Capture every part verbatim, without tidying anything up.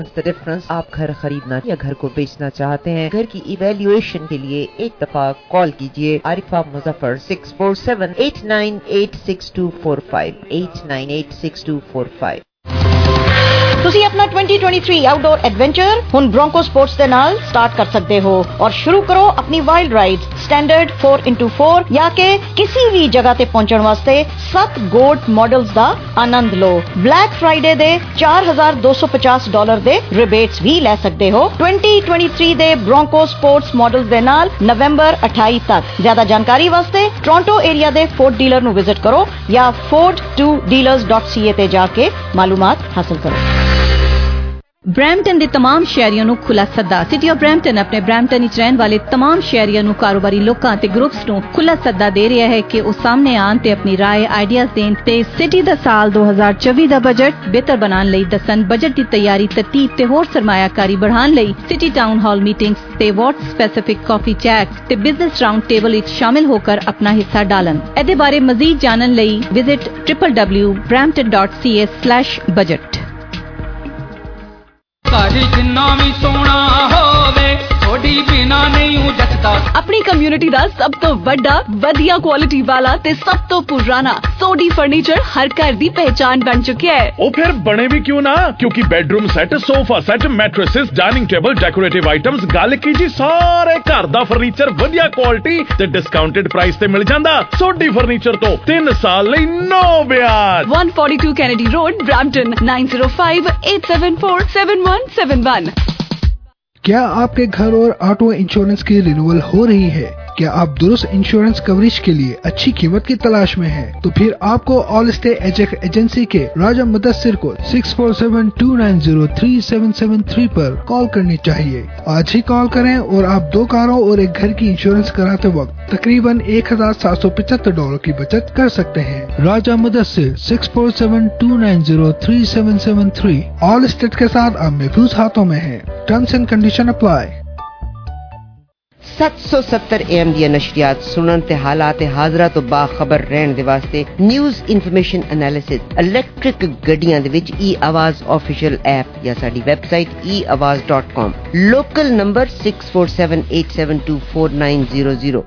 The difference. आप घर खरीदना या घर को बेचना चाहते हैं, घर की इवैल्यूएशन के लिए एक दफा कॉल कीजिए Arifa Muzaffar six four seven eight nine eight six two four five eight nine eight six two four five. ਤੁਸੀਂ ਆਪਣਾ twenty twenty-three ਆਊਟਡੋਰ ਐਡਵੈਂਚਰ ਹੁਣ ਬ੍ਰੋਂਕੋ ਸਪੋਰਟਸ ਦੇ ਨਾਲ ਸਟਾਰਟ ਕਰ ਸਕਦੇ ਹੋ ਔਰ ਸ਼ੁਰੂ ਕਰੋ ਆਪਣੀ wild ride standard four into four ਜਾਂ ਕਿ ਕਿਸੇ ਵੀ ਜਗ੍ਹਾ ਤੇ ਪਹੁੰਚਣ ਵਾਸਤੇ ਸੱਤ ਗੋਲਡ ਮਾਡਲਸ ਦਾ ਆਨੰਦ ਲਓ। ਬਲੈਕ ਫਰਾਈਡੇ ਦੇ four thousand two hundred fifty dollar ਦੇ ਰਿਬੇਟਸ ਵੀ ਲੈ ਸਕਦੇ ਹੋ twenty twenty-three ਦੇ ਬ੍ਰੋਂਕੋ ਸਪੋਰਟਸ ਮਾਡਲਸ ਦੇ ਨਾਲ ਨਵੰਬਰ twenty-eight ਤੱਕ। ਜ਼ਿਆਦਾ ਜਾਣਕਾਰੀ ਵਾਸਤੇ ਟੋਰਾਂਟੋ ਏਰੀਆ ਦੇ ਫੋਰਡ ਡੀਲਰ ਨੂੰ ਵਿਜ਼ਿਟ ਕਰੋ ਜਾਂ ford two dealers dot c a ਤੇ ਜਾ ਕੇ ਮਾਲੂਮਾਤ ਹਾਸਲ ਕਰੋ। ਬਰੈਂਪਟਨ ਦੇ तमाम ਸ਼ਹਿਰੀਆਂ ਨੂੰ ਖੁੱਲਾ ਸੱਦਾ। ਸਿਟੀ ਆਫ ਬਰੈਂਪਟਨ ਆਪਣੇ ਬਰੈਂਪਟਨ ਵਿੱਚ ਰਹਿਣ ਵਾਲੇ तमाम ਸ਼ਹਿਰੀਆਂ ਨੂੰ ਕਾਰੋਬਾਰੀ ਲੋਕਾਂ ਤੇ ਗਰੁੱਪਸ ਨੂੰ ਖੁੱਲਾ ਸੱਦਾ ਦੇ ਰਿਹਾ ਹੈ ਕਿ ਉਹ ਸਾਹਮਣੇ ਆਉਣ ਤੇ ਆਪਣੀ ਰਾਏ ਆਈਡੀਆਜ਼ ਦੇਣ ਤੇ ਸਿਟੀ ਦਾ ਸਾਲ twenty twenty-four ਦਾ ਬਜਟ ਬਿਹਤਰ ਬਣਾਉਣ ਲਈ ਦੱਸਣ। ਬਜਟ ਦੀ ਤਿਆਰੀ ਤਰਤੀਬ ਤੇ ਹੋਰ ਸਰਮਾਇਆਕਾਰੀ बढ़ाਉਣ ਲਈ ਸਿਟੀ ਟਾਊਨ ਹਾਲ ਮੀਟਿੰਗਸ ਤੇ ਵਾਰਡ ਸਪੈਸੀਫਿਕ ਕਾਫੀ ਚੈਟਸ ਤੇ ਬਿਜ਼ਨਸ ਰਾਉਂਡ ਟੇਬਲ ਵਿੱਚ ਸ਼ਾਮਿਲ ਹੋ ਕਰ ਆਪਣਾ ਹਿੱਸਾ ਡਾਲਣ। ਇਹਦੇ ਬਾਰੇ ਮਜ਼ੀਦ ਜਾਣਨ ਲਈ visit w w w dot brampton dot c a slash budget। जिन्ना भी सोना होवे थोड़ी बिना नहीं हूं जचता। अपनी कम्युनिटी दा सब तो बड़ा वधिया क्वालिटी वाला ते सब तो पुराना सोडी फर्नीचर हर घर दी पहचान बन चुका है। ओ फिर बने भी क्यों ना, क्योंकि bedroom set, sofa set, mattresses, dining table, decorative items, गल की जी सारे घर दा फर्नीचर वधिया क्वालिटी ते डिस्काउंटेड प्राइस ते मिल जांदा। सोडी फर्नीचर तो तीन साल लई नो ब्याज। one forty-two Kennedy Road, Brampton nine zero five eight seven four seven one seven one। क्या आपके घर और ऑटो इंश्योरेंस की रिन्यूअल हो रही है? क्या आप दुरुस्त इंश्योरेंस कवरेज के लिए अच्छी कीमत की तलाश में हैं? तो फिर आपको ऑल स्टे एजेक एजेंसी के राजा मुदस्सिर को six four seven two nine zero three seven seven three पर कॉल करनी चाहिए। आज ही कॉल करें और आप दो कारों और एक घर की इंश्योरेंस कराते वक्त तकरीबन एक हजार सात सौ पचहत्तर डॉलर की बचत कर सकते हैं। Raja Mudassir six four seven two nine zero three seven seven three Allstate के साथ अब महफूज हाथों में है। Terms and condition apply. seven seventy A M ਦੀਆਂ ਨਸ਼ਰੀਆਤ ਸੁਣਨ ਤੇ ਹਾਲਾਤ ਹਾਜ਼ਰਾ ਤੋਂ ਬਾਖਬਰ ਰਹਿਣ ਦੇ ਵਾਸਤੇ ਨਿਊਜ਼ ਇਨਫੋਰਮੇਸ਼ਨ ਐਨਾਲਿਸਿਸ ਇਲੈਕਟ੍ਰਿਕ ਗੱਡੀਆਂ ਦੇ ਵਿੱਚ ਈ ਆਵਾਜ਼ ਆਫੀਸ਼ੀਅਲ ਐਪ ਜਾਂ ਸਾਡੀ website e awaz dot com। Local number six four seven eight seven two four nine zero zero।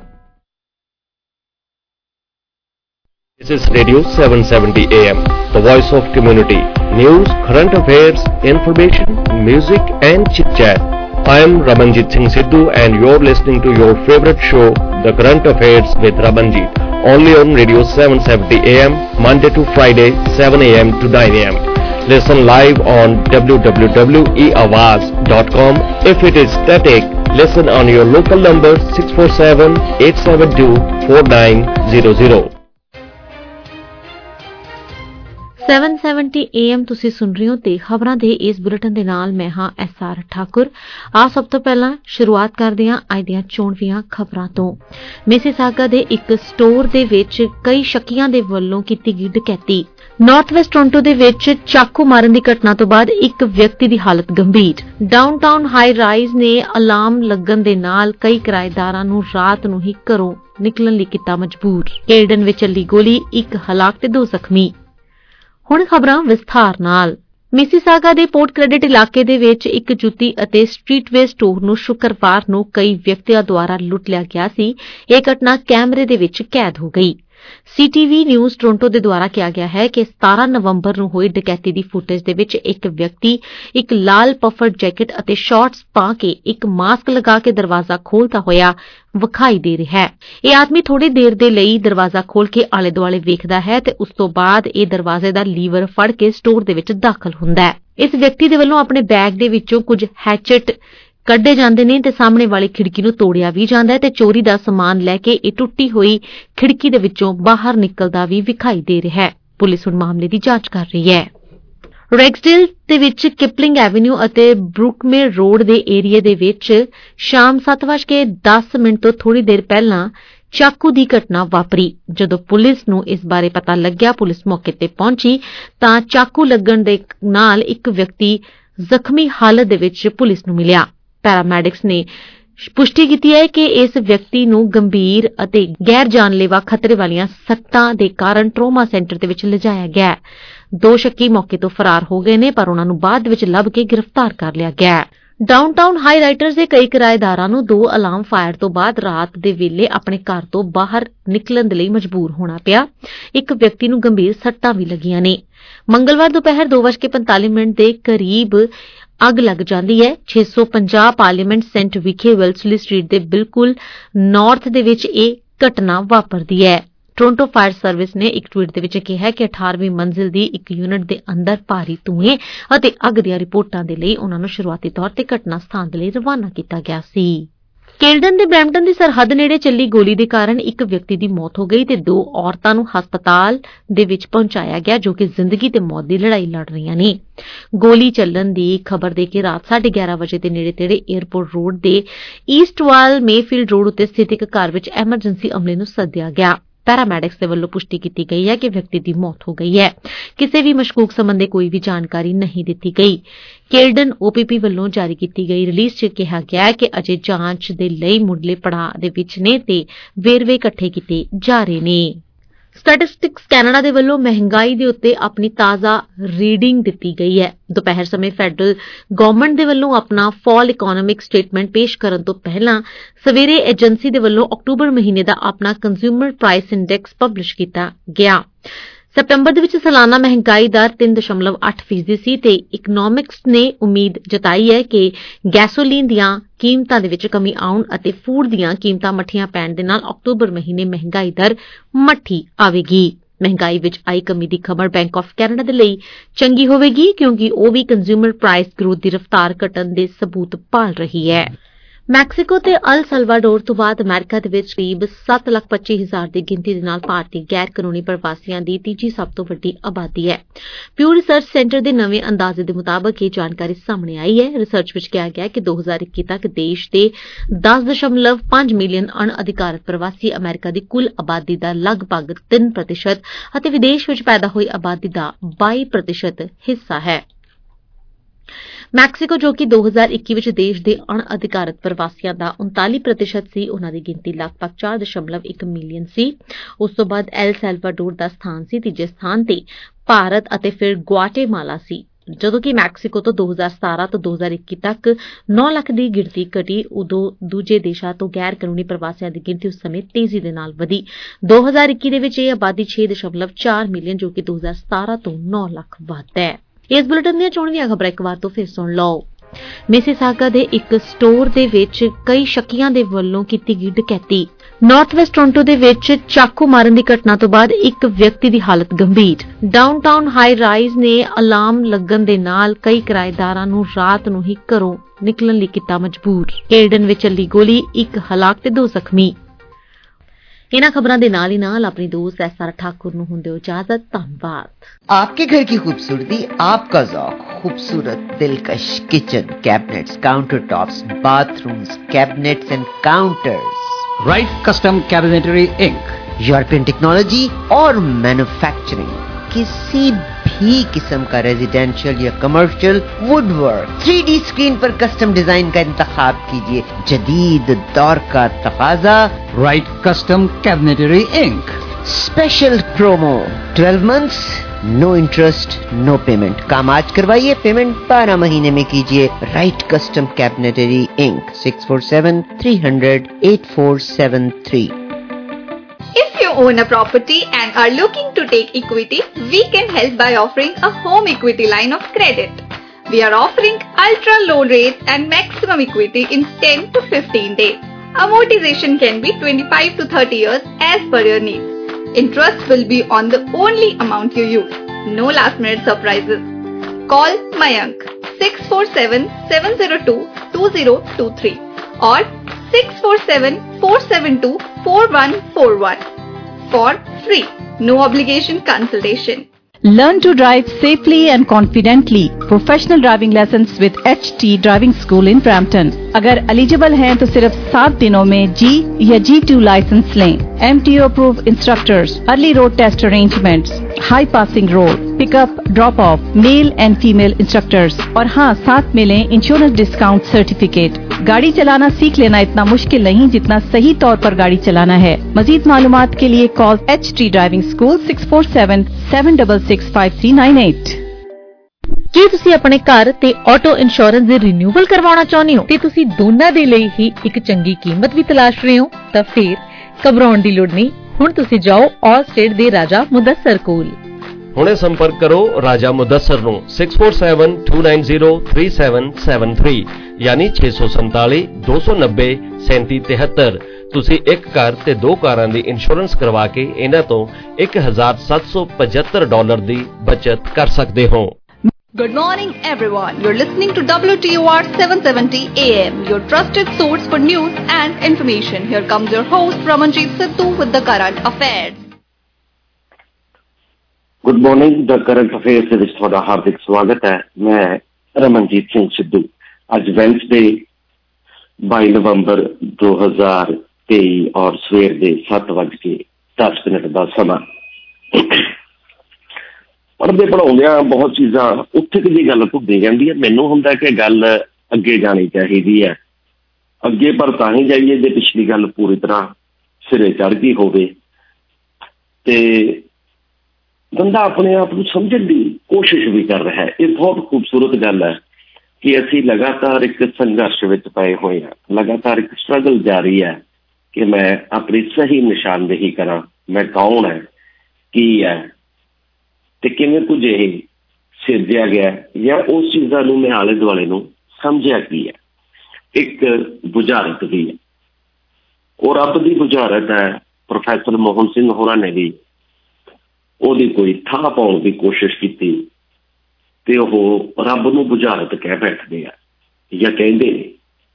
This is Radio seven seventy A M, the voice of community. News, current affairs, information, music and chit-chat. I am Ramanjit Singh Sidhu and you're listening to your favorite show, The Current Affairs with Ramanjit, only on Radio seven seventy A M, Monday to Friday, seven A M to nine A M. Listen live on w w w dot e awaz dot com. If it is static, listen on your local number six four seven eight seven two four nine zero zero। seven seventy A M ਤੁਸੀਂ ਸੁਣ ਰਹੇ ਹੋ ਤੇ ਖਬਰਾਂ ਦੇ ਇਸ bulletin ਦੇ ਨਾਲ ਮੈਂ ਹਾਂ ਐਸ ਆਰ ਠਾਕੁਰ। ਆ ਸਭ ਤੋਂ ਪਹਿਲਾਂ ਸ਼ੁਰੂਆਤ ਕਰਦੇ ਹਾਂ ਅੱਜ ਦੀਆਂ ਚੋਣਵੀਆਂ ਖਬਰਾਂ ਤੋਂ। ਮਿਸੀਸਾਗਾ ਦੇ ਇੱਕ ਸਟੋਰ ਦੇ ਵਿੱਚ ਕਈ ਸ਼ੱਕੀਆਂ ਦੇ ਵੱਲੋਂ ਕੀਤੀ ਗਈ ਡਕੈਤੀ। ਨਾਰਥ ਵੈਸਟ ਟੋਰਾਂਟੋ ਦੇ ਵਿੱਚ ਚਾਕੂ ਮਾਰਨ ਦੀ ਘਟਨਾ ਤੋਂ ਬਾਅਦ ਇੱਕ ਵਿਅਕਤੀ ਦੀ ਹਾਲਤ ਗੰਭੀਰ। ਡਾਊਨਟਾਊਨ ਹਾਈ ਰਾਈਜ਼ ਨੇ ਅਲਾਰਮ ਲੱਗਣ ਦੇ ਨਾਲ ਕਈ ਕਿਰਾਏਦਾਰਾਂ ਨੂੰ ਰਾਤ ਨੂੰ ਹੀ ਘਰੋਂ ਨਿਕਲਣ ਲਈ ਕੀਤਾ ਮਜਬੂਰ। ਕੇਡਨ ਵਿੱਚ ਚੱਲੀ ਗੋਲੀ, ਇੱਕ ਹਲਾਕ ਤੇ ਦੋ ਜ਼ਖਮੀ। ਹੁਣ ਖਬਰਾਂ ਵਿਸਥਾਰ ਨਾਲ। ਮਿਸੀਸਾਗਾ ਦੇ ਪੋਰਟ ਕ੍ਰੈਡਿਟ ਇਲਾਕੇ ਦੇ ਵਿੱਚ ਇੱਕ ਜੁੱਤੀ ਅਤੇ ਸਟਰੀਟਵੇਅਰ ਸਟੋਰ ਨੂੰ ਸ਼ੁੱਕਰਵਾਰ ਨੂੰ ਕਈ ਵਿਅਕਤੀਆਂ ਦੁਆਰਾ ਲੁੱਟ ਲਿਆ ਗਿਆ ਸੀ। ਇਹ ਘਟਨਾ ਕੈਮਰੇ ਦੇ ਵਿੱਚ ਕੈਦ ਹੋ ਗਈ। ਸੀਟੀਵੀ ਨਿਊਜ਼ ਟੋਰਾਂਟੋ ਦੇ ਦੁਆਰਾ ਕਿਹਾ ਗਿਆ ਹੈ ਕਿ ਸਤਾਰਾਂ ਨਵੰਬਰ ਨੂੰ ਹੋਈ ਡਕੈਤੀ ਦੀ ਫੁਟੇਜ ਦੇ ਵਿੱਚ ਇੱਕ ਵਿਅਕਤੀ ਇੱਕ ਲਾਲ ਪਫਰ ਜੈਕਟ ਅਤੇ ਸ਼ਾਰਟਸ ਪਾ ਕੇ ਇੱਕ ਮਾਸਕ ਲਗਾ ਕੇ ਦਰਵਾਜ਼ਾ ਖੋਲ੍ਹਦਾ ਹੋਇਆ ਵਿਖਾਈ ਦੇ ਰਿਹਾ ਹੈ। ਇਹ ਆਦਮੀ ਥੋੜੀ ਦੇਰ ਦੇ ਲਈ ਦਰਵਾਜ਼ਾ ਖੋਲ੍ਹ ਕੇ ਆਲੇ ਦੁਆਲੇ ਵੇਖਦਾ ਹੈ ਤੇ ਉਸ ਤੋਂ ਬਾਅਦ ਇਹ ਦਰਵਾਜ਼ੇ ਦਾ ਲੀਵਰ ਫੜ ਕੇ ਸਟੋਰ ਦੇ ਵਿੱਚ ਦਾਖਲ ਹੁੰਦਾ ਹੈ। ਇਸ ਵਿਅਕਤੀ ਦੇ ਵੱਲੋਂ ਆਪਣੇ ਬੈਗ ਦੇ ਵਿੱਚੋਂ ਕੁਝ ਹੈਚਟ ਕੱਢੇ ਜਾਂਦੇ ਨੇ ਤੇ ਸਾਹਮਣੇ ਵਾਲੀ ਖਿੜਕੀ ਨੂੰ ਤੋੜਿਆ ਵੀ ਜਾਂਦਾ ਹੈ ਤੇ ਚੋਰੀ ਦਾ ਸਮਾਨ ਲੈ ਕੇ ਇਹ ਟੁੱਟੀ ਹੋਈ ਖਿੜਕੀ ਦੇ ਵਿੱਚੋਂ ਬਾਹਰ ਨਿਕਲਦਾ ਵੀ ਵਿਖਾਈ ਦੇ ਰਿਹਾ ਹੈ। ਪੁਲਿਸ ਹੁਣ ਮਾਮਲੇ ਦੀ ਜਾਂਚ ਕਰ ਰਹੀ ਹੈ। ਰੈਕਸਡੇਲ ਦੇ ਵਿੱਚ ਕਿਪਲਿੰਗ ਐਵਨਿਊ ਅਤੇ ਬਰੁਕਮੇਰ ਰੋਡ ਦੇ ਏਰੀਏ ਦੇ ਵਿੱਚ ਸ਼ਾਮ ਸੱਤ ਵੱਜ ਕੇ ਦਸ ਮਿੰਟ ਤੋਂ ਥੋੜੀ ਦੇਰ ਪਹਿਲਾਂ ਚਾਕੂ ਦੀ ਘਟਨਾ ਵਾਪਰੀ। ਜਦੋਂ ਪੁਲਿਸ ਨੂੰ ਇਸ ਬਾਰੇ ਪਤਾ ਲੱਗਿਆ, ਪੁਲਿਸ ਮੌਕੇ ਤੇ ਪਹੁੰਚੀ ਤਾਂ ਚਾਕੂ ਲੱਗਣ ਦੇ ਨਾਲ ਇੱਕ ਵਿਅਕਤੀ ਜ਼ਖਮੀ ਹਾਲਤ ਦੇ ਵਿੱਚ ਪੁਲਿਸ ਨੂੰ ਮਿਲਿਆ। ਪੈਰਾਮੈਡਿਕਸ ਨੇ ਪੁਸ਼ਟੀ ਕੀਤੀ ਹੈ ਕਿ ਇਸ ਵਿਅਕਤੀ ਨੂੰ ਗੰਭੀਰ ਅਤੇ ਗੈਰ ਜਾਨਲੇਵਾ ਖਤਰੇ ਵਾਲੀਆਂ ਸੱਟਾਂ ਦੇ ਕਾਰਨ ਟਰੋਮਾ ਸੈਂਟਰ ਦੇ ਵਿੱਚ ਲਿਜਾਇਆ ਗਿਆ। ਦੋ ਸ਼ੱਕੀ ਮੌਕੇ ਤੋਂ ਫਰਾਰ ਹੋ ਗਏ ਨੇ, ਪਰ ਉਹਨਾਂ ਨੂੰ ਬਾਅਦ ਵਿੱਚ ਲੱਭ ਕੇ ਗ੍ਰਿਫਤਾਰ ਕਰ ਲਿਆ ਗਿਆ। ਡਾਊਨਟਾਊਨ ਹਾਈ ਰਾਈਟਰਸ ਦੇ ਕਈ ਕਿਰਾਏਦਾਰਾਂ ਨੂੰ ਦੋ ਅਲਾਰਮ ਫਾਇਰ ਤੋਂ ਬਾਅਦ ਰਾਤ ਦੇ ਵੇਲੇ ਆਪਣੇ ਘਰ ਤੋਂ ਬਾਹਰ ਨਿਕਲਣ ਦੇ ਲਈ ਮਜਬੂਰ ਹੋਣਾ ਪਿਆ। ਇੱਕ ਵਿਅਕਤੀ ਨੂੰ ਗੰਭੀਰ ਸੱਟਾਂ ਵੀ ਲੱਗੀਆਂ ਨੇ। ਮੰਗਲਵਾਰ ਦੁਪਹਿਰ ਦੋ ਵੱਜ ਕੇ ਪੰਤਾਲੀ ਮਿੰਟ ਦੇ ਕਰੀਬ ਅੱਗ ਲੱਗ ਜਾਂਦੀ ਹੈ। ਛੇ ਸੌ ਪੰਜਾਹ ਪਾਰਲੀਮੈਂਟ ਸੈਂਟ ਵਿਖੇ ਵੈਲਸਲੀ ਸਟਰੀਟ ਦੇ ਬਿਲਕੁਲ ਨਾਰਥ ਦੇ ਵਿੱਚ ਇਹ ਘਟਨਾ ਵਾਪਰਦੀ ਹੈ। ਟੋਰਾਂਟੋ ਫਾਇਰ ਸਰਵਿਸ ਨੇ ਇੱਕ ਟਵੀਟ ਦੇ ਵਿੱਚ ਕਿਹਾ ਕਿ ਅਠਾਰਵੀਂ ਮੰਜ਼ਿਲ ਦੀ ਇੱਕ ਯੂਨਿਟ ਦੇ ਅੰਦਰ ਭਾਰੀ ਧੂਏ ਅਤੇ ਅੱਗ ਦੀਆਂ ਰਿਪੋਰਟਾਂ ਦੇ ਲਈ ਉਹਨਾਂ ਨੂੰ ਸ਼ੁਰੂਆਤੀ ਤੌਰ ਤੇ ਘਟਨਾ ਸਥਾਨ ਦੇ ਲਈ ਰਵਾਨਾ ਕੀਤਾ ਗਿਆ ਸੀ। ਕੇਲਡਨ ਦੇ ਬਰੈਂਪਟਨ ਦੀ ਸਰਹੱਦ ਨੇੜੇ ਚੱਲੀ ਗੋਲੀ ਦੇ ਕਾਰਨ ਇੱਕ ਵਿਅਕਤੀ ਦੀ ਮੌਤ ਹੋ ਗਈ ਤੇ ਦੋ ਔਰਤਾਂ ਨੂੰ ਹਸਪਤਾਲ ਦੇ ਵਿੱਚ ਪਹੁੰਚਾਇਆ ਗਿਆ, ਜੋ ਕਿ ਜ਼ਿੰਦਗੀ ਤੇ ਮੌਤ ਦੀ ਲੜਾਈ ਲੜ ਰਹੀਆਂ ਨੇ। ਗੋਲੀ ਚੱਲਣ ਦੀ ਖਬਰ ਦੇ ਕੇ ਰਾਤ ਸਾਢੇ ਗਿਆਰਾਂ ਵਜੇ ਦੇ ਨੇੜੇ ਤੇੜੇ ਏਅਰਪੋਰਟ ਰੋਡ ਦੇ ਈਸਟਵਾਲ ਮੇਫੀਲਡ ਰੋਡ ਉੱਤੇ ਸਥਿਤ ਇੱਕ ਘਰ ਵਿੱਚ ਐਮਰਜੈਂਸੀ ਅਮਲੇ ਨੂੰ ਸੱਦਿਆ ਗਿਆ। ਪੈਰਾਮੈਡਿਕਸ ਦੇ ਵੱਲੋਂ ਪੁਸ਼ਟੀ ਕੀਤੀ ਗਈ ਹੈ ਕਿ ਵਿਅਕਤੀ ਦੀ ਮੌਤ ਹੋ ਗਈ ਹੈ। ਕਿਸੇ ਵੀ ਮਸ਼ਕੂਕ ਸੰਬੰਧੀ ਕੋਈ ਵੀ ਜਾਣਕਾਰੀ ਨਹੀਂ ਦਿੱਤੀ ਗਈ। ਕੇਲਡਨ ਓਪੀਪੀ ਵੱਲੋਂ ਜਾਰੀ ਕੀਤੀ ਗਈ ਰਿਲੀਜ਼ 'ਚ ਕਿਹਾ ਗਿਆ ਕਿ ਅਜੇ ਜਾਂਚ ਦੇ ਲਈ ਮੁੱਢਲੇ ਪੜਾਅ ਦੇ ਵਿੱਚ ਨੇ ਤੇ ਵੇਰਵੇ ਇਕੱਠੇ ਕੀਤੇ ਜਾ ਰਹੇ ਨੇ। ਸਟੈਟਿਸਟਿਕਸ ਕੈਨੇਡਾ ਦੇ ਵੱਲੋਂ ਮਹਿੰਗਾਈ ਦੇ ਉੱਤੇ ਆਪਣੀ ਤਾਜ਼ਾ ਰੀਡਿੰਗ ਦਿੱਤੀ ਗਈ ਹੈ। ਦੁਪਹਿਰ ਸਮੇਂ ਫੈਡਰਲ ਗਵਰਨਮੈਂਟ ਦੇ ਵੱਲੋਂ ਆਪਣਾ ਫਾਲ ਇਕੋਨੋਮਿਕ ਸਟੇਟਮੈਂਟ ਪੇਸ਼ ਕਰਨ ਤੋਂ ਪਹਿਲਾਂ ਸਵੇਰੇ ਏਜੰਸੀ ਦੇ ਵੱਲੋਂ ਅਕਤੂਬਰ ਮਹੀਨੇ ਦਾ ਆਪਣਾ ਕੰਜ਼ਿਊਮਰ ਪ੍ਰਾਈਸ ਇੰਡੈਕਸ ਪਬਲਿਸ਼ ਕੀਤਾ ਗਿਆ। ਸਤੰਬਰ ਦੇ ਵਿੱਚ ਸਾਲਾਨਾ ਮਹਿੰਗਾਈ ਦਰ ਤਿੰਨ ਦਸ਼ਮਲਵ ਅੱਠ ਫੀਸਦੀ ਸੀ ਤੇ ਇਕਨੋਮਿਕਸ ਨੇ ਉਮੀਦ ਜਤਾਈ ਹੈ ਕਿ ਗੈਸੋਲੀਨ ਦੀਆਂ ਕੀਮਤਾਂ ਦੇ ਵਿੱਚ ਕਮੀ ਆਉਣ ਅਤੇ ਫੂਡ ਦੀਆਂ ਕੀਮਤਾਂ ਮੱਠੀਆਂ ਪੈਣ ਦੇ ਨਾਲ ਅਕਤੂਬਰ ਮਹੀਨੇ ਮਹਿੰਗਾਈ ਦਰ ਮੱਠੀ ਆਵੇਗੀ। ਮਹਿੰਗਾਈ ਵਿੱਚ ਆਈ ਕਮੀ ਦੀ ਖਬਰ ਬੈਂਕ ਆਫ ਕੈਨੇਡਾ ਦੇ ਲਈ ਚੰਗੀ ਹੋਵੇਗੀ, ਕਿਉਂਕਿ ਉਹ ਵੀ ਕੰਜ਼ਿਊਮਰ ਪ੍ਰਾਈਸ ਗਰੋਥ ਦੀ ਰਫ਼ਤਾਰ ਘਟਣ ਦੇ ਸਬੂਤ ਭਾਲ ਰਹੀ ਹੈ। ਮੈਕਸੀਕੋ ਤੇ ਅਲ ਸਲਵਾਡੋਰ ਤੋਂ ਬਾਅਦ ਅਮਰੀਕਾ ਦੇ ਵਿੱਚ ਕਰੀਬ ਸੱਤ ਲੱਖ ਪੱਚੀ ਹਜ਼ਾਰ ਦੀ ਗਿਣਤੀ ਦੇ ਨਾਲ ਭਾਰਤੀ ਗੈਰ ਕਾਨੂੰਨੀ ਪ੍ਰਵਾਸੀਆਂ ਦੀ ਤੀਜੀ ਸਭ ਤੋਂ ਵੱਡੀ ਆਬਾਦੀ ਹੈ। ਪਿਊ ਰਿਸਰਚ ਸੈਂਟਰ ਦੇ ਨਵੇਂ ਅੰਦਾਜ਼ੇ ਦੇ ਮੁਤਾਬਕ ਇਹ ਜਾਣਕਾਰੀ ਸਾਹਮਣੇ ਆਈ ਹੈ। ਰਿਸਰਚ ਵਿੱਚ ਕਿਹਾ ਗਿਆ ਕਿ ਦੋ ਹਜ਼ਾਰ ਇੱਕੀ ਤੱਕ ਦੇਸ਼ ਦੇ ਦਸ ਦਸ਼ਮਲਵ ਪੰਜ ਮਿਲੀਅਨ ਅਣ ਅਧਿਕਾਰਤ ਪ੍ਰਵਾਸੀ ਅਮਰੀਕਾ ਦੀ ਕੁੱਲ ਆਬਾਦੀ ਦਾ ਲਗਭਗ ਤਿੰਨ ਪ੍ਰਤੀਸ਼ਤ ਅਤੇ ਵਿਦੇਸ਼ ਵਿੱਚ ਪੈਦਾ ਹੋਈ ਆਬਾਦੀ ਦਾ ਬਾਈ ਪ੍ਰਤੀਸ਼ਤ ਹਿੱਸਾ ਹੈ। ਮੈਕਸੀਕੋ, ਜੋ ਕਿ ਦੋ ਹਜ਼ਾਰ ਇੱਕੀ ਵਿੱਚ ਦੇਸ਼ ਦੇ ਅਣ ਅਧਿਕਾਰਤ ਪ੍ਰਵਾਸੀਆਂ ਦਾ ਉਨਤਾਲੀ ਪ੍ਰਤੀਸ਼ਤ ਸੀ, ਉਹਨਾਂ ਦੀ ਗਿਣਤੀ ਲਗਭਗ ਚਾਰ ਦਸ਼ਮਲਵ ਇੱਕ ਮਿਲੀਅਨ ਸੀ। ਉਸ ਤੋਂ ਬਾਅਦ ਐਲ ਸੈਲਵਾਡੋਰ ਦਾ ਸਥਾਨ ਸੀ, ਤੀਜੇ ਸਥਾਨ ਤੇ ਭਾਰਤ ਅਤੇ ਫਿਰ ਗੁਆਟੇਮਾਲਾ ਸੀ। ਜਦੋਂ ਕਿ ਮੈਕਸੀਕੋ ਤੋਂ ਦੋ ਹਜ਼ਾਰ ਸਤਾਰਾਂ ਤੋਂ ਦੋ ਹਜ਼ਾਰ ਇੱਕੀ ਤੱਕ ਨੌ ਲੱਖ ਦੀ ਗਿਣਤੀ ਘਟੀ, ਉਦੋਂ ਦੂਜੇ ਦੇਸ਼ਾਂ ਤੋਂ ਗੈਰ ਕਾਨੂੰਨੀ ਪ੍ਰਵਾਸੀਆਂ ਦੀ ਗਿਣਤੀ ਉਸ ਸਮੇਂ ਤੇਜ਼ੀ ਦੇ ਨਾਲ ਵਧੀ। ਦੋ ਹਜ਼ਾਰ ਇੱਕੀ ਦੇ ਵਿੱਚ ਇਹ ਆਬਾਦੀ ਛੇ ਦਸ਼ਮਲਵ ਚਾਰ ਮਿਲੀਅਨ, ਜੋ ਕਿ ਦੋ ਹਜ਼ਾਰ ਸਤਾਰਾਂ ਤੋਂ ਨੌ ਲੱਖ ਵੱਧ ਹੈ। ਇਸ ਬੁਲੇਟਿਨ ਦੀਆਂ ਚੋਣਵੀਆਂ ਖਬਰਾਂ ਇੱਕ ਵਾਰ ਤੋਂ ਫਿਰ ਸੁਣ ਲਓ। ਮਿਸੀਸਾਗਾ ਦੇ ਇੱਕ ਸਟੋਰ ਦੇ ਵਿੱਚ ਕਈ ਸ਼ੱਕੀਆਂ ਦੇ ਵੱਲੋਂ ਕੀਤੀ ਗਈ ਡਕੈਤੀ। ਨਾਰਥ ਵੈਸਟ ਟੋਰਾਂਟੋ ਦੇ ਵਿੱਚ ਚਾਕੂ ਮਾਰਨ ਦੀ ਘਟਨਾ ਤੋਂ ਬਾਅਦ ਇੱਕ ਵਿਅਕਤੀ ਦੀ ਹਾਲਤ ਗੰਭੀਰ। ਡਾਊਨਟਾਊਨ ਹਾਈ ਰਾਈਜ਼ ਨੇ ਅਲਾਰਮ ਲੱਗਣ ਦੇ ਨਾਲ ਕਈ ਕਿਰਾਏਦਾਰਾਂ ਨੂੰ ਰਾਤ ਨੂੰ ਹੀ ਘਰੋਂ ਨਿਕਲਣ ਲਈ ਕੀਤਾ ਮਜਬੂਰ। ਕੇਲਡਨ ਵਿੱਚ ਚੱਲੀ ਗੋਲੀ, ਇੱਕ ਹਲਾਕ ਤੇ ਦੋ ਜ਼ਖਮੀ। ਇਹਨਾਂ खबरों के नाल ही नाल अपनी दोस्त एस आर ठाकुर नूं हुंदे इजाजत। धन्यवाद। आपके घर की खूबसूरती, आपका ज़ौक़, खूबसूरत दिलकश kitchen cabinets, counter tops, bathrooms, cabinets and counters. Right Custom Cabinetry Inc, European technology और मैन्युफैक्चरिंग, किसी भी किस्म का रेजिडेंशियल या commercial woodwork, three D screen पर कस्टम डिजाइन का इंतखाब कीजिए। जदीद दौर का तकाजा, Right Custom Cabinetry Inc. Special promo, twelve months, no interest, no payment. काम आज करवाइए, पेमेंट बारह महीने में कीजिए। Right Custom Cabinetry Inc, six four seven three hundred eight four seven three. If you own a property and are looking to take equity, we can help by offering a home equity line of credit. We are offering ultra low rates and maximum equity in ten to fifteen days. Amortization can be twenty-five to thirty years as per your needs. Interest will be on the only amount you use. No last minute surprises. Call Mayank six four seven seven zero two two zero two three or six four seven four seven two four one four one for free, no obligation consultation. Learn to drive safely and confidently professional driving licence with H T driving school in Brampton. अगर eligible हैं तो सिर्फ सात दिनों में G या G two licence लें। M T O approve instructors, early road test arrangements, high passing road, pickup drop off, male and female instructors और हाँ साथ मिलें इंश्योरेंस डिस्काउंट सर्टिफिकेट। गाड़ी चलाना सीख लेना इतना मुश्किल नहीं जितना सही तौर पर गाड़ी चलाना है। मजीद मालूमात के लिए call H T driving school six four seven seven double six five three nine eight. ਕੀ ਤੁਸੀਂ ਆਪਣੇ ਘਰ ਤੇ ਆਟੋ ਇੰਸ਼ੋਰੈਂਸ ਦੇ ਰਿਨਿਊਅਲ ਕਰਵਾਉਣਾ ਚਾਹੁੰਦੇ ਹੋ ਤੇ ਤੁਸੀਂ ਦੋਨਾਂ ਦੇ ਲਈ ਹੀ ਇੱਕ ਚੰਗੀ ਕੀਮਤ ਵੀ ਤਲਾਸ਼ ਰਹੇ ਹੋ ਤਾਂ ਫਿਰ ਘਬਰਾਉਣ ਦੀ ਲੋੜ ਨਹੀਂ। ਹੁਣ ਤੁਸੀਂ ਜਾਓ ਆਲ ਸਟੇਟ ਦੇ ਰਾਜਾ ਮੁਦੱਸਰ ਕੋਲ। ਹੁਣੇ ਸੰਪਰਕ ਕਰੋ ਰਾਜਾ ਮੁਦੱਸਰ ਨੂੰ six four seven two nine zero three seven seven three ਯਾਨੀ ਛੇ ਸੌ ਸੰਤਾਲੀ ਦੋ ਸੌ ਨੱਬੇ ਸੈਂਤੀ ਤਿਹੱਤਰ। ਤੁਸੀਂ ਇੱਕ ਕਾਰ ਤੇ ਦੋ ਕਾਰਾਂ ਦੀ ਇੰਸ਼ੋਰੈਂਸ ਕਰਵਾ ਕੇ ਇਹਨਾਂ ਤੋਂ ਇੱਕ ਹਜ਼ਾਰ ਸੱਤ ਸੌ ਪਝੱਤਰ ਡਾਲਰ ਦੀ ਬਚਤ ਕਰ ਸਕਦੇ ਹੋ। Good morning, everyone. You're listening to W T O R seven seventy A M, your trusted source for news and information. Here comes your host, Ramanjit Sidhu, with the current affairs. Good morning. The current affairs ਦੇ ਵਿੱਚ ਤੁਹਾਡਾ ਹਾਰਦਿਕ ਸਵਾਗਤ ਹੈ। ਮੈਂ ਰਮਨਜੀਤ ਸਿੰਘ ਸਿੱਧੂ। ਅੱਜ Wednesday ਬਾਈ ਨਵੰਬਰ ਦੋ ਹਜ਼ਾਰ ਤੇਈ ਔਰ ਸਵੇਰ ਦੇ ਸੱਤ ਵੱਜ ਕੇ ਦਸ ਮਿੰਟ ਦਾ ਸਮਾਂ। ਪੜ੍ਹਦੇ ਪੜ੍ਹਾਉਂਦਿਆਂ ਬਹੁਤ ਚੀਜ਼ਾਂ ਉੱਥੇ ਕਿ ਜੀ ਗੱਲ ਭੁੱਲੀ ਜਾਂਦੀ ਹੈ। ਮੈਨੂੰ ਹੁੰਦਾ ਕਿ ਗੱਲ ਅੱਗੇ ਜਾਣੀ ਚਾਹੀਦੀ ਹੈ, ਅੱਗੇ ਪਰ ਤਾਂ ਹੀ ਜਾਈਏ ਜੇ ਪਿਛਲੀ ਗੱਲ ਪੂਰੀ ਤਰ੍ਹਾਂ ਸਿਰੇ ਚੜ੍ਹ ਗਈ ਹੋਵੇ ਤੇ ਬੰਦਾ ਆਪਣੇ ਆਪ ਨੂੰ ਸਮਝਣ ਦੀ ਕੋਸ਼ਿਸ਼ ਵੀ ਕਰ ਰਿਹਾ ਹੈ। ਇਹ ਬਹੁਤ ਖੂਬਸੂਰਤ ਗੱਲ ਹੈ ਕਿ ਅਸੀਂ ਲਗਾਤਾਰ ਇੱਕ ਸੰਘਰਸ਼ ਵਿੱਚ ਪਏ ਹੋਏ ਹਾਂ, ਲਗਾਤਾਰ ਇੱਕ ਸਟਰਗਲ ਜਾਰੀ ਹੈ ਕਿ ਮੈਂ ਆਪਣੀ ਸਹੀ ਨਿਸ਼ਾਨਦੇਹੀ ਕਰਾਂ, ਮੈਂ ਕੌਣ ਹੈ, ਕੀ ਹੈ ਤੇ ਕਿਵੇਂ ਕੁਝ ਇਹ ਸਿਰਜਿਆ ਗਿਆ ਜਾਂ ਉਸ ਚੀਜ਼ਾਂ ਨੂੰ ਮੈਂ ਆਲੇ ਦੁਆਲੇ ਨੂੰ ਸਮਝਿਆ ਕੀ ਹੈ। ਇੱਕ ਬੁਝਾਰਤ ਵੀ ਹੈ, ਉਹ ਰੱਬ ਦੀ ਬੁਝਾਰਤ ਹੈ। ਪ੍ਰੋਫੈਸਰ ਮੋਹਨ ਸਿੰਘ ਹੋਰਾਂ ਨੇ ਵੀ ਉਹਦੀ ਕੋਈ ਥਾਂ ਪਾਉਣ ਦੀ ਕੋਸ਼ਿਸ਼ ਕੀਤੀ ਤੇ ਉਹ ਰੱਬ ਨੂੰ ਬੁਝਾਰਤ ਕਹਿ ਬੈਠਦੇ ਆ ਜਾਂ ਕਹਿੰਦੇ ਨੇ।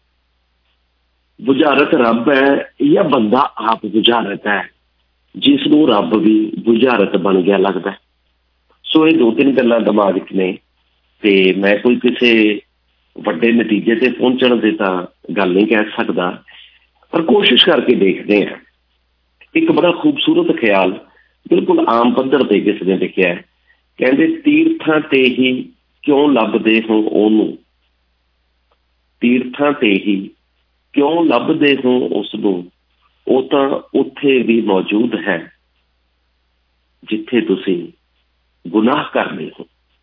ਬੁਝਾਰਤ ਰੱਬ ਹੈ ਜਾਂ ਬੰਦਾ ਆਪ ਬੁਝਾਰਤ ਹੈ ਜਿਸ ਨੂੰ ਰੱਬ ਵੀ ਬੁਝਾਰਤ ਬਣ ਗਿਆ ਲੱਗਦਾ। ਸੋ ਇਹ ਦੋ ਤਿੰਨ ਗੱਲਾਂ ਦਿਮਾਗ 'ਚ ਨੇ ਤੇ ਮੈਂ ਕੋਈ ਕਿਸੇ ਵੱਡੇ ਨਤੀਜੇ ਤੇ ਪਹੁੰਚਣ ਦੇ ਤਾਂ ਗੱਲ ਨਹੀਂ ਕਹਿ ਸਕਦਾ, ਪਰ ਕੋਸ਼ਿਸ਼ ਕਰਕੇ ਦੇਖਦੇ ਹਾਂ। ਇੱਕ ਬੜਾ ਖੂਬਸੂਰਤ ਖਿਆਲ ਬਿਲਕੁਲ ਆਮ ਪੱਧਰ ਤੇ ਕਿਸੇ ਨੇ ਲਿਖਿਆ, ਕਹਿੰਦੇ ਤੀਰਥਾਂ ਤੇ ਹੀ ਕਿਉਂ ਲੱਭਦੇ ਹੋ ਉਹਨੂੰ, ਤੀਰਥਾਂ ਤੇ ਹੀ ਕਿਉਂ ਲੱਭਦੇ ਹੋ ਉਸ ਨੂੰ, ਉਹ ਤਾਂ ਉੱਥੇ ਵੀ ਮੌਜੂਦ ਹੈ ਜਿੱਥੇ ਤੁਸੀਂ ਗੁਨਾਹ ਕਰਦੇ ਹੋ।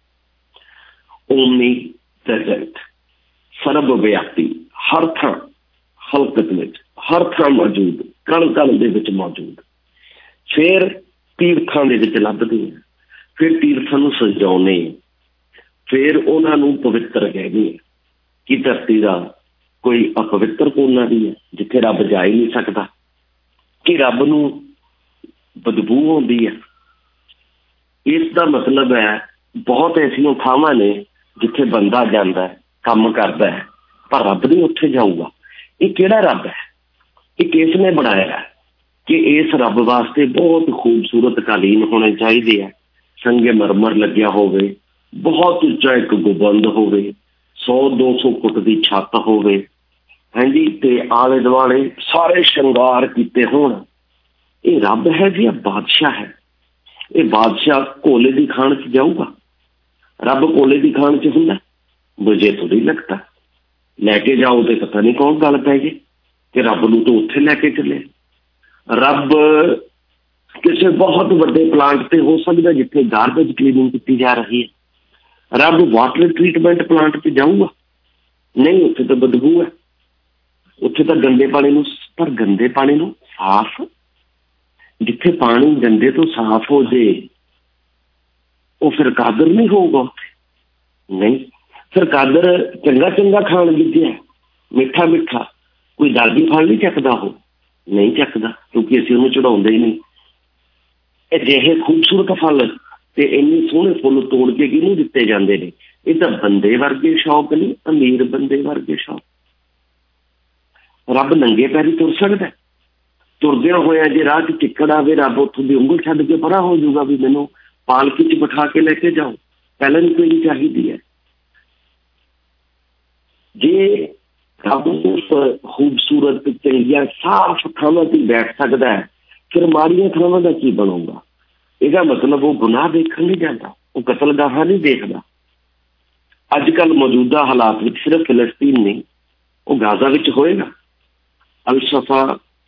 ਓਮਨੀ ਪ੍ਰੈਜ਼ੈਂਟ, ਸਰਬ ਵਿਆਪੀ, ਹਰ ਥਾਂ ਹਲਕਤ ਵਿੱਚ, ਹਰ ਥਾਂ ਮੌਜੂਦ, ਕਣ ਕਣ ਦੇ ਵਿੱਚ ਮੌਜੂਦ। ਫਿਰ ਤੀਰਥਾਂ ਦੇ ਵਿੱਚ ਲੱਭਦੇ ਆ, ਫਿਰ ਤੀਰਥਾਂ ਨੂੰ ਸਜਾਉਂਦੇ, ਫਿਰ ਉਹਨਾਂ ਨੂੰ ਪਵਿੱਤਰ ਕਹਿੰਦੇ ਆ ਕਿ ਧਰਤੀ ਦਾ ਕੋਈ ਅਪਵਿੱਤਰ ਕੋਨਾ ਵੀ ਹੈ ਜਿੱਥੇ ਰੱਬ ਜਾ ਹੀ ਨਹੀਂ ਸਕਦਾ, ਕਿ ਰੱਬ ਨੂੰ ਬਦਬੂ ਆਉਂਦੀ ਹੈ। ਇਸ ਦਾ ਮਤਲਬ ਹੈ ਬਹੁਤ ਐਸੀਆਂ ਥਾਵਾਂ ਨੇ ਜਿੱਥੇ ਬੰਦਾ ਜਾਂਦਾ, ਕੰਮ ਕਰਦਾ ਹੈ, ਪਰ ਰੱਬ ਨਹੀਂ ਉੱਥੇ ਜਾਊਗਾ। ਇਹ ਕਿਹੜਾ ਰੱਬ ਹੈ? ਇਹ ਕਿਸ ਨੇ ਬਣਾਇਆ? ਕਿ ਇਸ ਰੱਬ ਵਾਸਤੇ ਬਹੁਤ ਖੂਬਸੂਰਤ ਕਾਲੀਨ ਹੋਣੇ ਚਾਹੀਦੇ ਆ, ਸੰਗੇ ਮਰਮਰ ਲੱਗਿਆ ਹੋਵੇ, ਬਹੁਤ ਉੱਚਾ ਇੱਕ ਗੁੰਬਦ ਹੋਵੇ, ਸੌ ਦੋ ਸੌ ਫੁੱਟ ਦੀ ਛੱਤ ਹੋਵੇ, ਹਾਂਜੀ, ਤੇ ਆਲੇ ਦੁਆਲੇ ਸਾਰੇ ਸ਼ਿੰਗਾਰ ਕੀਤੇ ਹੋਣ। ਇਹ ਰੱਬ ਹੈ ਜੀ, ਬਾਦਸ਼ਾਹ ਹੈ। ਇਹ ਬਾਦਸ਼ਾਹ ਕੋਲੇ ਦੀ ਖਾਣ 'ਚ ਜਾਊਗਾ? ਰੱਬ ਕੋਲੇ ਦੀ ਖਾਣ 'ਚ ਹੁੰਦਾ? ਮੁਝੇ ਤੋਂ ਨਹੀਂ ਲੱਗਦਾ। ਲੈ ਕੇ ਜਾਓ ਤੇ ਪਤਾ ਨਹੀਂ ਕੌਣ ਗੱਲ ਪੈ ਗਈ ਕਿ ਰੱਬ ਨੂੰ ਤਾਂ ਉੱਥੇ ਲੈ ਕੇ ਚੱਲੇ। ਰੱਬ ਕਿਸੇ ਬਹੁਤ ਵੱਡੇ ਪਲਾਂਟ ਤੇ ਹੋ ਸਕਦਾ ਜਿੱਥੇ ਗਾਰਬੇਜ ਕਲੀਨਿੰਗ ਕੀਤੀ ਜਾ ਰਹੀ ਹੈ। ਰੱਬ ਵਾਟਰ ਟਰੀਟਮੈਂਟ ਪਲਾਂਟ ਤੇ ਜਾਊਗਾ? ਨਹੀਂ, ਉੱਥੇ ਤਾਂ ਬਦਬੂ ਹੈ, ਉੱਥੇ ਤਾਂ ਗੰਦੇ ਪਾਣੀ ਨੂੰ, ਪਰ ਗੰਦੇ ਪਾਣੀ ਨੂੰ ਸਾਫ਼, ਜਿੱਥੇ ਪਾਣੀ ਗੰਦੇ ਤੋਂ ਸਾਫ਼ ਹੋ ਜੇ ਉਹ ਫਿਰ ਕਾਦਰ ਨਹੀਂ ਹੋਊਗਾ ਉੱਥੇ? ਨਹੀਂ, ਫਿਰ ਕਾਦਰ ਚੰਗਾ ਚੰਗਾ ਖਾਣ ਲੱਗਿਆ, ਮਿੱਠਾ ਮਿੱਠਾ, ਕੋਈ ਦਾਦੀ ਫਲ ਨਹੀਂ ਚੱਕਦਾ, ਉਹ ਨਹੀਂ ਚੱਕਦਾ ਕਿਉਂਕਿ ਅਸੀਂ ਉਹਨੂੰ ਚੜਾਉਂਦੇ ਹੀ ਨਹੀਂ। ਅਜਿਹੇ ਖੂਬਸੂਰਤ ਫਲ ਤੇ ਇੰਨੇ ਸੋਹਣੇ ਫੁੱਲ ਤੋੜ ਕੇ ਕਿਹਨੂੰ ਦਿੱਤੇ ਜਾਂਦੇ ਨੇ? ਇਹ ਤਾਂ ਬੰਦੇ ਵਰਗੇ ਸ਼ੌਕ ਨਹੀਂ, ਅਮੀਰ ਬੰਦੇ ਵਰਗੇ ਸ਼ੌਕ। ਰੱਬ ਨੰਗੇ ਪੈਰੀ ਤੁਰ ਸਕਦਾ? ਤੁਰਦਿਆਂ ਹੋਇਆ ਜੇ ਰਾਹ 'ਚ ਚਿੱਕੜ ਆਵੇ, ਰੱਬ ਉੱਥੋਂ ਦੀ ਉਂਗਲ ਛੱਡ ਕੇ ਪਰਾਂ ਹੋ ਜਾਊਗਾ ਵੀ ਮੈਨੂੰ ਪਾਲਕੀ 'ਚ ਬਿਠਾ ਕੇ ਲੈ ਕੇ ਜਾਓ, ਪਹਿਲਾਂ ਨਹੀਂ ਕੋਈ ਚਾਹੀਦੀ ਹੈ। ਜੇ ਰੱਬ ਉਸ ਖੂਬਸੂਰਤ ਚੰਗੀਆਂ ਸਾਫ਼ ਥਾਵਾਂ 'ਤੇ ਬੈਠ ਸਕਦਾ ਹੈ, ਫਿਰ ਮਾੜੀਆਂ ਥਾਵਾਂ ਦਾ ਕੀ ਬਣੂਗਾ? ਇਹਦਾ ਮਤਲਬ ਉਹ ਗੁਨਾਹ ਦੇਖਣ ਨਹੀਂ ਜਾਂਦਾ, ਉਹ ਕਤਲਗਾਹਾਂ ਨਹੀਂ ਦੇਖਦਾ। ਅੱਜ ਕੱਲ੍ਹ ਮੌਜੂਦਾ ਹਾਲਾਤ ਵਿੱਚ ਸਿਰਫ ਫਿਲਸਤੀਨ ਨਹੀਂ, ਉਹ ਗਾਜ਼ਾ ਵਿੱਚ ਹੋਏਗਾ। ਅਲ ਸ਼ਫਾ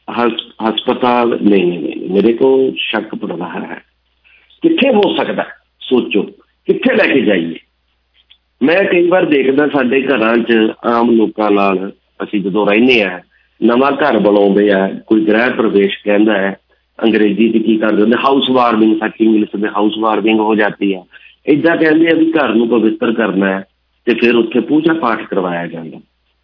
ਹਸਪਤਾਲ ਨਹੀਂ ਨਹੀਂ ਮੇਰੇ ਕੋਲ ਸ਼ੱਕ ਪੜ ਰਿਹਾ ਹੈ। ਕਿੱਥੇ ਹੋ ਸਕਦਾ? ਸੋਚੋ ਕਿੱਥੇ ਲੈ ਕੇ ਜਾਈਏ। ਮੈਂ ਕਈ ਵਾਰ ਦੇਖਦਾ ਸਾਡੇ ਘਰਾਂ 'ਚ ਆਮ ਲੋਕਾਂ ਨਾਲ, ਅਸੀਂ ਜਦੋਂ ਰਹਿੰਦੇ ਹਾਂ, ਨਵਾਂ ਘਰ ਬਣਾਉਂਦੇ ਆ, ਕੋਈ ਗ੍ਰਹਿ ਪ੍ਰਵੇਸ਼ ਕਹਿੰਦਾ ਹੈ, ਅੰਗਰੇਜ਼ੀ 'ਚ ਕੀ ਕਰਦੇ ਹੁੰਦੇ, ਹਾਊਸ ਵਾਰਮਿੰਗ, ਸੱਚ ਇੰਗਲਿਸ਼ ਦੇ ਹਾਊਸ ਵਾਰਮਿੰਗ ਹੋ ਜਾਂਦੀ ਆ। ਇੱਦਾਂ ਕਹਿੰਦੇ ਆ ਵੀ ਘਰ ਨੂੰ ਪਵਿੱਤਰ ਕਰਨਾ ਹੈ ਤੇ ਫਿਰ ਉੱਥੇ ਪੂਜਾ ਪਾਠ ਕਰਵਾਇਆ ਜਾਂਦਾ।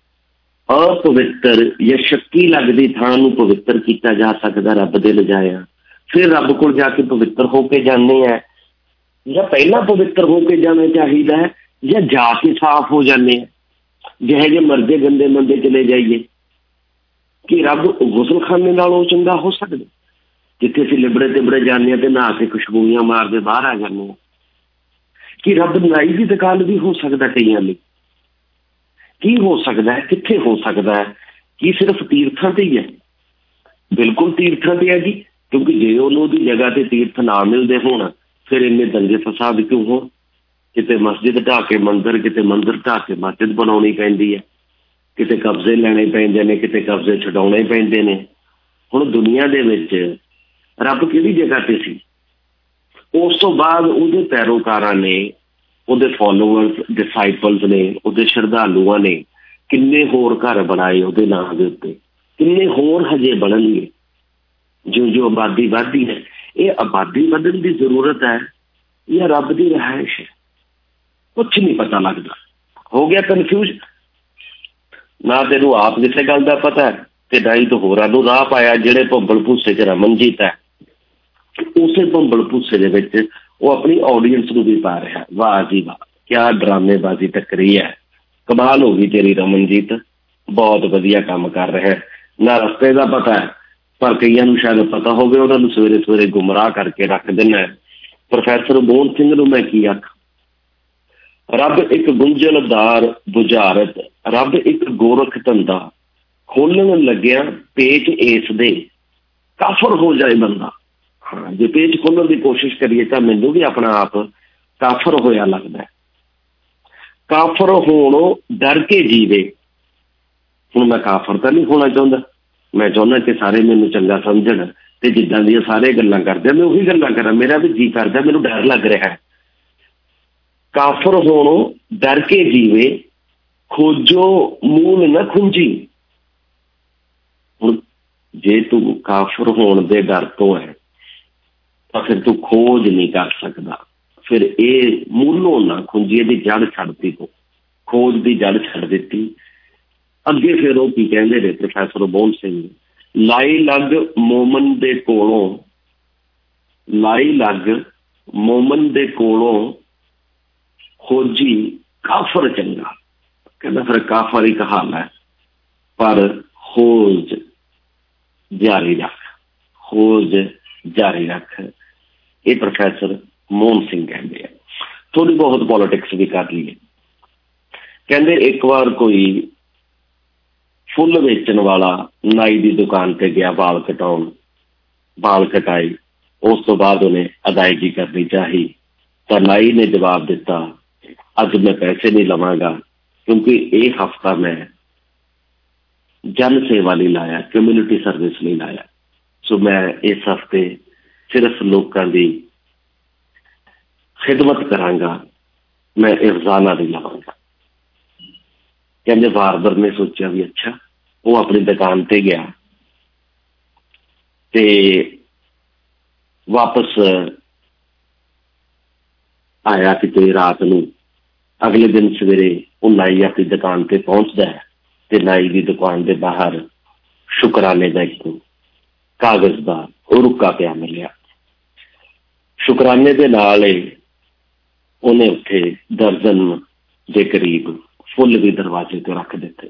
ਅਪਵਿੱਤਰ ਜਾਂ ਸ਼ੱਕੀ ਲੱਗਦੀ ਥਾਂ ਨੂੰ ਪਵਿੱਤਰ ਕੀਤਾ ਜਾ ਸਕਦਾ ਰੱਬ ਦੇ ਲਜਾਇਆ। ਫਿਰ ਰੱਬ ਕੋਲ ਜਾ ਕੇ ਪਵਿੱਤਰ ਹੋ ਕੇ ਜਾਂਦੇ ਆ, ਜਾਂ ਪਹਿਲਾਂ ਪਵਿੱਤਰ ਹੋ ਕੇ ਜਾਣਾ ਚਾਹੀਦਾ ਹੈ, ਜਾਂ ਜਾ ਕੇ ਸਾਫ਼ ਹੋ ਜਾਂਦੇ ਆ। ਜਿਹੇ ਜਿਹੇ ਮਰਜ਼ੇ ਗੰਦੇ ਮੰਦੇ ਚਲੇ ਜਾਈਏ, ਕਿ ਰੱਬ ਗੁਸਲਖਾਨੇ ਨਾਲੋਂ ਚੰਗਾ ਹੋ ਸਕਦਾ? ਜਿੱਥੇ ਅਸੀਂ ਲਿਬੜੇ ਤਿਬੜੇ ਜਾਂਦੇ ਹਾਂ ਤੇ ਨਹਾ ਕੇ ਖੁਸ਼ਬੂਆਂ ਮਾਰਦੇ ਬਾਹਰ ਆ ਜਾਂਦੇ ਹਾਂ। ਕਿ ਰੱਬ ਨਾਈ ਦੀ ਦੁਕਾਨ ਵੀ ਹੋ ਸਕਦਾ ਕਈਆਂ ਲਈ? ਕੀ ਹੋ ਸਕਦਾ ਹੈ? ਕਿੱਥੇ ਹੋ ਸਕਦਾ ਹੈ? ਕੀ ਸਿਰਫ ਤੀਰਥਾਂ ਤੇ ਹੀ ਹੈ? ਬਿਲਕੁਲ ਤੀਰਥਾਂ ਤੇ ਹੈ ਜੀ, ਕਿਉਂਕਿ ਜੇ ਉਹਨੂੰ ਉਹਦੀ ਜਗ੍ਹਾ ਤੇ ਤੀਰਥ ਨਾ ਮਿਲਦੇ ਹੋਣ ਫਿਰ ਇੰਨੇ ਦੰਗੇ ਫਸਾਦ ਕਿਉਂ ਹੋਣ? ਕਿਤੇ ਮਸਜਿਦ ਢਾਹ ਕੇ ਮੰਦਰ, ਕਿਤੇ ਮੰਦਰ ਢਾਹ ਕੇ ਮਸਜਿਦ ਬਣਾਉਣੀ ਪੈਂਦੀ ਹੈ, ਕਿਤੇ ਕਬਜ਼ੇ ਲੈਣੇ ਪੈਂਦੇ ਨੇ, ਕਿਤੇ ਕਬਜ਼ੇ ਛਡਾਉਣੇ ਪੈਂਦੇ ਨੇ। ਹੁਣ ਦੁਨੀਆ ਦੇ ਵਿੱਚ ਰੱਬ ਕਿਹੜੀ ਜਗ੍ਹਾ ਤੇ ਸੀ? ਉਸ ਤੋਂ ਬਾਅਦ ਉਹਦੇ ਪੈਰੋਕਾਰਾਂ ਨੇ, ਉਹਦੇ ਫੋਲੋਅਰਸ, ਡਿਸਾਈਪਲਸ ਨੇ, ਉਹਦੇ ਸ਼ਰਧਾਲੂਆਂ ਨੇ ਕਿੰਨੇ ਹੋਰ ਘਰ ਬਣਾਏ ਉਹਦੇ ਨਾਂ ਦੇ ਉੱਤੇ, ਕਿੰਨੇ ਹੋਰ ਹਜੇ ਬਣਨਗੇ। ਜਿਉਂ ਜਿਉਂ ਆਬਾਦੀ ਵੱਧਦੀ ਹੈ, ਇਹ ਆਬਾਦੀ ਵਧਣ ਦੀ ਜ਼ਰੂਰਤ ਹੈ ਜਾਂ ਰੱਬ ਦੀ ਰਿਹਾਇਸ਼ ਹੈ? ਕੁਛ ਨਹੀਂ ਪਤਾ ਲੱਗਦਾ। ਹੋ ਗਿਆ ਕਨਫਿਊਜ਼। ਨਾ ਤੈਨੂੰ ਆਪ ਕਿਸੇ ਗੱਲ ਦਾ ਪਤਾ ਹੈ ਤੇ ਨਾ ਹੀ ਤੂੰ ਹੋਰਾਂ ਨੂੰ ਰਾਹ ਪਾਇਆ। ਜਿਹੜੇ ਭੰਬਲ ਭੂਸੇ 'ਚ ਰਮਨਜੀਤ ਹੈ, ਉਸੇ ਭੰਬਲ ਭੂਸੇ ਦੇ ਵਿੱਚ ਉਹ ਆਪਣੀ ਆਡੀਅנਸ ਨੂੰ ਵੀ ਪਾ ਰਿਹਾ। ਵਾਹ ਜੀ ਵਾਹ, ਕਿਆ ਡਰਾਮੇਬਾਜ਼ੀ ਟੱਕਰੀ ਹੈ, ਕਮਾਲ ਹੋ ਗਈ ਤੇਰੀ ਰਮਨਜੀਤ, ਬਹੁਤ ਵਧੀਆ ਕੰਮ ਕਰ ਰਿਹਾ। ਨਾ ਰਸਤੇ ਦਾ ਪਤਾ ਹੈ, ਪਰ ਕਈਆਂ ਨੂੰ ਸ਼ਾਇਦ ਪਤਾ ਹੋਵੇ, ਉਹਨਾਂ ਨੂੰ ਸਵੇਰੇ ਸਵੇਰੇ ਗੁੰਮਰਾਹ ਕਰਕੇ ਰੱਖ ਦਿੰਦਾ। ਪ੍ਰੋਫੈਸਰ ਮੋਹਨ ਸਿੰਘ ਨੂੰ ਮੈਂ ਕੀ ਆਖ, ਰੱਬ ਇੱਕ ਗੁੰਝਲਦਾਰ ਬੁਝਾਰਤ, ਰੱਬ ਇੱਕ ਗੋਰਖ ਧੰਦਾ, ਖੋਲਣ ਲੱਗਿਆ ਪੇਚ ਇਸ ਦੇ ਕਾਫਰ ਹੋ ਜਾਏ ਬੰਦਾ। ਹਾਂ, ਜੇ ਪੇਚ ਖੋਲਣ ਦੀ ਕੋਸ਼ਿਸ਼ ਕਰੀਏ ਤਾਂ ਮੈਨੂੰ ਵੀ ਆਪਣਾ ਆਪ ਕਾਫਰ ਹੋਇਆ ਲੱਗਦਾ। ਕਾਫਰ ਹੋਣੋਂ ਡਰ ਕੇ ਜੀਵੇ। ਹੁਣ ਮੈਂ ਕਾਫਰ ਤਾਂ ਨਹੀਂ ਹੋਣਾ ਚਾਹੁੰਦਾ, ਮੈਂ ਚਾਹੁੰਦਾ ਕਿ ਸਾਰੇ ਮੈਨੂੰ ਚੰਗਾ ਸਮਝਣ ਤੇ ਜਿੱਦਾਂ ਦੀਆਂ ਸਾਰੇ ਗੱਲਾਂ ਕਰਦੇ ਮੈਂ ਉਹੀ ਗੱਲਾਂ ਕਰਾਂ। ਮੇਰਾ ਵੀ ਜੀ ਕਰਦਾ, ਮੈਨੂੰ ਡਰ ਲੱਗ ਰਿਹਾ ਹੈ। ਕਾਫਰ ਹੋਣੋਂ ਡਰ ਕੇ ਜੀਵੇ, ਖੋਜੋ ਮੂਲ ਨਾ ਖੁੰਝੀ। ਹੁਣ ਜੇ ਤੂੰ ਕਾਫਰ ਹੋਣ ਦੇ ਡਰ ਤੋਂ ਹੈ ਤਾਂ ਫਿਰ ਤੂੰ ਖੋਜ ਨਹੀਂ ਕਰ ਸਕਦਾ। ਫਿਰ ਇਹ ਮੂਲੋਂ ਨਾ ਖੁੰਝੀ, ਇਹਦੀ ਜੜ ਛੱਡਤੀ, ਤੂੰ ਖੋਜ ਦੀ ਜੜ ਛੱਡ ਦਿੱਤੀ। ਅੱਗੇ ਫਿਰ ਉਹ ਕੀ ਕਹਿੰਦੇ ਨੇ ਪ੍ਰੋਫੈਸਰ ਮੋਹਨ ਸਿੰਘ, ਲਾਈ ਲੱਗ ਮੋਮਨ ਦੇ ਕੋਲੋਂ, ਲਾਈ ਲੱਗ ਮੋਮਨ ਦੇ ਕੋਲੋਂ ਖੋਜੀ ਕਾਫਰ ਚੰਗਾ। ਕਹਿੰਦਾ ਫਿਰ ਕਾਫਰ ਇੱਕ ਹਾਲ ਹੈ, ਪਰ ਖੋਜ ਜਾਰੀ ਰੱਖ, ਖੋਜ ਜਾਰੀ ਰੱਖ। ਇਹ ਪ੍ਰੋਫੈਸਰ ਮੋਹਨ ਸਿੰਘ ਕਹਿੰਦੇ ਆ। ਥੋੜ੍ਹੀ ਬਹੁਤ ਪੋਲੀਟਿਕਸ ਵੀ ਕਰ ਲਈਏ। ਕਹਿੰਦੇ ਇੱਕ ਵਾਰ ਕੋਈ ਫੁੱਲ ਵੇਚਣ ਵਾਲਾ ਨਾਈ ਦੀ ਦੁਕਾਨ ਤੇ ਗਿਆ ਵਾਲ ਕਟਾਉਣ, ਵਾਲ ਕਟਾਏ, ਉਸ ਤੋਂ ਬਾਅਦ ਉਹਨੇ ਅਦਾਇਗੀ ਕਰਨੀ ਚਾਹੀ ਤਾਂ ਨਾਈ ਨੇ ਜਵਾਬ ਦਿੱਤਾ, ਅੱਜ ਮੈਂ ਪੈਸੇ ਨਹੀਂ ਲਵਾਂਗਾ ਕਿਉਂਕਿ ਇਹ ਹਫ਼ਤਾ ਮੈਂ ਜਨ ਸੇਵਾ ਲਈ ਲਾਇਆ, ਕਮਿਊਨਿਟੀ ਸਰਵਿਸ ਲਈ ਲਾਇਆ। ਸੋ ਮੈਂ ਇਸ ਹਫ਼ਤੇ ਸਿਰਫ ਲੋਕਾਂ ਦੀ ਖਿਦਮਤ ਕਰਾਂਗਾ, ਮੈਂ ਇਰਜ਼ਾਨਾ ਨਹੀਂ ਲਵਾਂਗਾ। ਕਹਿੰਦੇ ਬਾਰਬਰ ਨੇ ਸੋਚਿਆ ਵੀ ਅੱਛਾ। ਉਹ ਆਪਣੀ ਦੁਕਾਨ ਤੇ ਗਿਆ ਤੇ ਵਾਪਸ ਆਇਆ ਕਿਤੇ ਰਾਤ ਨੂੰ। ਅਗਲੇ ਦਿਨ ਸਵੇਰੇ ਉਹ ਨਾਈ ਆਪਣੀ ਦੁਕਾਨ ਤੇ ਪਹੁੰਚਦਾ ਹੈ ਤੇ ਨਾਈ ਦੀ ਦੁਕਾਨ ਦੇ ਬਾਹਰ ਸ਼ੁਕਰਾਨੇ ਦਾ ਇੱਕ ਕਾਗਜ਼ ਦਾ ਉਹ ਰੁੱਕਾ ਪਿਆ ਮਿਲਿਆ। ਸ਼ੁਕਰਾਨੇ ਦੇ ਨਾਲ ਹੀ ਉਹਨੇ ਉੱਥੇ ਦਰਜਨ ਦੇ ਕਰੀਬ ਫੁੱਲ ਵੀ ਦਰਵਾਜ਼ੇ ਤੇ ਰੱਖ ਦਿੱਤੇ।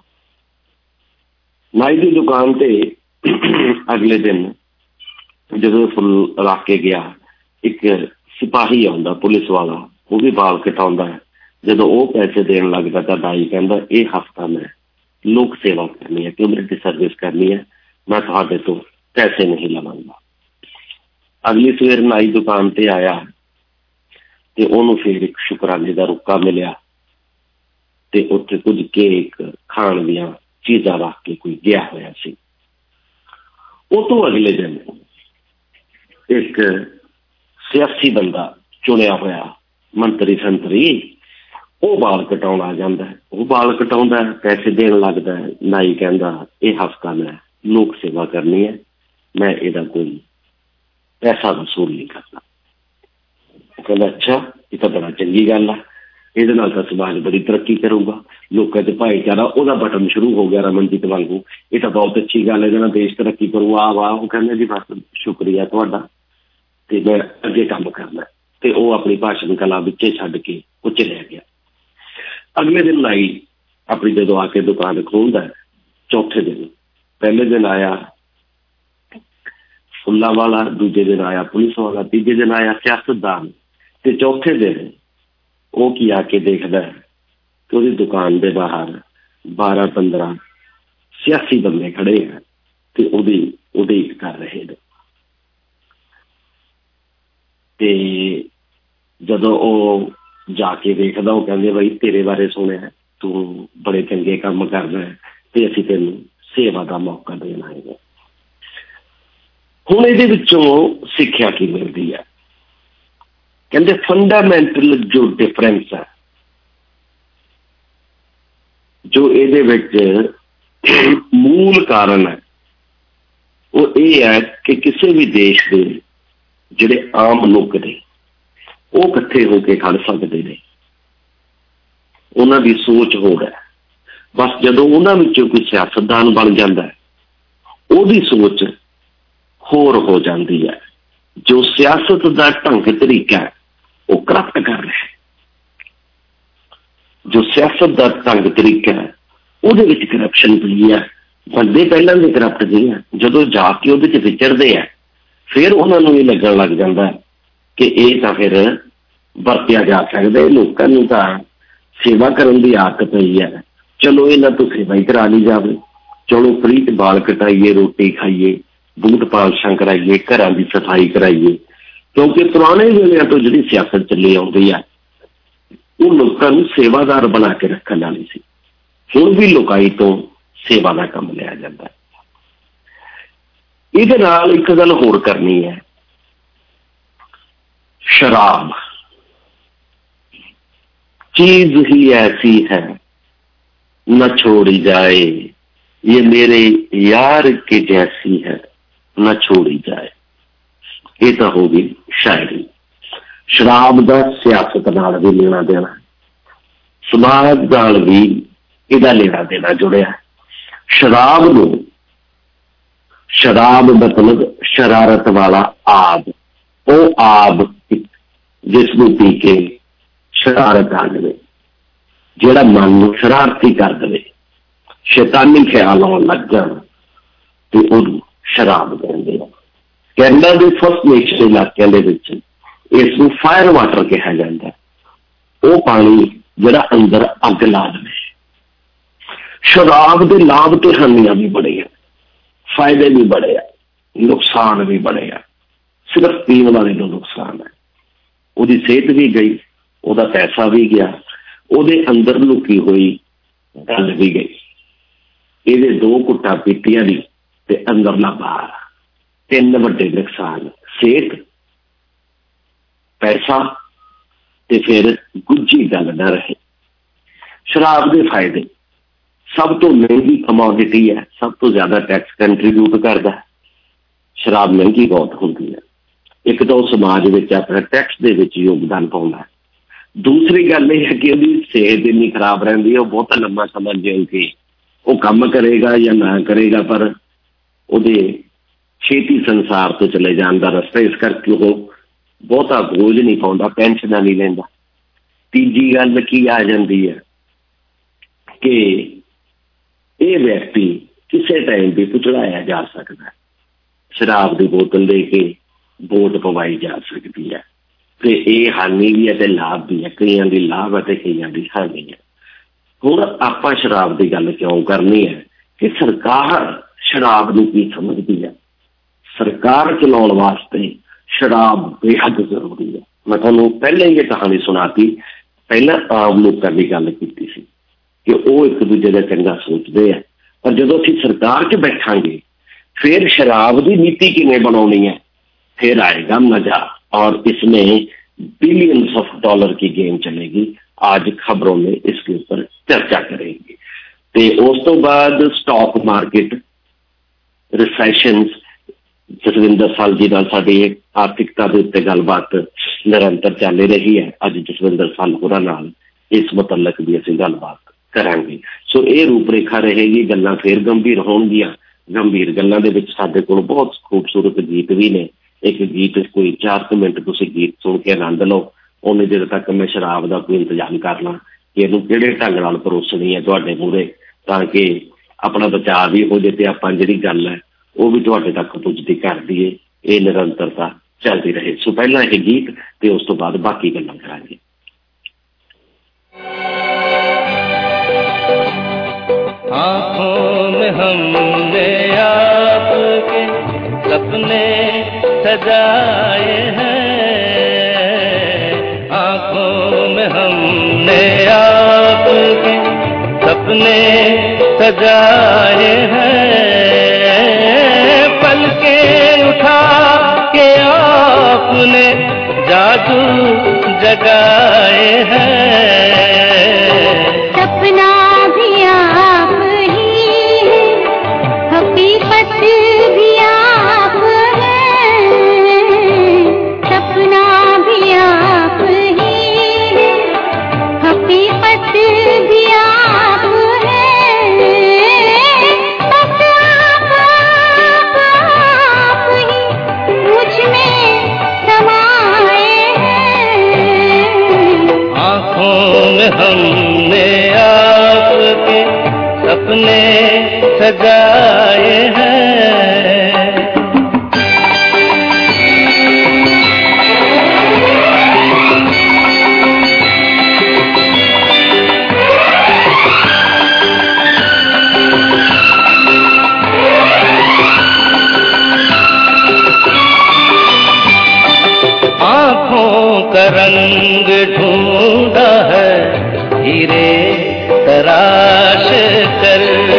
ਨਾਈ ਦੀ ਦੁਕਾਨ ਤੇ ਅਗਲੇ ਦਿਨ ਜਦੋਂ ਫੁੱਲ ਰੱਖ ਕੇ ਗਿਆ, ਇੱਕ ਸਿਪਾਹੀ ਆਉਂਦਾ, ਪੁਲਿਸ ਵਾਲਾ, ਉਹ ਵੀ ਵਾਲ ਕਟਾਉਂਦਾ ਹੈ। ਜਦੋਂ ਉਹ ਪੈਸੇ ਦੇਣ ਲੱਗਦਾ ਤਾਂ ਦਾਈ ਕਹਿੰਦਾ ਇਹ ਹਫ਼ਤਾ ਮੈਂ ਲੋਕ ਸੇਵਾ ਕਰਨੀ ਹੈ, ਕਮਿਊਨਿਟੀ ਸਰਵਿਸ ਕਰਨੀ ਹੈ, ਮੈਂ ਤੁਹਾਡੇ ਤੋਂ ਪੈਸੇ ਨਹੀਂ ਲਵਾਂਗਾ। ਅਗਲੀ ਸਵੇਰ ਨਾਈ ਦੁਕਾਨ ਤੇ ਆਇਆ ਤੇ ਉਹਨੂੰ ਫਿਰ ਇੱਕ ਸ਼ੁਕਰਾਨੇ ਦਾ ਰੁੱਕਾ ਮਿਲਿਆ ਤੇ ਉੱਥੇ ਕੁਝ ਕੇਕ ਖਾਣ ਦੀਆਂ ਚੀਜ਼ਾਂ ਰੱਖ ਕੇ ਕੋਈ ਗਿਆ ਹੋਇਆ ਸੀ। ਉਹ ਤੋਂ ਅਗਲੇ ਦਿਨ ਇੱਕ ਸਿਆਸੀ ਬੰਦਾ ਚੁਣਿਆ ਹੋਇਆ ਮੰਤਰੀ ਸੰਤਰੀ ਉਹ ਵਾਲ ਕਟਾਉਣ ਆ ਜਾਂਦਾ। ਉਹ ਵਾਲ ਕਟਾਉਂਦਾ, ਪੈਸੇ ਦੇਣ ਲੱਗਦਾ। ਨਾਈ ਕਹਿੰਦਾ ਇਹ ਹਫ਼ਤਾ ਮੈਂ ਲੋਕ ਸੇਵਾ ਕਰਨੀ ਹੈ, ਮੈਂ ਇਹਦਾ ਕੋਈ ਪੈਸਾ ਵਸੂਲ ਨਹੀਂ ਕਰਦਾ। ਉਹ ਕਹਿੰਦਾ ਅੱਛਾ, ਇਹ ਤਾਂ ਬੜਾ ਚੰਗੀ ਗੱਲ ਆ, ਇਹਦੇ ਨਾਲ ਤਾਂ ਸਮਾਜ ਬੜੀ ਤਰੱਕੀ ਕਰੂਗਾ, ਲੋਕਾਂ 'ਚ ਭਾਈਚਾਰਾ ਉਹਦਾ ਬਟਨ ਸ਼ੁਰੂ ਹੋ ਗਿਆ ਰਮਨਜੀਤ ਵਾਂਗੂ, ਇਹ ਤਾਂ ਬਹੁਤ ਅੱਛੀ ਗੱਲ ਹੈ, ਇਹਦੇ ਨਾਲ ਦੇਸ਼ ਤਰੱਕੀ ਕਰੂ। ਆਹ ਵਾਹ। ਉਹ ਕਹਿੰਦਾ ਜੀ ਬਸ ਸ਼ੁਕਰੀਆ ਤੁਹਾਡਾ, ਤੇ ਮੈਂ ਅੱਗੇ ਕੰਮ ਕਰਨਾ। ਤੇ ਉਹ ਆਪਣੀ ਭਾਸ਼ਣ ਕਲਾ ਵਿੱਚੇ ਛੱਡ ਕੇ ਉਹ ਚਲਿਆ ਗਿਆ। ਅਗਲੇ ਦਿਨ ਨਾਈ ਆਪਣੀ ਜਦੋਂ ਆ ਕੇ ਦੁਕਾਨ ਖੋਲ੍ਹਦਾ, ਚੌਥੇ ਦਿਨ, ਪਹਿਲੇ ਦਿਨ ਆਇਆ ਫੁੱਲਾਂ ਵਾਲਾ, ਦੂਜੇ ਦਿਨ ਆਇਆ ਪੁਲਿਸ ਵਾਲਾ, ਤੀਜੇ ਦਿਨ ਆਇਆ ਸਿਆਸਤਦਾਨ, ਤੇ ਚੌਥੇ ਦਿਨ ਉਹ ਕੀ ਆ ਕੇ ਦੇਖਦਾ ਕਿ ਉਹਦੀ ਦੁਕਾਨ ਦੇ ਬਾਹਰ ਬਾਰਾਂ ਪੰਦਰਾਂ ਸਿਆਸੀ ਬੰਦੇ ਖੜੇ ਆ ਤੇ ਉਹਦੀ ਉਡੀਕ ਕਰ ਰਹੇ ਨੇ। ਤੇ ਜਦੋਂ ਉਹ ਜਾ ਕੇ ਦੇਖਦਾ, ਉਹ ਕਹਿੰਦੇ ਬਈ ਤੇਰੇ ਬਾਰੇ ਸੁਣਿਆ, ਤੂੰ ਬੜੇ ਚੰਗੇ ਕੰਮ ਕਰਦਾ ਤੇ ਅਸੀਂ ਤੈਨੂੰ ਸੇਵਾ ਦਾ ਮੌਕਾ ਦੇਣਾ ਹੈਗਾ। ਹੁਣ ਇਹਦੇ ਵਿੱਚੋਂ ਸਿੱਖਿਆ ਕੀ ਮਿਲਦੀ ਹੈ? ਕਹਿੰਦੇ ਫੰਡਾਮੈਂਟਲ ਜੋ ਡਿਫਰੈਂਸ ਹੈ, ਜੋ ਇਹਦੇ ਵਿੱਚ ਮੂਲ ਕਾਰਨ ਹੈ, ਉਹ ਇਹ ਹੈ ਕਿ ਕਿਸੇ ਵੀ ਦੇਸ਼ ਦੇ ਜਿਹੜੇ ਆਮ ਲੋਕ ਨੇ ਉਹ ਇਕੱਠੇ ਹੋ ਕੇ ਖੜ ਸਕਦੇ ਨੇ। ਉਹਨਾਂ ਦੀ ਸੋਚ ਹੋਰ ਹੈ। ਬਸ ਜਦੋਂ ਉਹਨਾਂ ਵਿੱਚੋਂ ਕੋਈ ਸਿਆਸਤਦਾਨ ਬਣ ਜਾਂਦਾ, ਉਹਦੀ ਸੋਚ ਹੋਰ ਹੋ ਜਾਂਦੀ ਹੈ। ਜੋ ਸਿਆਸਤ ਦਾ ਢੰਗ ਤਰੀਕਾ ਹੈ ਉਹ ਕਰਪਟ ਕਰ ਰਿਹਾ। ਜੋ ਸਿਆਸਤ ਦਾ ਢੰਗ ਤਰੀਕਾ ਹੈ ਉਹਦੇ ਵਿੱਚ ਕਰਪਸ਼ਨ ਪਈ ਹੈ। ਬੰਦੇ ਪਹਿਲਾਂ ਦੇ ਕਰਪਟ ਨਹੀਂ ਹੈ, ਜਦੋਂ ਜਾ ਕੇ ਉਹਦੇ 'ਚ ਵਿਚਰਦੇ ਆ ਫਿਰ ਉਹਨਾਂ ਨੂੰ ਇਹ ਲੱਗਣ ਲੱਗ ਜਾਂਦਾ ਕਿ ਇਹ ਤਾਂ ਫਿਰ ਵਰਤਿਆ ਜਾ ਸਕਦਾ। ਲੋਕਾਂ ਨੂੰ ਤਾਂ ਸੇਵਾ ਕਰਨ ਦੀ ਆਦਤ ਪਈ ਹੈ, ਚਲੋ ਇਹਨਾਂ ਤੋਂ ਸੇਵਾ ਹੀ ਕਰਾ ਲਈ ਜਾਵੇ, ਚਲੋ ਫਰੀ 'ਚ ਵਾਲ ਕਟਾਈਏ, ਰੋਟੀ ਖਾਈਏ, ਬੂਟ ਪਾਲਸ਼ਾਂ ਕਰਾਈਏ, ਘਰਾਂ ਦੀ ਸਫਾਈ ਕਰਾਈਏ। ਕਿਉਂਕਿ ਪੁਰਾਣੇ ਵੇਲਿਆਂ ਤੋਂ ਜਿਹੜੀ ਸਿਆਸਤ ਚੱਲੀ ਆਉਂਦੀ ਆ ਉਹ ਲੋਕਾਂ ਨੂੰ ਸੇਵਾਦਾਰ ਬਣਾ ਕੇ ਰੱਖਣ ਵਾਲੀ ਸੀ। ਹੁਣ ਵੀ ਲੋਕਾਈ ਤੋਂ ਸੇਵਾ ਦਾ ਕੰਮ ਲਿਆ ਜਾਂਦਾ। ਇਹਦੇ ਨਾਲ ਇੱਕ ਗੱਲ ਹੋਰ ਕਰਨੀ ਹੈ, शराब चीज ही ऐसी है न छोड़ी जाए, ये मेरे यार के जैसी है न छोड़ी जाए। ये तो होगी शायरी। शराब का सियासत नाल भी लेना देना, समाज नाल भी इहदा लेना देना जुड़िया। शराब नूं, शराब मतलब शरारत वाला आब, वो आब जिसनूं पी के शरारत आ जाए, जिहड़ा मन नूं शरारती कर दे, शैतानी ख्याल आउण लग जाण ते उहनूं शराब कहंदे आ। कैनेडा के फर्स्ट नेशन इलाकिਆਂ ਦੇ ਵਿੱਚ ਇਸ ਨੂੰ फायर वाटर कहा जाता है। वो पानी जिहड़ा अंदर अग ला दे। शराब के लाभ ते हानियां भी बड़े हैं, फायदे भी बड़े हैं, नुकसान भी बड़े हैं। सिर्फ पीने वाले को नुकसान है, ਉਹਦੀ सेहत भी गई, ਉਹਦਾ पैसा भी गया, ਉਹਦੇ अंदर लुकी हुई गल भी गई। ਇਹਦੇ दो घुट्टा पीतियां दी ते अंदरला बाहर, तीन वड्डे नुकसान, सेहत, पैसा ते फिर गुज्जी गल न रहे। शराब के फायदे, सब तो महंगी कमोडिटी है, सब तो ज्यादा टैक्स कंट्रीब्यूट करता है। शराब महंगी बहुत होती है। एक तो समाज में अपना टैक्स के योगदान पाता है, दूसरी गल यह है कि उसकी सेहत इन्नी खराब रही है, बहुत लंबा समय जेल के वो काम करेगा या ना करेगा, पर उहदे छेती संसार तो चले जाने का रस्ता, इस करके वो बहुता बोझ नहीं पाता, पेंशन नहीं लेंदा। तीजी गल की आ जाती है कि ये व्यक्ति किसी टाइम भी पुचड़ाया जा सकता है। शराब की बोतल दे के वोट पवाई जा सकती है। ਤੇ ਇਹ ਹਾਨੀ ਵੀ ਹੈ ਤੇ ਲਾਭ ਵੀ ਹੈ, ਕਈਆਂ ਦੀ ਲਾਭ ਹੈ ਤੇ ਕਈਆਂ ਦੀ ਹਾਨੀ ਹੈ। ਹੁਣ ਆਪਾਂ ਸ਼ਰਾਬ ਦੀ ਗੱਲ ਕਿਉਂ ਕਰਨੀ ਹੈ ਕਿ ਸਰਕਾਰ ਸ਼ਰਾਬ ਨੂੰ ਕੀ ਸਮਝਦੀ ਹੈ। ਸਰਕਾਰ ਚਲਾਉਣ ਵਾਸਤੇ ਸ਼ਰਾਬ ਬੇਹੱਦ ਜ਼ਰੂਰੀ ਹੈ। ਮੈਂ ਤੁਹਾਨੂੰ ਪਹਿਲਾਂ ਹੀ ਇਹ ਕਹਾਣੀ ਸੁਣਾਤੀ। ਪਹਿਲਾਂ ਆਮ ਲੋਕਾਂ ਦੀ ਗੱਲ ਕੀਤੀ ਸੀ ਕਿ ਉਹ ਇੱਕ ਦੂਜੇ ਦਾ ਚੰਗਾ ਸੋਚਦੇ ਆ, ਪਰ ਜਦੋਂ ਅਸੀਂ ਸਰਕਾਰ 'ਚ ਬੈਠਾਂਗੇ फिर शराब की नीति किमें बनानी है, फिर आएगा मजा और इसमें बिलियंस ऑफ डॉलर की गेम चलेगी। आज खबरों में इसके ऊपर चर्चा करेंगे। ते उस तो बाद स्टॉक मार्केट रिसेशंस, जसविंदर साल जी नाल साडी आर्थिकता के उत्ते गलबात निरंतर चल रही है। अज जसविंदर साल होरां नाल इस मुतलक भी असीं गलबात करांगे। सो ये रूपरेखा रहेगी। गल्लां फिर गंभीर होणगियां। गंभीर गल्लां दे विच साडे कोल बहुत खूबसूरत गीत भी ने। एक गीत कोई चार कुछ मिनट तुसीं गीत सुन के आनंद लो। उन्नी देर तक मैं शराब का कोई इंतजाम करना कि इहनूं किहड़े ढंग नाल परोसणी है तुहाडे मूहरे, ताकि अपना बचाव भी हो जाए ते आपां जिहड़ी गल है वो भी तुहाडे तक पुजदी कर दईए। ये निरंतरता चलती रहे। सो पहला यह गीत ते उस तो बाद बाकी गल्लां करांगे। आँखों में हमने आपके सपने सजाए हैं, आँखों में हमने आपके सपने सजाए हैं, पलकें उठा के आपने जादू जगाए हैं। सपना भी आप भी आप हैं, सपना भी आप ही है, हकीकत भी आप हैं। बस आप आप आप ही मुझ में समाए हैं। आँखों में हमने आपके सपने सजाए हैं। आँखों का रंग ढूंढा है हीरे तराश कर,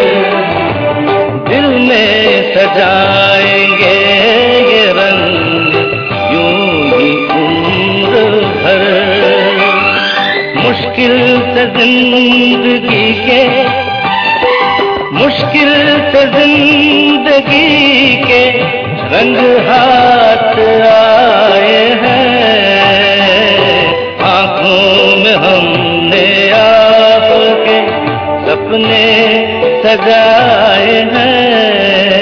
दिल में सजाएंगे ये रंग यूं ही उम्र भर। मुश्किल से जिंदगी के मुश्किल से जिंदगी के रंग हाथ आए हैं। आँखों में हमने आपके सपने सजाए हैं।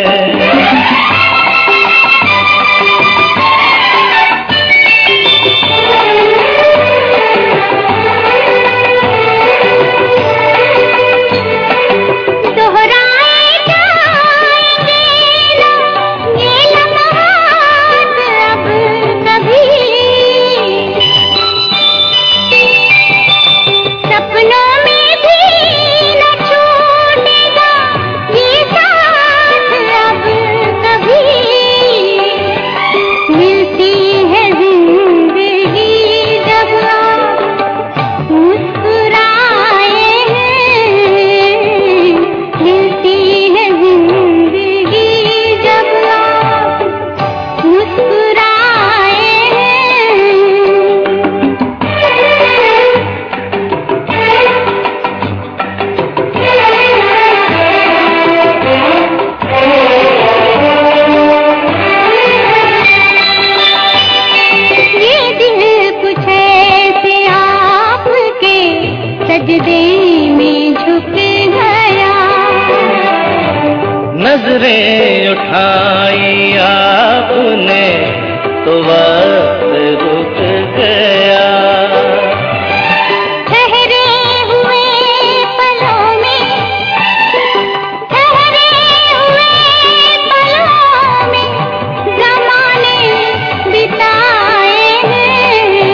नजरें उठाई आपने तो वक्त रुक गया। ठहरे हुए पलों में ठहरे हुए पलों में ज़माने बिताए हैं।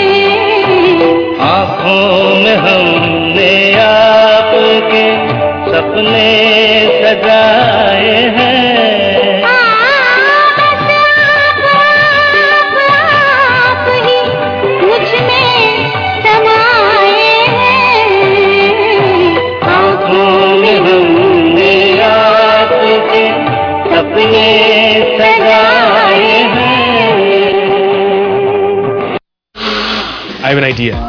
सपने सजाए हैं। आप ही मुझ में समाए हैं। आँखों में हमने आपके सपने सजाए हैं। I have an idea.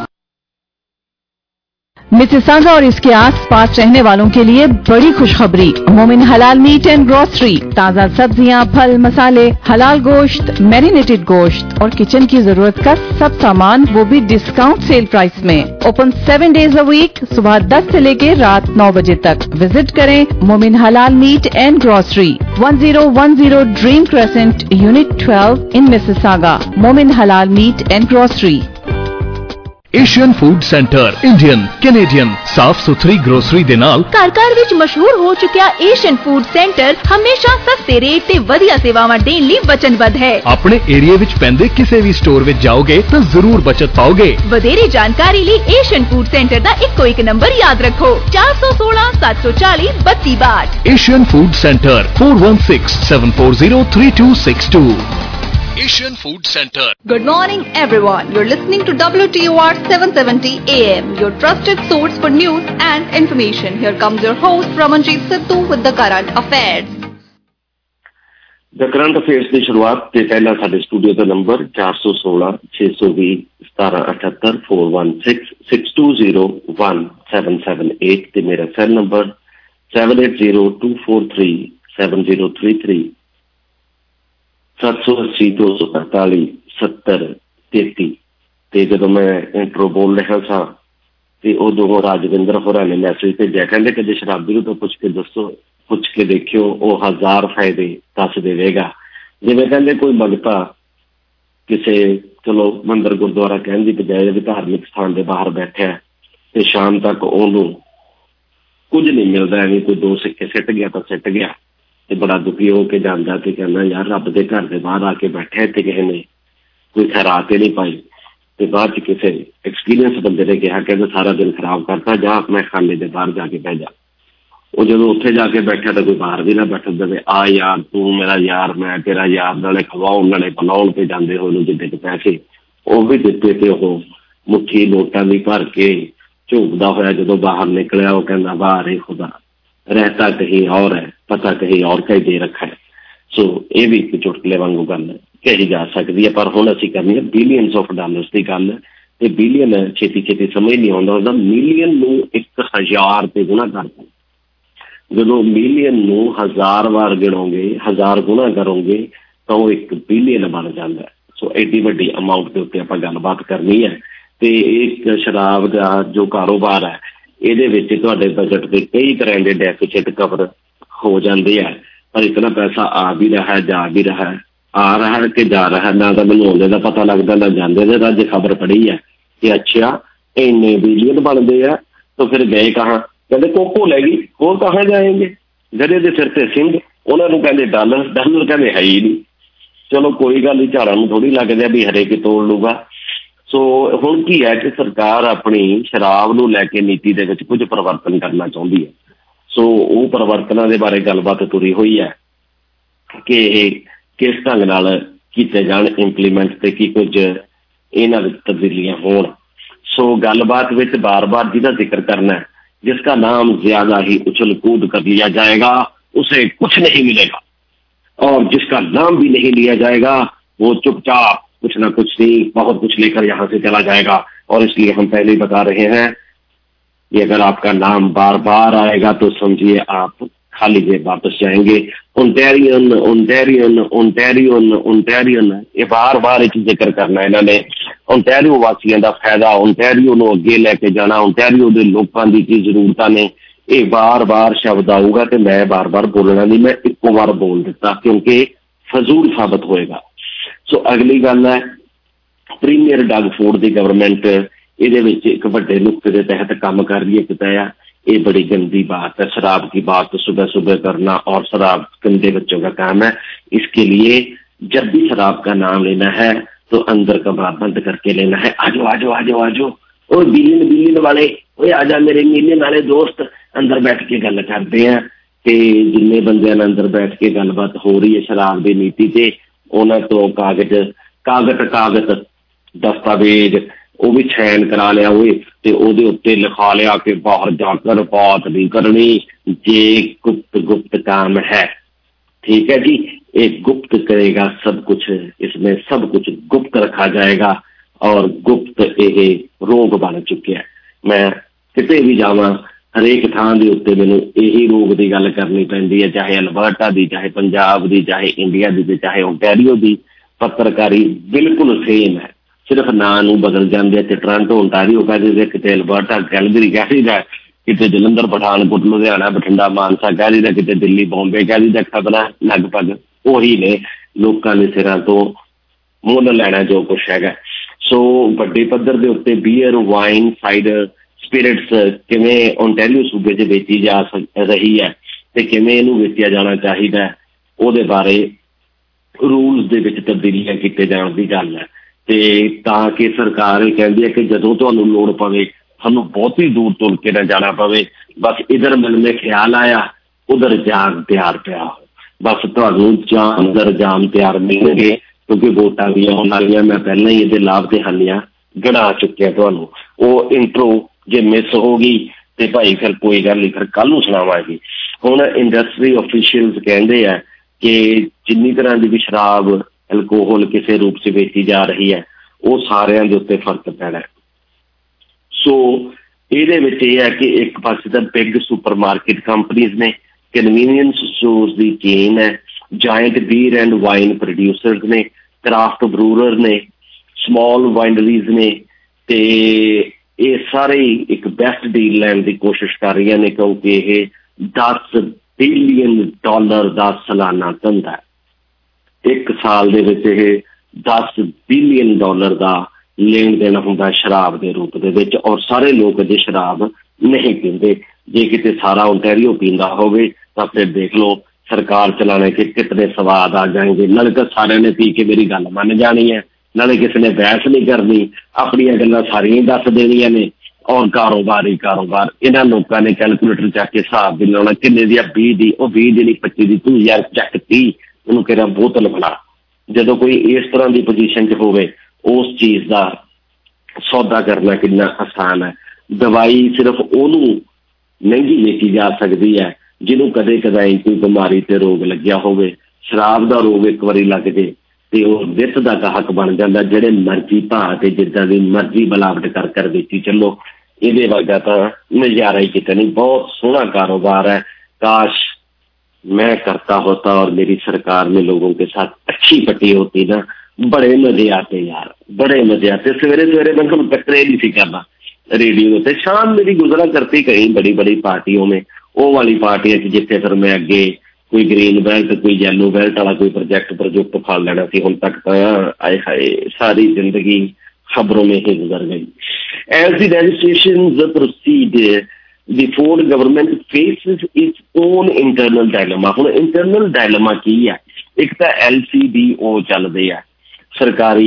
Mississauga और इसके आसपास रहने वालों के लिए बड़ी खुशखबरी। मोमिन हलाल मीट एंड ग्रोसरी, ताज़ा सब्जियां, फल, मसाले, हलाल गोश्त, मैरिनेटेड गोश्त और किचन की जरूरत का सब सामान, वो भी डिस्काउंट सेल प्राइस में। Open seven days a week, सुबह दस से लेकर रात नौ बजे तक। विजिट करें Momin Halal meat and grocery, one zero one zero dream crescent, unit twelve in Mississauga. Momin Halal meat and grocery. Asian food centre Indian Canadian ਸਾਫ ਸੁਥਰੀ ਗਰੋਸਰੀ ਦੇ ਨਾਲ ਘਰ ਘਰ ਵਿੱਚ ਮਸ਼ਹੂਰ ਹੋ ਚੁੱਕਿਆ ਏਸ਼ੀਅਨ ਫੂਡ ਸੈਂਟਰ ਹਮੇਸ਼ਾ ਸਸਤੇ ਰੇਟ ਤੇ ਵਧੀਆ ਸੇਵਾਵਾਂ ਦੇਣ ਲਈ ਵਚਨਬੱਧ ਹੈ। ਆਪਣੇ ਏਰੀਆ ਵਿੱਚ ਪੈਂਦੇ ਕਿਸੇ ਵੀ ਸਟੋਰ ਵਿੱਚ ਜਾਓਗੇ ਤਾਂ ਜ਼ਰੂਰ ਬਚਤ ਪਾਓਗੇ। ਵਧੇਰੇ ਜਾਣਕਾਰੀ ਲਈ ਏਸ਼ੀਅਨ ਫੂਡ ਸੈਂਟਰ ਦਾ ਇੱਕੋ ਇੱਕ ਨੰਬਰ ਯਾਦ ਰੱਖੋ, ਚਾਰ ਸੌ ਸੋਲਾਂ ਸੱਤ ਸੌ ਚਾਲੀ ਬੱਤੀ ਬਾਹਠ। Asian food centre four one six seven four zero three two six two। Asian Food Center. Good morning, everyone. You're listening to W T O R seven seventy A M, your trusted source for news and information. Here comes your host, Ramanjeet Sidhu, with the current affairs. The current affairs ਦੀ ਸ਼ੁਰੂਆਤ ਤੇ ਪਹਿਲਾਂ ਸਾਡੇ studio ਦਾ number ਚਾਰ ਸੌ ਸੋਲਾਂ ਛੇ ਸੌ ਵੀਹ ਸਤਾਰਾਂ ਅਠੱਤਰ four one six six two zero one seven seven eight ਤੇ ਮੇਰਾ cell number seven eight zero two four three seven zero three three ਸੱਤ ਸੌ ਅੱਸੀ ਦੋ ਸੌ ਪੈਂਤਾਲੀ ਸੱਤਰ ਤੇਤੀ। ਤੇ ਜਦੋਂ ਮੈਂ ਇੰਟਰੋ ਬੋਲ ਰਿਹਾ ਸਾਂ ਤੇ ਉਦੋਂ ਰਾਜਵਿੰਦਰ ਹੋਰਾਂ ਨੇ ਮੈਸੇਜ ਭੇਜਿਆ, ਕਹਿੰਦੇ ਕਦੇ ਸ਼ਰਾਬੀ ਨੂੰ ਤਾਂ ਪੁੱਛ ਕੇ ਦੱਸੋ, ਪੁੱਛ ਕੇ ਦੇਖਿਓ, ਉਹ ਹਜ਼ਾਰ ਫਾਇਦੇ ਦੱਸ ਦੇਵੇਗਾ। ਜਿਵੇਂ ਕਹਿੰਦੇ ਕੋਈ ਭਗਤਾ ਕਿਸੇ ਚਲੋ ਮੰਦਰ ਗੁਰਦੁਆਰਾ ਕਹਿਣ ਦੀ ਬਜਾਏ ਵੀ ਧਾਰਮਿਕ ਸਥਾਨ ਦੇ ਬਾਹਰ ਬੈਠਿਆ ਤੇ ਸ਼ਾਮ ਤੱਕ ਉਹਨੂੰ ਕੁਝ ਨਹੀਂ ਮਿਲਦਾ, ਐਵੇਂ ਕੋਈ ਦੋ ਸਿੱਕੇ ਸਿੱਟ ਗਿਆ ਤਾਂ ਸਿੱਟ ਗਿਆ ਤੇ ਬੜਾ ਦੁਖੀ ਹੋ ਕੇ ਜਾਂਦਾ ਤੇ ਕਹਿੰਦਾ ਯਾਰ ਰੱਬ ਦੇ ਘਰ ਦੇ ਬਾਹਰ ਆ ਕੇ ਬੈਠਿਆ ਤੇ ਕਿਸੇ ਨੇ ਕੋਈ ਖੈਰਾਤ ਹੀ ਨਹੀਂ ਪਾਈ। ਤੇ ਬਾਅਦ ਚ ਕਿਸੇ ਐਕਸਪੀਰੀਅੰਸ ਬੰਦੇ ਨੇ ਕਿਹਾ ਕਹਿੰਦਾ ਸਾਰਾ ਦਿਨ ਖਰਾਬ ਕਰਤਾ, ਜਾ ਮੈਂ ਖਾਨੇ ਦੇ ਬਾਹਰ ਜਾ ਕੇ ਬਹਿ ਜਾ। ਉਹ ਜਦੋਂ ਉੱਥੇ ਜਾ ਕੇ ਬੈਠਿਆ ਤਾਂ ਕੋਈ ਬਾਹਰ ਵੀ ਨਾ ਬੈਠਣ ਦੇਵੇ, ਆ ਯਾਰ ਤੂੰ ਮੇਰਾ ਯਾਰ ਮੈਂ ਤੇਰਾ ਯਾਰ, ਨਾਲੇ ਖਵਾਉਣ ਨਾਲੇ ਪਿਲਾਉਣ ਤੇ ਜਾਂਦੇ ਹੋਏ ਨੂੰ ਜਿੱਦੇ ਪੈਸੇ ਉਹ ਵੀ ਦਿੱਤੇ ਤੇ ਉਹ ਮੁੱਠੀ ਨੋਟਾਂ ਦੀ ਭਰ ਕੇ ਝੂਕਦਾ ਹੋਇਆ ਜਦੋਂ ਬਾਹਰ ਨਿਕਲਿਆ ਉਹ ਕਹਿੰਦਾ ਵਾਹ ਰੇ ਖੁਦਾ, रहता कहीं और है, पता कहीं और का ही दे रखा है। सो ये भी एक चुटकले वांगू गल कही जा सकती है, पर हुण असीं करनी है बिलियनस ऑफ डॉलर्स की गल। ते बिलियन छेती छेती समझ नहीं आउंदा हुंदा, मिलियन नूं एक हज़ार ते गुणा कर दो। जदों मिलियन नूं हज़ार वार गिणोगे, हज़ार गुणा करोगे तो वो एक बिलियन बन जाता है। सो एडी वड्डी अमाउंट के उत्ते आपां गलबात करनी है। ते एक शराब का जो कारोबार है ਇਹਦੇ ਵਿੱਚ ਤੁਹਾਡੇ ਬਜਟ ਦੇ ਕਈ ਤਰ੍ਹਾਂ ਦੇ ਡੈਫਿਸਿਟ ਕਵਰ ਹੋ ਜਾਂਦੇ ਆ, ਪਰ ਇਤਨਾ ਪੈਸਾ ਆ ਵੀ ਰਿਹਾ ਜਾ ਵੀ ਰਿਹਾ, ਆ ਰਿਹਾ ਕਿ ਜਾ ਰਿਹਾ, ਨਾ ਤਾਂ ਮੈਨੂੰ ਆਉਂਦੇ ਦਾ ਪਤਾ ਲੱਗਦਾ ਨਾ ਜਾਂਦੇ ਦਾ। ਅੱਜ ਖਬਰ ਪੜ੍ਹੀ ਹੈ ਕਿ ਅੱਛਾ ਇੰਨੇ ਬਿਲੀਅਨ ਬਣਦੇ ਆ ਤਾਂ ਫਿਰ ਗਏ ਕਹਾਂ, ਕਹਿੰਦੇ ਕੋਕੋ ਲੈ ਗਈ, ਹੋਰ ਕਹਾਂ ਜਾਏਂਗੇ। ਜਿਹੜੇ ਦੇ ਸਿਰ ਤੇ ਸਿੰਘ ਉਹਨਾਂ ਨੂੰ ਕਹਿੰਦੇ ਡਾਲਰ, ਡਾਲਰ ਕਹਿੰਦੇ ਹੈ ਹੀ ਨਹੀਂ। ਚਲੋ ਕੋਈ ਗੱਲ ਨਹੀਂ, ਝਾੜਾਂ ਨੂੰ ਥੋੜ੍ਹੀ ਲੱਗਦਾ ਵੀ ਹਰੇਕ ਤੋੜ ਲੂਗਾ। ਸੋ ਹੁਣ ਕੀ ਹੈ ਕਿ ਸਰਕਾਰ ਆਪਣੀ ਸ਼ਰਾਬ ਨੂੰ ਲੈ ਕੇ ਨੀਤੀ ਦੇ ਵਿੱਚ ਕੁਝ ਪਰਿਵਰਤਨ ਕਰਨਾ ਚਾਹੁੰਦੀ ਹੈ। ਸੋ ਉਹ ਪਰਿਵਰਤਨਾਂ ਦੇ ਬਾਰੇ ਗੱਲਬਾਤ ਤੁਰੀ ਹੋਈ ਹੈ ਕਿ ਇਹ ਕਿਸ ਢੰਗ ਨਾਲ ਕੀਤੇ ਜਾਣ ਇੰਪਲੀਮੈਂਟ ਤੇ ਕੀ ਕੁਝ ਇਹਨਾਂ ਵਿੱਚ ਤਬਦੀਲੀਆਂ ਹੋਣ। ਸੋ ਗੱਲਬਾਤ ਵਿੱਚ ਬਾਰ-ਬਾਰ ਜਿਹਦਾ ਜ਼ਿਕਰ ਕਰਨਾ ਹੈ, जिसका नाम ज्यादा ही उछल कूद कर लिया जाएगा उसे कुछ नहीं मिलेगा, और जिसका नाम भी नहीं लिया जाएगा वो चुपचाप कुछ ना कुछ नहीं बहुत कुछ लेकर यहाँ से चला जाएगा। और इसलिए हम पहले ही बता रहे हैं कि अगर आपका नाम बार बार आएगा तो समझिए आप खाली जेब वापस जाएंगे। ओंटारियन ओंटारियन ओंटारियन ओंटारियन ये बार बार एक जिक्र करना इन्होंने। ओंटारियो वासियों का फायदा, ओंटारियो को अगे लैके जाना, ओंटारियो के लोगों की की जरूरत ने, ये बार बार शब्द आऊगा तो मैं बार बार बोलना नहीं, मैं इको बार बोल दिता क्योंकि फजूल साबित होएगा। सो अगली गल है प्रीमियर डग फूड की गवर्नमेंट ये एक बड़े नुक्ते के तहत काम कर रही है। किताया ये बड़ी गंदी बात है, शराब की बात सुबह सुबह करना और शराब गंदे बच्चों का काम है। इसके लिए जब भी शराब का नाम लेना है तो अंदर कमरा बंद करके लेना है। आजो आजो आजो आजो और बिलियन बिलियन वाले, ओए आजा मेरे मिलियन वाले दोस्त, ਅੰਦਰ ਬੈਠ ਕੇ ਗੱਲ ਕਰਦੇ ਆ ਤੇ ਜਿੰਨੇ ਬੰਦਿਆਂ ਨਾਲ ਅੰਦਰ ਬੈਠ ਕੇ ਗੱਲਬਾਤ ਹੋ ਰਹੀ ਹੈ ਸ਼ਰਾਬ ਦੀ ਨੀਤੀ ਤੇ ਉਹਨਾਂ ਤੋਂ ਕਾਗਜ਼ ਕਾਗਜ਼ ਕਾਗਜ਼ ਦਸਤਾਵੇਜ਼ ਉਹ ਵੀ ਸਾਈਨ ਕਰਾ ਲਿਆ ਹੋਏ ਤੇ ਉਹਦੇ ਉੱਤੇ ਲਿਖਾ ਲਿਆ ਕਿ ਬਾਹਰ ਜਾ ਕਰ ਰਿਪੋਰਟ ਨਹੀਂ ਕਰਨੀ ਜੇ गुप्त गुप्त काम है। ठीक है जी, एक गुप्त करेगा सब कुछ, इसमें सब कुछ गुप्त रखा जाएगा और गुप्त ये रोग बन चुके हैं। मैं किते भी जावां हरेक थां दे उत्ते मैनूं यही रोग की गल करनी पैंदी है, चाहे अल्बर्टा की, चाहे पंजाब की, चाहे इंडिया की, चाहे ओंटारियो की। पत्रकारी बिल्कुल सेम है, सिर्फ नां नूं बदल जांदे ते टोरंटो ओंटारियो कह दिंदे, किते अल्बर्टा कैलगरी कह दिंदा, किते जलंधर पठानकोट लुधियाना बठिंडा मानसा कह दिंदा, किते दिल्ली बॉम्बे कह दिंदा। खबरां लगभग ਉਹੀ ਨੇ, ਲੋਕਾਂ ਦੇ ਸਿਰਾਂ ਤੋਂ ਮੁੱਲ ਲੈਣਾ ਜੋ ਕੁਛ ਹੈਗਾ। ਸੋ ਵੱਡੇ ਪੱਧਰ ਦੇ ਉੱਤੇ ਬੀਅਰ, ਵਾਈਨ, ਸਾਈਡਰ, ਸਪਿਰਿਟਸ ਕਿਵੇਂ ਓਂਟਾਰੀਓ ਸੂਬੇ 'ਚ ਵੇਚੀ ਜਾ ਰਹੀ ਹੈ ਤੇ ਕਿਵੇਂ ਇਹਨੂੰ ਵੇਚਿਆ ਜਾਣਾ ਚਾਹੀਦਾ, ਉਹਦੇ ਬਾਰੇ ਰੂਲਸ ਦੇ ਵਿੱਚ ਤਬਦੀਲੀਆਂ ਕੀਤੇ ਜਾਣ ਦੀ ਗੱਲ ਹੈ। ਤੇ ਤਾਂ ਕਿ ਸਰਕਾਰ ਇਹ ਕਹਿੰਦੀ ਹੈ ਕਿ ਜਦੋਂ ਤੁਹਾਨੂੰ ਲੋੜ ਪਵੇ ਸਾਨੂੰ ਬਹੁਤੀ ਦੂਰ ਤੁਰ ਕੇ ਨਾ ਜਾਣਾ ਪਵੇ, ਬਸ ਇਧਰ ਮਨ ਮੇ ਖਿਆਲ ਆਇਆ ਉਧਰ ਜਾਨ ਤਿਆਰ ਪਿਆ, ਬਸ ਤੁਹਾਨੂੰ ਜਾਂ ਅੰਦਰ ਜਾਮ ਤਿਆਰ ਮਿਲਣਗੇ ਕਿਉਂਕਿ ਵੋਟਾਂ ਵੀ ਆਉਣ ਵਾਲੀਆਂ। ਮੈਂ ਪਹਿਲਾਂ ਹੀ ਇਹਦੇ ਲਾਭ ਤੇ ਹਾਨੀਆਂ ਗਣਾ ਚੁੱਕਿਆ ਤੁਹਾਨੂੰ। ਉਹ ਇੰਟਰੋ ਜੇ ਮਿਸ ਹੋ ਗਈ ਤੇ ਭਾਈ ਫਿਰ ਕੋਈ ਗੱਲ ਨਹੀਂ, ਫਿਰ ਕੱਲ੍ਹ ਨੂੰ ਸੁਣਾਵਾਂਗੇ। ਹੁਣ ਇੰਡਸਟਰੀ ਆਫੀਸ਼ੀਅਲਸ ਕਹਿੰਦੇ ਆ ਕਿ ਜਿੰਨੀ ਤਰ੍ਹਾਂ ਦੀ ਵੀ ਸ਼ਰਾਬ, ਐਲਕੋਹਲ ਕਿਸੇ ਰੂਪ 'ਚ ਵੇਚੀ ਜਾ ਰਹੀ ਹੈ ਉਹ ਸਾਰਿਆਂ ਦੇ ਉੱਤੇ ਫਰਕ ਪੈਣਾ। ਸੋ ਇਹਦੇ ਵਿੱਚ ਇਹ ਹੈ ਕਿ ਇੱਕ ਪਾਸੇ ਤਾਂ ਬਿਗ ਸੁਪਰ ਮਾਰਕੀਟ ਕੰਪਨੀਜ਼ ਨੇ, ਕਨਵੀਨੀਅੰਸ ਸਟੋਰਸ ਦੀ ਚੇਨ ਹੈ, giant beer and wine producers ਨੇ, ਕਰਾਫਟ ਬਰੂਅਰ ਨੇ, ਸਮੋਲ ਵਾਈਨਰੀਜ਼ ਨੇ, ਤੇ ਇਹ ਸਾਰੇ ਇੱਕ ਬੈਸਟ ਡੀਲ ਲੈਣ ਦੀ ਕੋਸ਼ਿਸ਼ ਕਰ ਰਹੀਆਂ ਨੇ ਕਿਉਂਕਿ ਇਹ ਦਸ ਬਿਲੀਅਨ ਡਾਲਰ ਦਾ ਸਾਲਾਨਾ ਧੰਦਾ ਹੈ। ਇੱਕ ਸਾਲ ਦੇ ਵਿੱਚ ਇਹ ਦਸ ਬਿਲੀਅਨ ਡਾਲਰ ਦਾ ਲੈਣ ਦੇਣ ਹੁੰਦਾ ਸ਼ਰਾਬ ਦੇ ਰੂਪ ਦੇ ਵਿੱਚ, ਔਰ ਸਾਰੇ ਲੋਕ ਅਜੇ ਸ਼ਰਾਬ ਨਹੀਂ ਪੀਂਦੇ। ਜੇ ਕਿਤੇ ਸਾਰਾ ਓਂਟਾਰੀਓ ਪੀਂਦਾ ਹੋਵੇ ਤਾਂ ਫਿਰ ਦੇਖ ਲਓ ਸਰਕਾਰ ਚਲਾਣੇ ਕਿ ਕਿਤਨੇ ਸਵਾਦ ਆ ਜਾਣਗੇ। ਨਾਲੇ ਤਾਂ ਸਾਰਿਆਂ ਨੇ ਪੀ ਕੇ ਮੇਰੀ ਗੱਲ ਮੰਨ ਜਾਣੀ ਹੈ, ਨਾਲੇ ਕਿਸੇ ਨੇ ਬਹਿਸ ਨਹੀਂ ਕਰਨੀ, ਆਪਣੀਆਂ ਗੱਲਾਂ ਸਾਰੀਆਂ ਹੀ ਦੱਸ ਦੇਣੀਆਂ ਨੇ, ਔਰ ਕਾਰੋਬਾਰ ਹੀ ਕਾਰੋਬਾਰ। ਇਹਨਾਂ ਲੋਕਾਂ ਨੇ ਕੈਲਕੂਲੇਟਰ ਚੱਕ ਕੇ ਹਿਸਾਬ ਵੀ ਲਾਉਣਾ ਕਿੰਨੇ ਦੀ ਆ, ਵੀਹ ਦੀ, ਉਹ ਵੀਹ ਦੀ ਨਹੀਂ ਪੱਚੀ ਦੀ, ਤੂੰ ਯਾਰ ਚੱਕ ਤੀਹ, ਉਹਨੂੰ ਕਿਹੜਾ ਬੋਤਲ ਬਣਾ। ਜਦੋਂ ਕੋਈ ਇਸ ਤਰ੍ਹਾਂ ਦੀ ਪੋਜੀਸ਼ਨ 'ਚ ਹੋਵੇ ਉਸ ਚੀਜ਼ ਦਾ ਸੌਦਾ ਕਰਨਾ ਕਿੰਨਾ ਆਸਾਨ ਹੈ। ਦਵਾਈ ਸਿਰਫ ਉਹਨੂੰ ਮਹਿੰਗੀ ਵੇਚੀ ਜਾ ਸਕਦੀ ਹੈ ਜਿਹਨੂੰ ਕਦੇ ਕਦਾਈ ਕੋਈ ਬਿਮਾਰੀ ਤੇ ਰੋਗ ਲੱਗਿਆ ਹੋਵੇ। ਸ਼ਰਾਬ ਦਾ ਰੋਗ ਇੱਕ ਵਾਰੀ ਲੱਗ ਜੇ ਤੇ ਉਹ ਵਿੱਤ ਦਾ ਗਾਹਕ ਬਣ ਜਾਂਦਾ, ਜਿਹੜੇ ਮਰਜ਼ੀ ਭਾਅ ਤੇ ਜਿੱਦਾਂ ਦੀ ਮਰਜ਼ੀ ਮਿਲਾਵਟ ਕਰ ਕਰ ਵੇਚੀ ਚੱਲੋ। ਇਹਦੇ ਵਰਗਾ ਤਾਂ ਨਜ਼ਾਰਾ ਹੀ ਕਿਤੇ ਨਹੀਂ। ਬਹੁਤ ਸੋਹਣਾ ਕਾਰੋਬਾਰ है। काश मैं करता होता और मेरी सरकार में लोगों के साथ अच्छी पट्टी होती ना, बड़े मजे आते यार, बड़े मजे आते। सवेरे सवेरे मैं तुम टकरे नहीं सी करना रेडियो से, शाम मेरी गुजरा करती कहीं बड़ी बड़ी पार्टियों में, वो वाली पार्टियां जिथे फिर मैं अगे कोई ग्रीन बेल्ट, कोई येलो बेल्ट वाला कोई प्रोजेक्ट प्रोजेक्ट फड़ लेना सी। हुण तक तो आए हाय सारी जिंदगी खबरों में ही गुजर गई। As the registrations proceed, the Ford government faces its own internal dilemma। ਹੁਣ internal dilemma ਕੀ ਹੈ? ਇੱਕ ਤਾਂ L C D O ਚੱਲਦੇ ਆ, ਸਰਕਾਰੀ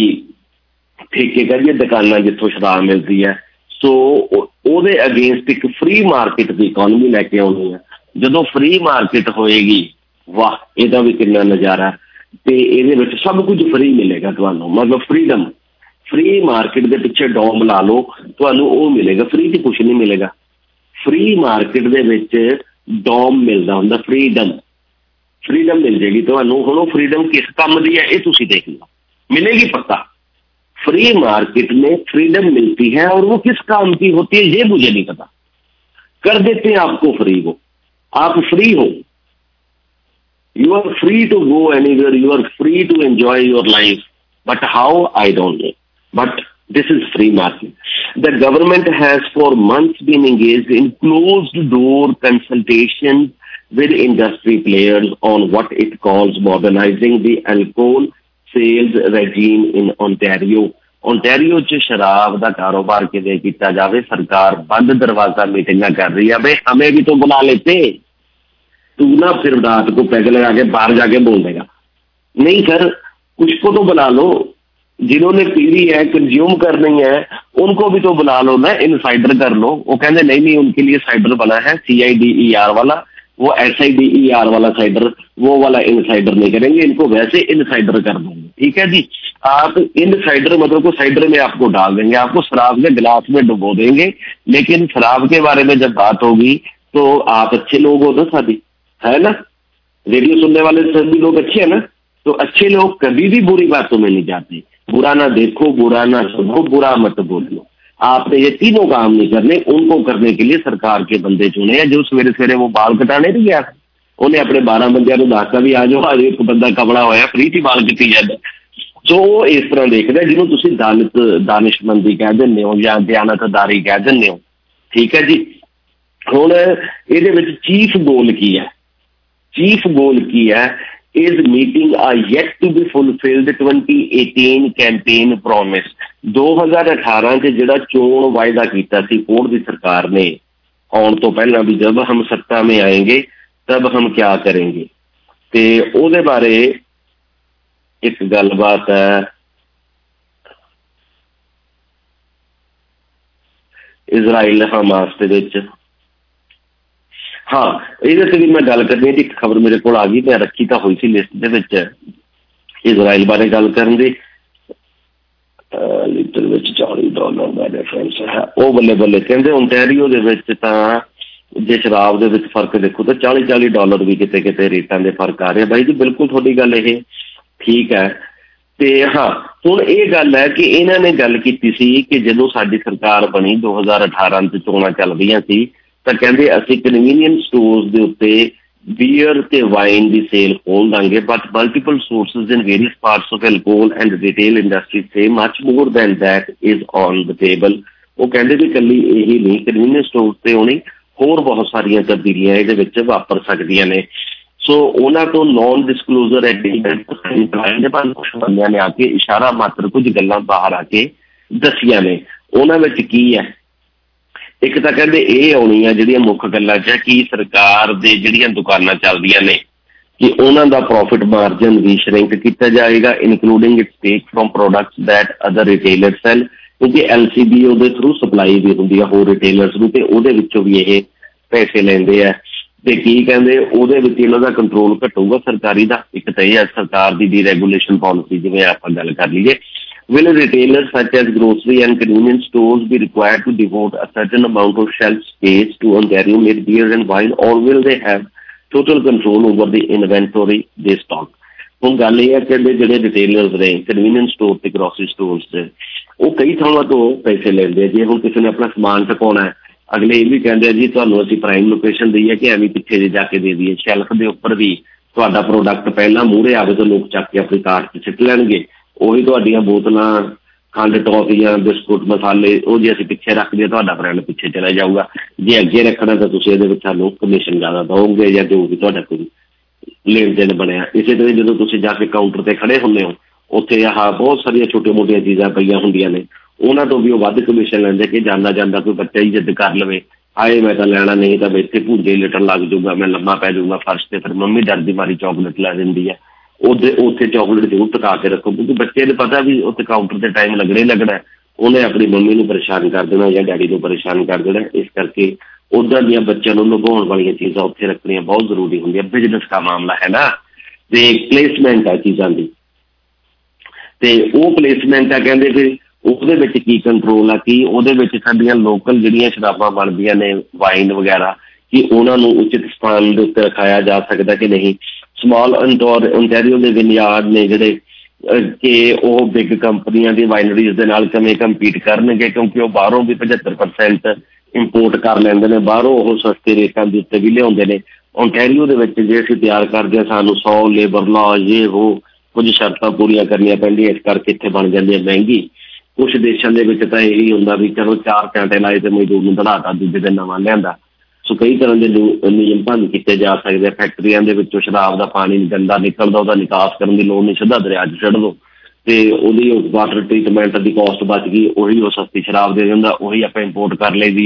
ਠੇਕੇ ਕਰੀਏ ਦੁਕਾਨਾਂ ਜਿੱਥੋਂ ਸ਼ਰਾਬ ਮਿਲਦੀ ਹੈ। ਸੋ ਉਹਦੇ ਅਗੇਂਸਟ ਇੱਕ ਫ੍ਰੀ ਮਾਰਕੀਟ ਦੀ ਇਕੋਨਮੀ ਲੈ ਕੇ ਆਉਣੀ ਹੈ। ਜਦੋਂ ਫ੍ਰੀ ਮਾਰਕੀਟ ਹੋਏਗੀ, ਵਾਹ ਇਹਦਾ ਵੀ ਕਿੰਨਾ ਨਜ਼ਾਰਾ। ਤੇ ਇਹਦੇ ਵਿੱਚ ਸਭ ਕੁਝ ਫ੍ਰੀ ਮਿਲੇਗਾ ਤੁਹਾਨੂੰ, ਮਤਲਬ ਫ੍ਰੀडम। ਫ੍ਰੀ ਮਾਰਕੀਟ ਦੇ ਪਿੱਛੇ ਡੋਮ ਲਾ ਲਓ, ਤੁਹਾਨੂੰ ਉਹ ਮਿਲੇਗਾ। ਫ੍ਰੀ 'ਚ ਕੁਛ ਨਹੀਂ ਮਿਲੇਗਾ। ਫ੍ਰੀ ਮਾਰਕੀਟ ਦੇ ਵਿੱਚ ਡੋਮ ਮਿਲਦਾ ਹੁੰਦਾ, ਫ੍ਰੀडम। ਫ੍ਰੀडम ਮਿਲ ਜਾਏਗੀ ਤੁਹਾਨੂੰ। ਹੁਣ ਉਹ ਫ੍ਰੀडम ਕਿਸ ਕੰਮ ਦੀ ਹੈ ਇਹ ਤੁਸੀਂ ਦੇਖ ਲਓ, ਮਿलेगी पक्का। फ्री मार्केट में फ्रीडम मिलती है और वो किस काम की होती है ये मुझे नहीं पता। कर देते हैं आपको फ्री को, आप फ्री हो, you are free to go anywhere, you are free to enjoy your life, but how I don't know, but this is free market। The government has for months been engaged in closed door consultation with industry players on what it calls modernizing the alcohol sales regime in Ontario। Ontario च शराब का कारोबार कितने किया जाए, सरकार बंद दरवाजा मीटिंग कर रही है। भाई हमें भी तो बुला लेते, तू ना फिर रात को पैग लगा के बाहर जाके बोल देगा। नहीं सर, कुछ को तो बुला लो, जिन्होंने पीनी है, कंज्यूम करनी है, उनको भी तो बुला लो ना, इनसाइडर कर लो। वो कहते नहीं नहीं, उनके लिए साइडर बना है सी आई डी ई आर वाला, वो S I D E R वाला साइडर, वो वाला इनसाइडर नहीं करेंगे, इनको वैसे इनसाइडर कर देंगे। ठीक है जी, आप इनसाइडर मतलब को साइडर में आपको डाल देंगे, आपको शराब के गिलास में डुबो देंगे। लेकिन शराब के बारे में जब बात होगी तो आप अच्छे लोग हो ना, साथी है ना, रेडियो सुनने वाले सभी लोग अच्छे हैं ना, तो अच्छे लोग कभी भी बुरी बातों में नहीं जाते। बुरा ना देखो, बुरा ना सुनो, बुरा मत बोलो। आपने ये तीनों काम नहीं करने, उनको करने के लिए सरकार के बंदे चुने हैं। जो सवेरे सवेरे वो बाल कटाने नहीं गया, उन्हें अपने बारह बंदियां को दसता भी आ जाओ, आज एक बंदा कपड़ा होया फ्री च बाल किती जाता। सो वो इस तरह देखते हैं जिन्होंने तुसीं दानित दानिशमंदी कह दिंदे हो या दयानतदारी कह दिंदे हो। ठीक है जी, हुण इहदे विच चीफ गोल की है? चीफ गोल की है? Is meeting are yet to be fulfilled twenty eighteen campaign promise। दो हज़ार अठारह से जिहड़ा चोण वायदा कीता सी कोड दी सरकार ने आउण तो पहला भी, जब हम सत्ता में आएंगे तब हम क्या करेंगे, ते ओहदे बारे एक गलबात है। इजराइल हमास दे विच, हाँ ये भी मैं गल करनी है। एक खबर मेरे को आ गई, मैं रखी तो हुई सी लिस्ट दे विच इजराइल बारे गल करन दी। लीटर विच चालीस डॉलर का डिफरेंस है। वो बल्ले बल्ले कहते ओंटारियो दे विच तां जे शराब दे विच फर्क देखो तो चालीस चालीस डॉलर भी किते किते रेटां दे फर्क आ रहे। बाई जी बिल्कुल थोड़ी गल ये ठीक है। ते हाँ हुण ये गल है कि इन्हां ने गल कीती सी कि जदों साडी सरकार बनी दो हज़ार अठारह च चोणां चल रहीआं सी ਤਾਂ ਕਹਿੰਦੇ ਅਸੀਂ ਕਨਵੀਨੀਅੰਸ ਸਟੋਰਸ ਦੇ ਉੱਤੇ ਬੀਅਰ ਤੇ ਵਾਈਨ ਦੀ ਸੇਲ ਖੋਲ ਦਾਂਗੇ, but multiple sources in various parts of alcohol and retail industry say much more than that is on the table. ਉਹ ਕਹਿੰਦੇ ਵੀ ਇਕੱਲੀ ਇਹੀ ਨਹੀਂ, ਕਨਵੀਨੀਅੰਸ ਸਟੋਰ ਤੇ ਹੋਣੀ ਹੋਰ ਬਹੁਤ ਸਾਰੀਆਂ ਤਬਦੀਲੀਆਂ ਇਹਦੇ ਵਿੱਚ ਵਾਪਰ ਸਕਦੀਆਂ ਨੇ। ਸੋ ਉਹਨਾਂ ਤੋਂ ਨੌਨ ਡਿਸਕਲੋਜ਼ਰ ਐਗਰੀਮੈਂਟ ਦੇ ਬਾਅਦ ਕੁਛ ਬੰਦਿਆਂ ਨੇ ਆ ਕੇ ਇਸ਼ਾਰਾ ਮਾਤਰ ਕੁਝ ਗੱਲਾਂ ਬਾਹਰ ਆ ਕੇ ਦੱਸੀਆਂ ਨੇ। ਉਹਨਾਂ ਵਿੱਚ ਕੀ ਹੈ, ਇੱਕ ਤਾਂ ਕਹਿੰਦੇ ਇਹ ਆਉਣੀ ਆ ਜਿਹੜੀਆਂ ਮੁੱਖ ਗੱਲਾਂ 'ਚ ਕਿ ਸਰਕਾਰ ਦੇ ਜਿਹੜੀਆਂ ਦੁਕਾਨਾਂ ਚੱਲਦੀਆਂ ਨੇ ਕਿ ਉਹਨਾਂ ਦਾ ਪ੍ਰੋਫਿਟ ਮਾਰਜਨ ਵੀ ਸ਼ਰਿੰਕ ਕੀਤਾ ਜਾਏਗਾ, including its take from products that other retailer sell, ਕਿਉਂਕਿ ਐਲ ਸੀ ਬੀ ਉਹਦੇ ਥਰੂ ਸਪਲਾਈ ਵੀ ਹੁੰਦੀ ਆ ਹੋਰ ਰਿਟੇਲਰਸ ਨੂੰ, ਤੇ ਉਹਦੇ ਵਿੱਚੋਂ ਵੀ ਇਹ ਪੈਸੇ ਲੈਂਦੇ ਆ। ਤੇ ਕੀ ਕਹਿੰਦੇ ਉਹਦੇ ਵਿੱਚ ਇਹਨਾਂ ਦਾ ਕੰਟਰੋਲ ਘਟੂਗਾ ਸਰਕਾਰੀ ਦਾ। ਇੱਕ ਤਾਂ ਇਹ ਹੈ ਸਰਕਾਰ ਦੀ ਡੀਰੈਗੂਲੇਸ਼ਨ ਪਾਲਿਸੀ, ਜਿਵੇਂ ਆਪਾਂ ਗੱਲ ਕਰ ਲਈਏ। Will retailers such as grocery and convenience stores be required to devote a certain amount of shelf space to Ontario made beer and wine, or will they have total control over the inventory they stock? ਹੁਣ ਗੱਲ ਇਹ ਹੈ ਕਿ ਜਿਹੜੇ retailers ਨੇ convenience store ਤੇ grocery stores 'ਚ ਉਹ ਕਈ ਥਾਵਾਂ ਤੋਂ ਪੈਸੇ ਲੈਂਦੇ ਆ। ਜੇ ਹੁਣ ਕਿਸੇ ਨੇ ਆਪਣਾ ਸਮਾਨ ਟਕਾਉਣਾ, ਅਗਲੇ ਇਹ ਵੀ ਕਹਿੰਦੇ ਆ ਜੀ ਤੁਹਾਨੂੰ ਅਸੀਂ ਪ੍ਰਾਈਮ ਲੋਕੇਸ਼ਨ ਦਈ ਹੈ ਕਿ ਐਵੇਂ ਪਿੱਛੇ ਜੇ ਜਾ ਕੇ ਦੇ ਦਈਏ। ਸ਼ੈਲਫ ਦੇ ਉੱਪਰ ਵੀ ਤੁਹਾਡਾ ਪ੍ਰੋਡਕਟ ਪਹਿਲਾਂ ਮੂਹਰੇ ਆਵੇ ਤਾਂ ਲੋਕ ਚੱਕ ਕੇ ਆਪਣੀ ਕਾਰਟ 'ਚ ਸਿੱਟ ਲੈਣਗੇ। ਉਹੀ ਤੁਹਾਡੀਆਂ ਬੋਤਲਾਂ ਖੰਡ ਟੌਫੀਆਂ ਬਿਸਕੁਟ ਮਸਾਲੇ ਉਹ ਜੇ ਅਸੀਂ ਪਿੱਛੇ ਰੱਖ ਦਈਏ ਤੁਹਾਡਾ ਬ੍ਰਾਂਡ ਪਿੱਛੇ ਚਲਾ ਜਾਊਗਾ। ਜੇ ਅੱਗੇ ਰੱਖਣਾ ਤਾਂ ਤੁਸੀਂ ਇਹਦੇ ਵਿੱਚ ਸਾਨੂੰ ਕਮਿਸ਼ਨ ਜ਼ਿਆਦਾ ਦਓਗੇ ਜਾਂ ਜੋ ਵੀ ਤੁਹਾਡਾ ਕੋਈ ਲੈਣ ਦੇਣ ਬਣਿਆ। ਇਸੇ ਤਰ੍ਹਾਂ ਜਦੋਂ ਤੁਸੀਂ ਜਾ ਕੇ ਕਾਊਂਟਰ ਤੇ ਖੜੇ ਹੁੰਦੇ ਹੋ ਉੱਥੇ ਆਹ ਬਹੁਤ ਸਾਰੀਆਂ ਛੋਟੀਆਂ ਮੋਟੀਆਂ ਚੀਜ਼ਾਂ ਪਈਆਂ ਹੁੰਦੀਆਂ ਨੇ, ਉਹਨਾਂ ਤੋਂ ਵੀ ਉਹ ਵੱਧ ਕਮਿਸ਼ਨ ਲੈਂਦੇ ਕਿ ਜਾਂਦਾ ਜਾਂਦਾ ਕੋਈ ਬੱਚਾ ਹੀ ਜਿੱਦ ਕਰ ਲਵੇ ਆਏ ਮੈਂ ਤਾਂ ਲੈਣਾ ਨਹੀਂ ਤਾਂ ਇੱਥੇ ਭੂੰਜੇ ਲਿਟਣ ਲੱਗ ਜਾਊਗਾ, ਮੈਂ ਲੰਮਾ ਪੈ ਜਾਊਗਾ ਫਰਸ਼ ਤੇ, ਫਿਰ ਮੰਮੀ ਡਰਦੀ ਮਾਰੀ ਚੌਕਲੇਟ ਲੈ ਦਿੰਦੀ ਹੈ। ਉਹਦੇ ਉੱਥੇ ਚੌਕਲੇਟ ਜ਼ਰੂਰ ਟਕਾ ਕੇ ਰੱਖੋ ਕਿਉਂਕਿ ਬੱਚੇ ਨੂੰ ਪਤਾ ਵੀ ਉੱਥੇ ਕਾਊਂਟਰ ਤੇ ਟਾਈਮ ਲੱਗਣਾ ਹੀ ਲੱਗਣਾ, ਉਹਨੇ ਆਪਣੀ ਮੰਮੀ ਨੂੰ ਪਰੇਸ਼ਾਨ ਕਰ ਦੇਣਾ ਜਾਂ ਡੈਡੀ ਨੂੰ ਪਰੇਸ਼ਾਨ ਕਰ ਦੇਣਾ। ਇਸ ਕਰਕੇ ਉੱਦਾਂ ਦੀਆਂ ਬੱਚਿਆਂ ਨੂੰ ਲੁਭਾਉਣ ਵਾਲੀਆਂ ਚੀਜ਼ਾਂ ਉੱਥੇ ਰੱਖਣੀਆਂ ਬਹੁਤ ਜ਼ਰੂਰੀ ਹੁੰਦੀਆਂ। ਬਿਜ਼ਨਸ ਦਾ ਮਾਮਲਾ ਹੈ ਨਾ, ਤੇ ਪਲੇਸਮੈਂਟ ਆ ਚੀਜ਼ਾਂ ਦੀ, ਤੇ ਉਹ ਪਲੇਸਮੈਂਟ ਆ ਕਹਿੰਦੇ ਫਿਰ ਉਹਦੇ ਵਿੱਚ ਕੀ ਕੰਟਰੋਲ ਆ, ਕੀ ਉਹਦੇ ਵਿੱਚ ਸਾਡੀਆਂ ਲੋਕਲ ਜਿਹੜੀਆਂ ਸ਼ਰਾਬਾਂ ਬਣਦੀਆਂ ਨੇ ਵਾਈਨ ਵਗੈਰਾ ਕਿ ਉਹਨਾਂ ਨੂੰ ਉਚਿਤ ਸਥਾਨ ਦੇ ਉੱਤੇ ਰਖਾਇਆ ਜਾ ਸਕਦਾ ਕਿ ਨਹੀਂ। ਸਮਾਲ ਅੰਟੋਰ ਓਨਟਾਰੀਓ ਦੇ ਵਿਨਯਾਰਡ ਨੇ ਜਿਹੜੇ ਕਿ ਉਹ ਬਿਗ ਕੰਪਨੀਆਂ ਦੀ ਵਾਈਨਰੀਜ਼ ਦੇ ਨਾਲ ਕਿਵੇਂ ਕੰਪੀਟ ਕਰਨਗੇ ਕਿਉਂਕਿ ਉਹ ਬਾਹਰੋਂ ਵੀ ਪਝੱਤਰ ਪਰਸੈਂਟ ਇੰਪੋਰਟ ਕਰ ਲੈਂਦੇ ਨੇ, ਬਾਹਰੋਂ ਉਹ ਸਸਤੇ ਰੇਟਾਂ ਦੇ ਉੱਤੇ ਵੀ ਲਿਆਉਂਦੇ ਨੇ। ਓਨਟਾਰੀਓ ਦੇ ਵਿੱਚ ਜੇ ਅਸੀਂ ਤਿਆਰ ਕਰਦੇ ਹਾਂ ਸਾਨੂੰ ਸੌ ਲੇਬਰ ਲਾ ਜੇ ਉਹ ਕੁਝ ਸ਼ਰਤਾਂ ਪੂਰੀਆਂ ਕਰਨੀਆਂ ਪੈਂਦੀਆਂ, ਇਸ ਕਰਕੇ ਇੱਥੇ ਬਣ ਜਾਂਦੀ ਹੈ ਮਹਿੰਗੀ। ਕੁਛ ਦੇਸ਼ਾਂ ਦੇ ਵਿੱਚ ਤਾਂ ਇਹੀ ਹੁੰਦਾ ਵੀ ਚਲੋ ਚਾਰ ਘੰਟੇ ਲਾਏ ਤੇ ਮਜ਼ਦੂਰ ਨੂੰ ਦੜਾਤਾ ਦੂਜੇ ਦਿਨ ਨਵਾਂ ਲਿਆਂਦਾ। ਸੋ ਕਈ ਤਰ੍ਹਾਂ ਦੇ ਨਿਯਮ ਭੰਗ ਕੀਤੇ ਜਾ ਸਕਦੇ। ਫੈਕਟਰੀਆਂ ਦੇ ਵਿੱਚੋਂ ਸ਼ਰਾਬ ਦਾ ਪਾਣੀ ਗੰਦਾ ਨਿਕਲਦਾ, ਉਹਦਾ ਨਿਕਾਸ ਕਰਨ ਦੀ ਲੋੜ ਨਹੀਂ, ਸਿੱਧਾ ਦਰਿਆ 'ਚ ਛੱਡ ਦਿਓ ਤੇ ਉਹਦੀ ਵਾਟਰ ਟਰੀਟਮੈਂਟ ਦੀ ਕੋਸਟ ਬਚ ਗਈ, ਉਹੀ ਉਹ ਸਸਤੀ ਸ਼ਰਾਬ ਦੇ ਦਿੰਦਾ, ਉਹੀ ਆਪਾਂ ਇੰਪੋਰਟ ਕਰ ਲਈਦੀ ਹੈ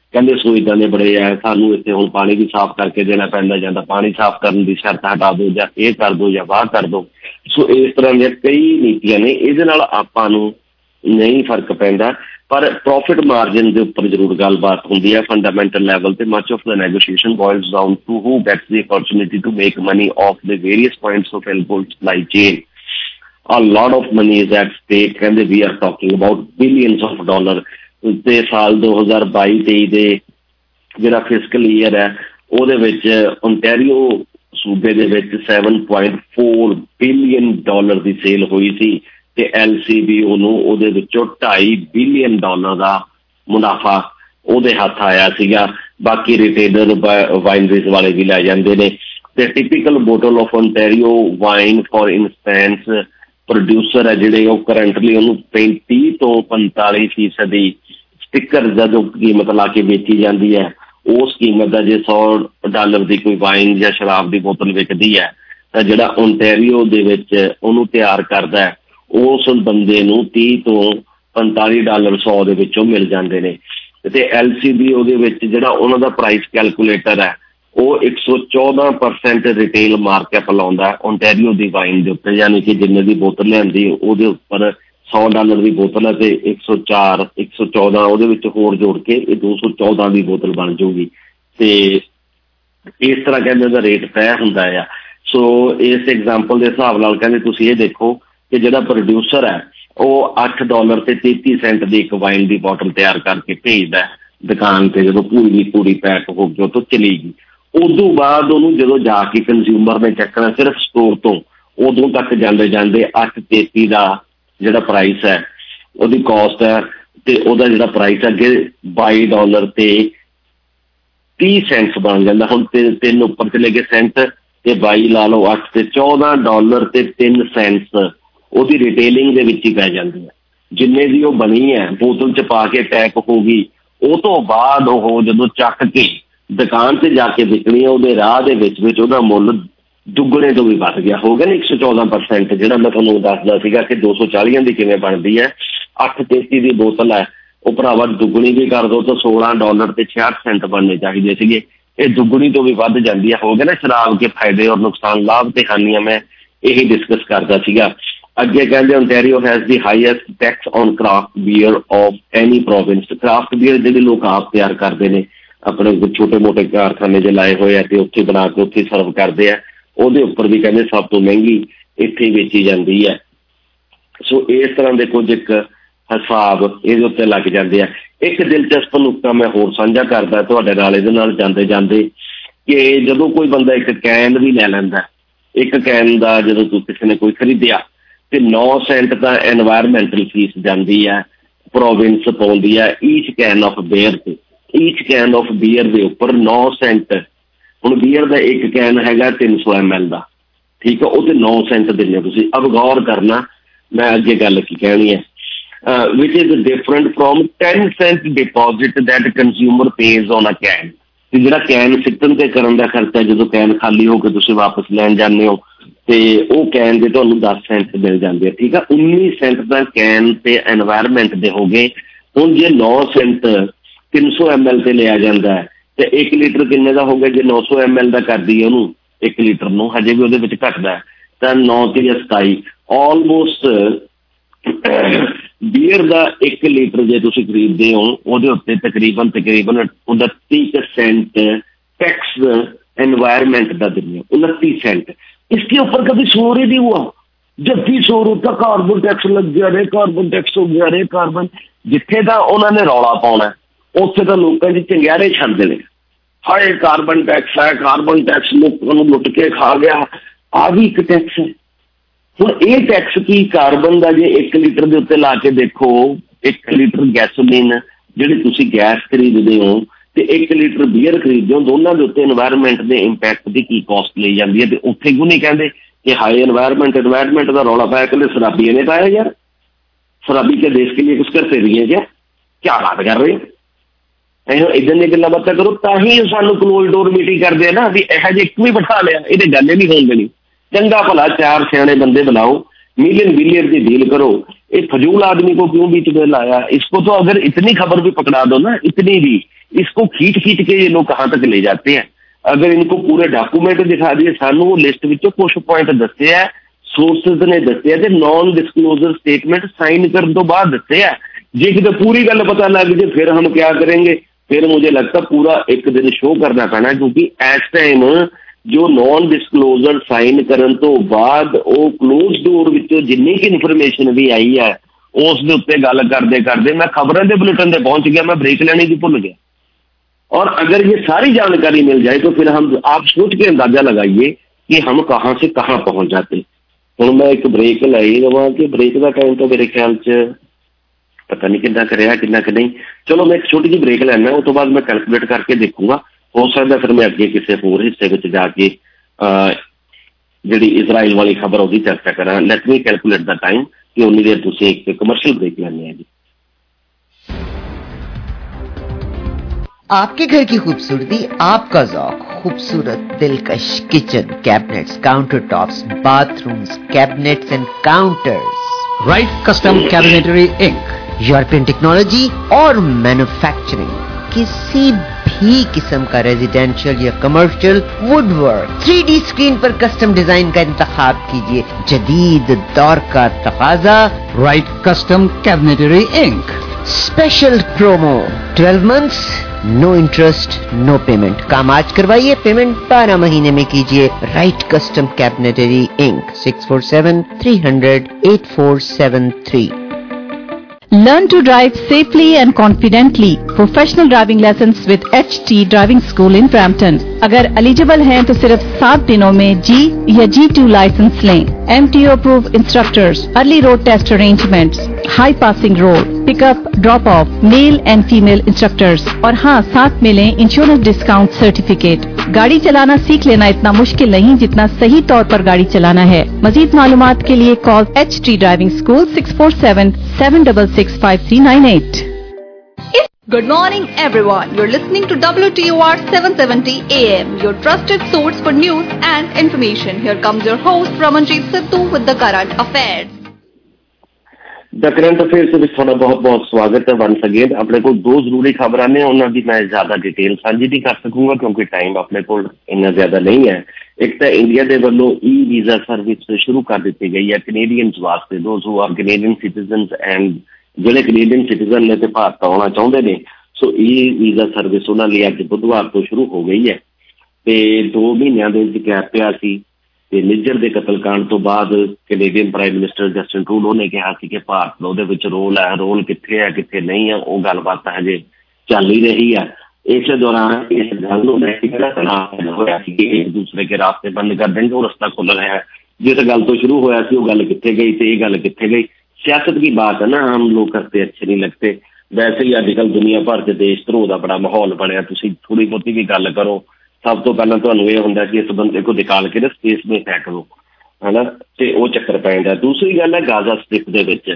ਕਹਿੰਦੇ ਸੋਚਦਾਂ ਦੇ ਬੜੇ ਆ, ਸਾਨੂੰ ਇੱਥੇ ਹੁਣ ਪਾਣੀ ਵੀ ਸਾਫ਼ ਕਰਕੇ ਦੇਣਾ ਪੈਂਦਾ, ਜਾਂਦਾ ਪਾਣੀ ਸਾਫ਼ ਕਰਨ ਦੀ ਸ਼ਰਤ ਹਟਾ ਦਿਓ ਜਾਂ ਇਹ ਕਰ ਦਿਓ ਜਾਂ ਬਾਹਰ ਕਰ ਦਿਓ। ਸੋ ਇਸ ਤਰ੍ਹਾਂ ਦੀਆਂ ਕਈ ਨੀਤੀਆਂ ਨੇ, ਇਹਦੇ ਨਾਲ ਆਪਾਂ ਨੂੰ ਨਹੀਂ ਫਰਕ ਪੈਂਦਾ, ਪਰ ਪ੍ਰੋਫਿਟ ਮਾਰਜਨ ਦੇ ਉੱਪਰ ਜ਼ਰੂਰ ਗੱਲਬਾਤ ਹੁੰਦੀ ਹੈ ਫੰਡਾਮੈਂਟਲ ਲੈਵਲ ਤੇ। Much of the negotiation boils down to who gets the opportunity to make money off the various points of input supply chain. A lot of money is at stake, ਕਹਿੰਦੇ we are talking about billions of dollar। ਤੇ ਸਾਲ ਦੋ ਹਜ਼ਾਰ ਬਾਈ ਤੇਈ ਦੇ ਜਿਹੜਾ fiscal year ਹੈ ਉਹਦੇ ਵਿੱਚ ਓਨਟਾਰੀਓ ਸੂਬੇ ਦੇ ਵਿੱਚ seven point four billion dollar ਦੀ ਸੇਲ ਹੋਈ ਸੀ ਤੇ ਐਲ ਸੀ ਬੀ ਉਹਨੂੰ ਉਹਦੇ ਵਿੱਚੋਂ ਢਾਈ ਬਿਲੀਅਨ ਡਾਲਰ ਦਾ ਮੁਨਾਫਾ ਉਹਦੇ ਹੱਥ ਆਇਆ ਸੀਗਾ। ਬਾਕੀ ਰਿਟੇਲਰ ਵਾਈਨਰੀਜ਼ ਵਾਲੇ ਵੀ ਲੈ ਜਾਂਦੇ ਨੇ। ਤੇ typical bottle of Ontario wine for instance producer ਹੈ ਜਿਹੜੇ ਉਹ ਕਰੰਟਲੀ ਉਹਨੂੰ ਪੈਂਤੀ ਤੋਂ ਪੰਤਾਲੀ ਫੀਸਦੀ ਸਟਿੱਕਰ ਜਦੋਂ ਕੀਮਤ ਲਾ ਕੇ ਵੇਚੀ ਜਾਂਦੀ ਹੈ, ਉਸ ਕੀਮਤ ਦਾ ਜੇ ਸੌ ਡਾਲਰ ਦੀ ਕੋਈ ਵਾਈਨ ਜਾਂ ਸ਼ਰਾਬ ਦੀ ਬੋਤਲ ਵਿਕਦੀ ਹੈ ਤਾਂ ਜਿਹੜਾ ਓਨਟਾਰੀਓ ਦੇ ਵਿੱਚ ਉਹਨੂੰ ਤਿਆਰ ਕਰਦਾ ਹੈ ਉਸ ਬੰਦੇ ਨੂੰ ਤੀਹ ਤੋਂ ਪੰਤਾਲੀ ਡਾਲਰ ਸੌ ਦੇ ਵਿੱਚੋਂ ਮਿਲ ਜਾਂਦੇ ਨੇ। ਤੇ ਐਲ ਸੀ ਬੀ ਉਹਦੇ ਵਿੱਚ ਜਿਹੜਾ ਉਹਨਾਂ ਦਾ ਪ੍ਰਾਈਸ ਕੈਲਕੂਲੇਟਰ ਹੈ ਉਹ ਇੱਕ ਸੌ ਚੌਦਾਂ ਪਰਸੈਂਟ ਰਿਟੇਲ ਮਾਰਕਅਪ ਲਾਉਂਦਾ ਓਨਟਾਰੀਓ ਦੀ ਵਾਈਨ ਦੇ ਉੱਤੇ, ਯਾਨੀ ਕਿ ਜਿੰਨੇ ਦੀ ਬੋਤਲ ਲਿਆਂਦੀ ਉਹਦੇ ਉੱਪਰ ਸੌ ਡਾਲਰ ਦੀ ਬੋਤਲ ਹੈ ਤੇ ਇੱਕ ਸੌ ਚਾਰ ਇੱਕ ਸੌ ਚੌਦਾਂ ਉਹਦੇ ਵਿੱਚ ਹੋਰ ਜੋੜ ਕੇ ਇਹ ਦੋ ਸੌ ਚੌਦਾਂ ਦੀ ਬੋਤਲ ਬਣ ਜਾਊਗੀ। ਤੇ ਇਸ ਤਰ੍ਹਾਂ ਕਹਿੰਦੇ ਉਹਦਾ ਰੇਟ ਤੈਅ ਹੁੰਦਾ ਆ। ਸੋ ਇਸ ਐਗਜ਼ਾਮਪਲ ਦੇ ਹਿਸਾਬ ਨਾਲ ਕਹਿੰਦੇ ਤੁਸੀਂ ਇਹ ਦੇਖੋ ਕਿ ਜਿਹੜਾ ਪ੍ਰੋਡਿਊਸਰ ਹੈ ਉਹ ਅੱਠ ਡਾਲਰ ਤੇ ਤੇਤੀ ਸੈਂਟ ਦੀ ਇੱਕ ਵਾਈਨ ਦੀ ਬੋਟਲ ਤਿਆਰ ਕਰਕੇ ਭੇਜਦਾ ਦੁਕਾਨ ਤੇ, ਜਦੋਂ ਪੂਰੀ ਦੀ ਪੂਰੀ ਪੈਕ ਹੋ ਗਈ ਉਹ ਤੋਂ ਚਲੀ ਗਈ। ਉਦੋਂ ਬਾਅਦ ਉਹਨੂੰ ਜਦੋਂ ਜਾ ਕੇ ਕੰਜ਼ਿਊਮਰ ਨੇ ਚੱਕਣਾ ਸਿਰਫ ਸਟੋਰ ਤੋਂ, ਉਦੋਂ ਤੱਕ ਜਾਂਦੇ ਜਾਂਦੇ ਅੱਠ ਤੇਤੀ ਦਾ ਜਿਹੜਾ ਪ੍ਰਾਈਸ ਹੈ ਉਹਦੀ ਕੋਸਟ ਹੈ ਤੇ ਉਹਦਾ ਜਿਹੜਾ ਪ੍ਰਾਈਸ ਅੱਗੇ ਬਾਈ ਡਾਲਰ ਤੇ ਤੀਹ ਸੈਂਟਸ ਬਣ ਜਾਂਦਾ। ਹੁਣ ਤੇ ਤਿੰਨ ਉੱਪਰ ਚਲੇ ਗਏ ਸੈਂਟ ਤੇ ਬਾਈ ਲਾ ਲਓ, ਅੱਠ ਤੇ ਚੌਦਾਂ ਡਾਲਰ ਤੇ ਤਿੰਨ ਸੈਂਟਸ ਉਹਦੀ ਰਿਟੇਲਿੰਗ ਦੇ ਵਿੱਚ ਹੀ ਪੈ ਜਾਂਦੀ ਹੈ। ਜਿੰਨੇ ਦੀ ਉਹ ਬਣੀ ਹੈ ਬੋਤਲ ਚ ਪਾ ਕੇ ਪੈਕ ਹੋ ਗਈ, ਉਹ ਤੋਂ ਬਾਅਦ ਉਹ ਜਦੋਂ ਚੱਕ ਕੇ ਦੁਕਾਨ ਤੇ ਜਾ ਕੇ ਵਿਕਣੀ ਹੈ ਉਹਦੇ ਰਾਹ ਦੇ ਵਿੱਚ ਵਿੱਚ ਉਹਦਾ ਮੁੱਲ ਦੁੱਗਣੇ ਤੋਂ ਵੀ ਵੱਧ ਗਿਆ, ਹੋ ਗਿਆ ਨਾ ਇੱਕ ਸੌ ਚੌਦਾਂ ਪਰਸੈਂਟ। ਜਿਹੜਾ ਮੈਂ ਤੁਹਾਨੂੰ ਦੱਸਦਾ ਸੀਗਾ ਕਿ ਦੋ ਸੌ ਚਾਲੀਆਂ ਦੀ ਕਿਵੇਂ ਬਣਦੀ ਹੈ, ਅੱਠ ਤੇਤੀ ਦੀ ਬੋਤਲ ਹੈ ਉਹ ਭਰਾਵਾ ਦੁੱਗਣੀ ਵੀ ਕਰ ਦੋ ਤਾਂ ਸੋਲਾਂ ਡਾਲਰ ਤੇ ਛਿਆਹਠ ਸੈਂਟ ਬਣਨੇ ਚਾਹੀਦੇ ਸੀਗੇ, ਇਹ ਦੁੱਗਣੀ ਤੋਂ ਵੀ ਵੱਧ ਜਾਂਦੀ ਹੈ। ਹੋ ਗਿਆ ਨਾ ਸ਼ਰਾਬ ਕੇ ਫਾਇਦੇ ਔਰ ਨੁਕਸਾਨ, ਲਾਭ ਤੇ ਹਾਨੀਆਂ, ਮੈਂ ਇਹੀ ਡਿਸਕਸ ਕਰਦਾ ਸੀਗਾ। ਅੱਗੇ ਕਹਿੰਦੇ Ontario has the highest tax on craft beer of any province. Craft beer ਜਿਹੜੇ ਲੋਕ ਆਪ ਤਿਆਰ ਕਰਦੇ ਨੇ, ਆਪਣੇ ਛੋਟੇ ਮੋਟੇ ਕਾਰਖਾਨੇ ਜੇ ਲਾਏ ਹੋਏ ਆ ਤੇ ਉੱਥੇ ਬਣਾ ਕੇ ਉੱਥੇ ਸਰਵ ਕਰਦੇ ਆ, ਉਹਦੇ ਉੱਪਰ ਵੀ ਕਹਿੰਦੇ ਸਭ ਤੋਂ ਮਹਿੰਗੀ ਇੱਥੇ ਵੇਚੀ ਜਾਂਦੀ ਹੈ। ਸੋ ਇਸ ਤਰ੍ਹਾਂ ਦੇ ਕੁਝ ਇੱਕ ਹਿਸਾਬ ਇਹਦੇ ਉੱਤੇ ਲੱਗ ਜਾਂਦੇ ਆ। ਇੱਕ ਦਿਲਚਸਪ ਨੁਕਤਾ ਮੈਂ ਹੋਰ ਸਾਂਝਾ ਕਰਦਾ ਤੁਹਾਡੇ ਨਾਲ ਇਹਦੇ ਨਾਲ ਜਾਂਦੇ ਜਾਂਦੇ, ਕਿ ਜਦੋਂ ਕੋਈ ਬੰਦਾ ਇੱਕ ਕੈਨ ਵੀ ਲੈ ਲੈਂਦਾ, ਇੱਕ ਕੈਨ ਦਾ ਜਦੋਂ ਤੂੰ ਕਿਸੇ ਨੇ ਕੋਈ ਖਰੀਦਿਆ ਤੇ ਨੌ ਸੈਂਟ ਤਾਂ ਐਨਵਾਇਰਮੈਂਟਲ ਫੀਸ ਜਾਂਦੀ ਹੈ, ਪ੍ਰੋਵਿੰਸ ਪਾਉਂਦੀ ਹੈ ਈਚ ਕੈਨ ਆਫ ਬੀਅਰ ਤੇ, ਈਚ ਕੈਨ ਆਫ ਬੀਅਰ ਦੇ ਉੱਪਰ ਨੌ ਸੈਂਟ। ਹੁਣ ਬੀਅਰ ਦਾ ਇੱਕ ਕੈਨ ਹੈਗਾ ਤਿੰਨ ਸੌ ਐਮ ਐਲ ਦਾ, ਠੀਕ ਹੈ, ਉਹ ਤੇ ਨੌ ਸੈਂਟ ਦਿੰਦੇ ਹੋ ਤੁਸੀਂ। ਅਬ ਗੌਰ ਕਰਨਾ ਮੈਂ ਅੱਗੇ ਗੱਲ ਕੀ ਕਹਿਣੀ ਹੈ, which is different from ten cent deposit that consumer pays on a can. ਤੇ ਜਿਹੜਾ ਕੈਨ ਸਿੱਟਣ ਤੇ ਕਰਨ ਦਾ ਖਰਚਾ ਜਦੋਂ ਕੈਨ ਖਾਲੀ ਹੋ ਕੇ ਤੁਸੀਂ ਵਾਪਸ ਲੈਣ ਜਾਂਦੇ ਹੋ ਤੇ ਉਹ ਕੈਨ ਦੇ ਤੁਹਾਨੂੰ ਦਸ ਸੈਂਟ ਮਿਲ ਜਾਂਦੇ ਆ, ਠੀਕ ਆ। ਉੱਨੀ ਸੈਂਟ ਦਾ ਕੈਨ ਤੇ ਐਨਵਾਇਰਮੈਂਟ ਦੇ ਹੋ ਗਏ। ਹੁਣ ਜੇ ਨੌ ਸੈਂਟ ਤਿੰਨ ਸੌ ਐਮ ਐਲ ਤੇ ਲਿਆ ਜਾਂਦਾ ਹੈ ਤੇ ਇੱਕ ਲੀਟਰ ਕਿੰਨੇ ਦਾ ਹੋ ਗਿਆ? ਜੇ ਨੌ ਸੌ ਐਮ ਐਲ ਦਾ ਕਰਦੀ ਹੈ ਉਹਨੂੰ ਇੱਕ ਲੀਟਰ ਨੂੰ, ਹਜੇ ਵੀ ਉਹਦੇ ਵਿੱਚ ਘੱਟਦਾ ਹੈ ਤਾਂ ਨੌ ਤੇ ਸਤਾਈ, ਆਲਮੋਸਟ ਬੀਅਰ ਦਾ ਇੱਕ ਲੀਟਰ ਜੇ ਤੁਸੀਂ ਖਰੀਦਦੇ ਹੋ ਉਹਦੇ ਉੱਤੇ ਤਕਰੀਬਨ ਤਕਰੀਬਨ ਉਨੱਤੀ ਸੈਂਟ टैक्स एनवायरमेंट का दिल्ली उनतीस सेंट। इसके ऊपर कभी शोर ही नहीं हुआ। जब भी शोर होता कार्बन टैक्स लग गया रे, कार्बन टैक्स हो गया रे, कार्बन जिथे तो उन्होंने रौला पाना उत्थे तो लोगों की चंगियारे छड़ते हैं। हाय कार्बन टैक्स है, कार्बन टैक्स लोगों को लुट के खा गया, आ भी एक टैक्स है। हुण ये टैक्स की कार्बन का जे एक लीटर के उत्ते ला के देखो, एक लीटर गैसोलीन जिहड़ी तुसीं गैस खरीदते हो ते एक लीटर बीयर खरीदते हो, दोनों के उत्ते एनवायरमेंट के इंपैक्ट की की कॉस्ट ली जाती है। तो उत्थे क्यों नहीं कहते कि हाई एनवायरमेंट एनवायरमेंट का रौला पाया कल शराबियों ने पाया? यार शराबी के देश के लिए कुछ करते रही है क्या? क्या बात कर रहे हो? इधर दी गल्लां बातां करो तां ही सानूं क्लोज डोर मीटिंग करते हैं ना भी इहो जिहा एक भी बिठा लिया, ये गल ही नहीं होण देनी। चंगा भला चार सियाणे बंदे बुलाओ मिलियन बिलियन की डील करो। ये फजूल आदमी को क्यों बीच में लाया? इसको तो अगर इतनी खबर भी पकड़ा दो ना, इतनी भी, इसको खींच खींच के ये लोग कहाँ तक ले जाते हैं। अगर इनको पूरे डॉक्यूमेंट दिखा दिए, सानू वो लिस्ट विचों कुछ पॉइंट दसे है, सोर्सेज ने दसे है, नॉन डिस्कलोजर स्टेटमेंट साइन करने तो बाद दसे है। जे कितने पूरी गल पता लग जाए फिर हम क्या करेंगे? फिर मुझे लगता पूरा एक दिन शो करना पैना, क्योंकि इस टाइम जो नॉन डिस्कलोजर साइन करने तो बाद वो क्लोज डोर विचों जिन्नी की इन्फॉर्मेशन भी आई है उस दे उत्ते गल करते करते मैं खबरों के बुलेटिन से पहुंच गया, मैं ब्रेक लेने की भुल गया। और अगर ये सारी जानकारी मिल जाए तो फिर हम आप सोच के अंदाजा लगाइए कि हम कहाँ से कहाँ पहुंच जाते। हूँ मैं एक ब्रेक लाई रहा कि ब्रेक का टाइम तो मेरे ख्याल च पता नहीं कितना करेगा कितना कि नहीं। चलो मैं एक छोटी जी ब्रेक लेना, उस तो बाद मैं कैलकुलेट करके देखूंगा, हो सकता फिर मैं अगे किसी होर हिस्से में जाके जी इजराइल वाली खबर उसकी चर्चा करा। Let me calculate the time कि उन्नी देर तुम एक कमर्शियल ब्रेक लेने जी। आपके घर की खूबसूरती, आपका ज़ौक, खूबसूरत दिलकश kitchen cabinets, counter tops, bathrooms, cabinets and counters. Right Custom Cabinetry Inc, European technology और मैन्युफैक्चरिंग, किसी भी किस्म का रेजिडेंशियल या commercial woodwork, three D screen पर कस्टम डिजाइन का इंतखाब कीजिए। जदीद दौर का तकाजा, Right Custom Cabinetry Inc. Special promo, twelve months, no interest, no payment. काम आज करवाइए, पेमेंट बारह महीने में कीजिए। Right Custom Cabinetry Inc, six four seven three hundred eight four seven three. Learn to drive safely and confidently. Professional driving lessons with H T Driving School in Brampton. अगर eligible हैं तो सिर्फ सात दिनों में जी या G two licence लें। M T O approved instructors, early road test arrangements, high passing road, pickup drop off, male and female instructors, और हाँ साथ मिलें इंश्योरेंस डिस्काउंट सर्टिफिकेट। गाड़ी चलाना सीख लेना इतना मुश्किल नहीं जितना सही तौर पर गाड़ी चलाना है। मजीद मालूमात के लिए call H T driving school six four seven seven double six five three nine eight. Good morning everyone. You're listening to W T O R seven seventy A M, your trusted source for news and information. Here comes your host Ramanjeet Sidhu with the current affairs. The current affairs ਵਿੱਚ ਤੁਹਾਡਾ ਬਹੁਤ ਬਹੁਤ ਸਵਾਗਤ ਹੈ ones again. ਆਪਣੇ ਕੋਲ ਦੋ ਜ਼ਰੂਰੀ ਖਬਰਾਂ ਨੇ, ਉਹਨਾਂ ਦੀ ਮੈਂ ਜ਼ਿਆਦਾ ਡਿਟੇਲ ਸਾਂਝੀ ਨਹੀਂ ਕਰ ਸਕੂੰਗਾ ਕਿਉਂਕਿ ਟਾਈਮ ਆਪਣੇ ਕੋਲ ਇੰਨਾ ਜ਼ਿਆਦਾ ਨਹੀਂ ਹੈ। ਇੱਕ ਤਾਂ ਇੰਡੀਆ ਦੇ ਵੱਲੋਂ ਈ ਵੀਜ਼ਾ ਸਰਵਿਸ ਸ਼ੁਰੂ ਕਰ ਦਿੱਤੀ ਗਈ ਹੈ ਕੈਨੇਡੀਅਨਸ ਵਾਸਤੇ, those who are Canadian citizens and ਜਿਹੜੇ ਕੈਨੇਡੀਅਨ ਸਿਟੀਜ਼ਨ ਨੇ ਤੇ ਭਾਰਤ ਆਉਣਾ ਚਾਹੁੰਦੇ ਨੇ। ਸੋ ਈ ਵੀਜ਼ਾ ਸਰਵਿਸ ਉਹਨਾਂ ਲਈ ਅੱਜ ਬੁੱਧਵਾਰ ਤੋਂ ਸ਼ੁਰੂ ਹੋ ਗਈ ਹੈ ਤੇ ਦੋ ਮਹੀਨਿਆਂ ਦੇ ਵਿੱਚ ਗੈਪ ਪਿਆ ਸੀ। ਤੇ ਨਿੱਜਰ ਦੇ ਕਤਲकांड ਤੋਂ ਬਾਅਦ Canadian prime minister Justin Trudeau ਨੇ ਕਿਹਾ ਸੀ ਕਿ ਭਾਰਤ ਦਾ ਉਹਦੇ ਵਿੱਚ ਰੋਲ ਹੈ, ਰੋਲ ਕਿੱਥੇ ਹੈ ਕਿੱਥੇ ਨਹੀਂ ਹੈ, ਉਹ ਗੱਲਬਾਤ ਹਜੇ ਚੱਲ ਹੀ ਰਹੀ ਹੈ। ਇਸੇ ਦੌਰਾਨ ਇਸ ਗੱਲ ਨੂੰ ਲੈ ਕੇ ਜਿਹੜਾ ਤਣਾਅ ਹੋਇਆ ਸੀ ਕਿ ਇੱਕ ਦੂਸਰੇ ਕੇ ਰਾਸਤੇ ਬੰਦ ਕਰ ਦੇਣਗੇ, ਉਹ ਰਸਤਾ ਖੁੱਲ ਰਿਹਾ ਹੈ। ਜਿਸ ਗੱਲ ਤੋਂ ਸ਼ੁਰੂ ਹੋਇਆ ਸੀ ਉਹ ਗੱਲ ਕਿੱਥੇ ਗਈ ਤੇ ਇਹ ਗੱਲ ਕਿੱਥੇ ਗਈ। सियासत की बात है ना, हम लोग करते अच्छे नहीं लगते। वैसे ही अजकल दुनिया भर के देश धरोह का बड़ा माहौल बनया, तुसीं थोड़ी बहुती भी गल करो सब तो पहले तुहानूं ये हुंदा कि इस बंदे को निकाल के ना स्पेस में फेंक दो, है ना, ते वो चक्कर पै जांदा। दूसरी गल है गाजा स्ट्रिप दे विच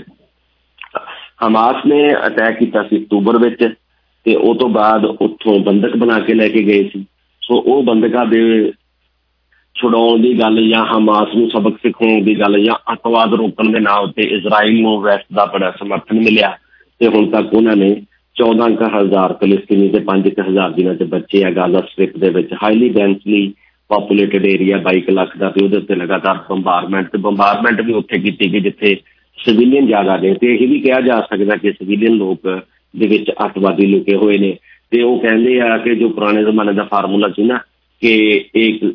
हमास ने अटैक किया सी अक्तूबर विच ते उस तो बाद उत्थों बंधक बना के लैके गए सी। सो वो बंधकां दे छुड़ाउण दी गल या हमास नूं सबक सिखाउण दी गल या अतवाद रोकण दे नाम ते इजराइल नूं वैस्ट दा बड़ा समर्थन मिलिया ते हुण तक उन्हां ने चौदह क हज़ार फलस्तीनी ते पांच क हज़ार जिन्हां च बच्चे आ गाजा स्ट्रिप दे विच हाईली डेंसली पॉपुलेटेड एरिया बाई लाख का ते उहदे उत्ते लगातार बंबारमेंट ते बंबारमेंट भी उत्थे कीती गई जिथे सिविलियन ज्यादा ने ते यह भी कहा जा सकदा कि सिविलियन लोग दे विच अतवादी लुके होए ने ते वो कहंदे आ कि जो पुराने जमाने का फार्मूला सी ना कि एक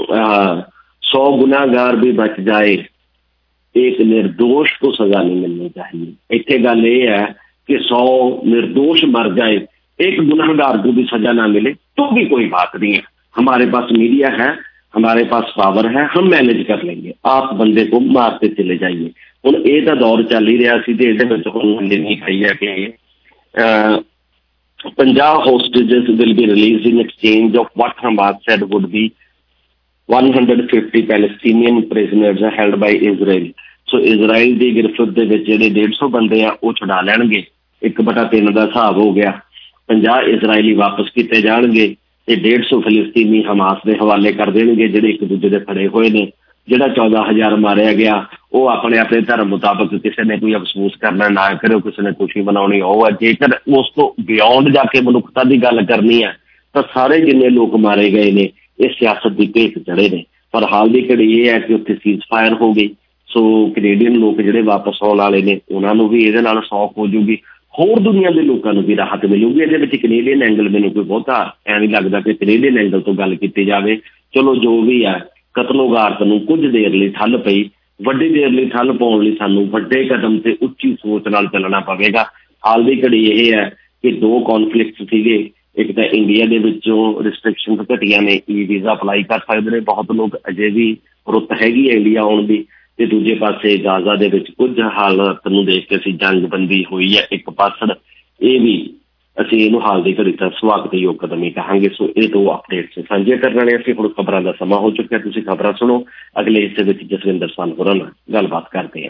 सौ गुनाहगार भी बच जाए एक निर्दोष को सजा नहीं मिलनी चाहिए। इत्थे गल ये है कि सौ निर्दोष मर जाए एक गुनाहगार को भी सजा ना मिले तो भी कोई बात नहीं है। हमारे पास मीडिया है, हमारे पास पावर है, हम मैनेज कर लेंगे, आप बंदे को मारते चले जाइए। हुण ये तो दौर चल ही रहा सी ते इहदे विच हुण नहीं पाई है कि Punjab hostages will be released in exchange of what Hamas said would be one hundred fifty Palestinian prisoners are held by Israel. So Israel ਦੀ ਗਿਰਫਤ ਦੇ ਵਿੱਚ ਜਿਹੜੇ डेढ़ सौ ਬੰਦੇ ਆ ਉਹ ਛੁਡਾ ਲੈਣਗੇ, ਇੱਕ ਬਟਾ ਤਿੰਨ ਦਾ ਹਿਸਾਬ ਹੋ ਗਿਆ। ਪੰਜਾਹ ਇਜ਼ਰਾਈਲੀ ਵਾਪਸ ਕੀਤੇ ਜਾਣਗੇ ਤੇ डेढ़ सौ ਫਲਸਤੀਨੀ ਹਮਾਸ ਦੇ ਹਵਾਲੇ ਕਰ ਦੇਣਗੇ ਜਿਹੜੇ ਇੱਕ ਦੂਜੇ ਦੇ ਫੜੇ ਹੋਏ ਨੇ। ਜਿਹੜਾ ਚੌਦਾਂ ਹਜ਼ਾਰ ਮਾਰਿਆ ਗਿਆ ਉਹ ਆਪਣੇ ਆਪਣੇ ਧਰਮ ਮੁਤਾਬਕ ਕਿਸੇ ਨੇ ਕੋਈ ਅਫਸੋਸ ਕਰਨਾ ਨਾ ਕਰੇ, ਕਿਸੇ ਨੇ ਖੁਸ਼ੀ ਮਨਾਉਣੀ ਉਹ ਹੈ। ਜੇਕਰ ਉਸ ਤੋਂ ਬਿਯੋਂਡ ਜਾ ਕੇ ਮਨੁੱਖਤਾ ਦੀ ਗੱਲ ਕਰਨੀ ਹੈ ਤਾਂ ਸਾਰੇ ਜਿੰਨੇ ਲੋਕ ਮਾਰੇ ਗਏ ਨੇ ਇਹ ਸਿਆਸਤ ਦੀ ਭੇਖ ਚੜੇ ਨੇ। ਪਰ ਹਾਲ ਦੀ ਘੜੀ ਇਹ ਹੈ ਕਿ ਉੱਥੇ ਸੀਜ਼ ਫਾਇਰ ਹੋ ਗਈ, ਸੋ ਕੈਨੇਡੀਅਨ ਲੋਕ ਜਿਹੜੇ ਵਾਪਸ ਆਉਣ ਵਾਲੇ ਨੇ ਉਹਨਾਂ ਨੂੰ ਵੀ ਇਹਦੇ ਨਾਲ ਸੌਖ ਹੋ ਜੂਗੀ, ਹੋਰ ਦੁਨੀਆ ਦੇ ਲੋਕਾਂ ਨੂੰ ਵੀ ਰਾਹਤ ਮਿਲੂਗੀ। ਇਹਦੇ ਵਿੱਚ ਕੈਨੇਡੀਅਨ ਐਂਗਲ ਮੈਨੂੰ ਕੋਈ ਬਹੁਤਾ ਐਂ ਨਹੀਂ ਲੱਗਦਾ ਕਿ ਕੈਨੇਡੀਅਨ ਐਂਗਲ ਤੋਂ ਗੱਲ ਕੀਤੀ ਜਾਵੇ। ਚਲੋ ਜੋ ਵੀ ਹੈ ਕਤਲੋ ਗਾਰਤ ਨੂੰ ਕੁਝ ਦੇਰ ਲਈ ਠੱਲ ਪਈ, ਵੱਡੀ ਦੇਰ ਲਈ ਠੱਲ ਪਾਉਣ ਲਈ ਸਾਨੂੰ ਵੱਡੇ ਕਦਮ ਤੇ ਉੱਚੀ ਸੋਚ ਨਾਲ ਚੱਲਣਾ ਪਵੇਗਾ। ਹਾਲ ਦੀ ਘੜੀ ਇਹ ਹੈ ਕਿ ਦੋ ਕੌਨਫਲਿਕਟ ਸੀਗੇ, ਇੱਕ ਤਾਂ ਇੰਡੀਆ ਦੇ ਵਿੱਚੋਂ ਰਿਸਟ੍ਰਿਕਸ਼ਨ ਘਟੀਆਂ ਨੇ, ਈ ਵੀਜ਼ਾ ਅਪਲਾਈ ਕਰ ਸਕਦੇ ਨੇ ਬਹੁਤ ਲੋਕ, ਅਜੇ ਵੀ ਰੁੱਤ ਹੈਗੀ ਹੈ ਇੰਡੀਆ ਆਉਣ ਦੀ, ਤੇ ਦੂਜੇ ਪਾਸੇ ਗਾਜ਼ਾ ਦੇ ਵਿੱਚ ਕੁਝ ਹਾਲਤ ਨੂੰ ਦੇਖ ਕੇ ਅਸੀਂ ਜੰਗਬੰਦੀ ਹੋਈ ਹੈ ਇੱਕ ਪਾਸੜ, ਇਹ ਵੀ ਅਸੀਂ ਇਹਨੂੰ ਹਾਲ ਦੀ ਘੜੀ ਤਾਂ ਸਵਾਗਤਯੋਗ ਕਦਮ ਹੀ ਕਹਾਂਗੇ। ਸੋ ਇਹ ਦੋ ਅਪਡੇਟਸ ਸਾਂਝੇ ਕਰਨ ਵਾਲੇ ਅਸੀਂ ਹੁਣ ਖਬਰਾਂ ਦਾ ਸਮਾਂ ਹੋ ਚੁੱਕਿਆ। ਤੁਸੀਂ ਖਬਰਾਂ ਸੁਣੋ, ਅਗਲੇ ਹਿੱਸੇ ਵਿੱਚ ਜਸਵਿੰਦਰ ਸਾਲ ਹੋਰਾਂ ਨਾਲ ਗੱਲਬਾਤ ਕਰਦੇ ਹਾਂ।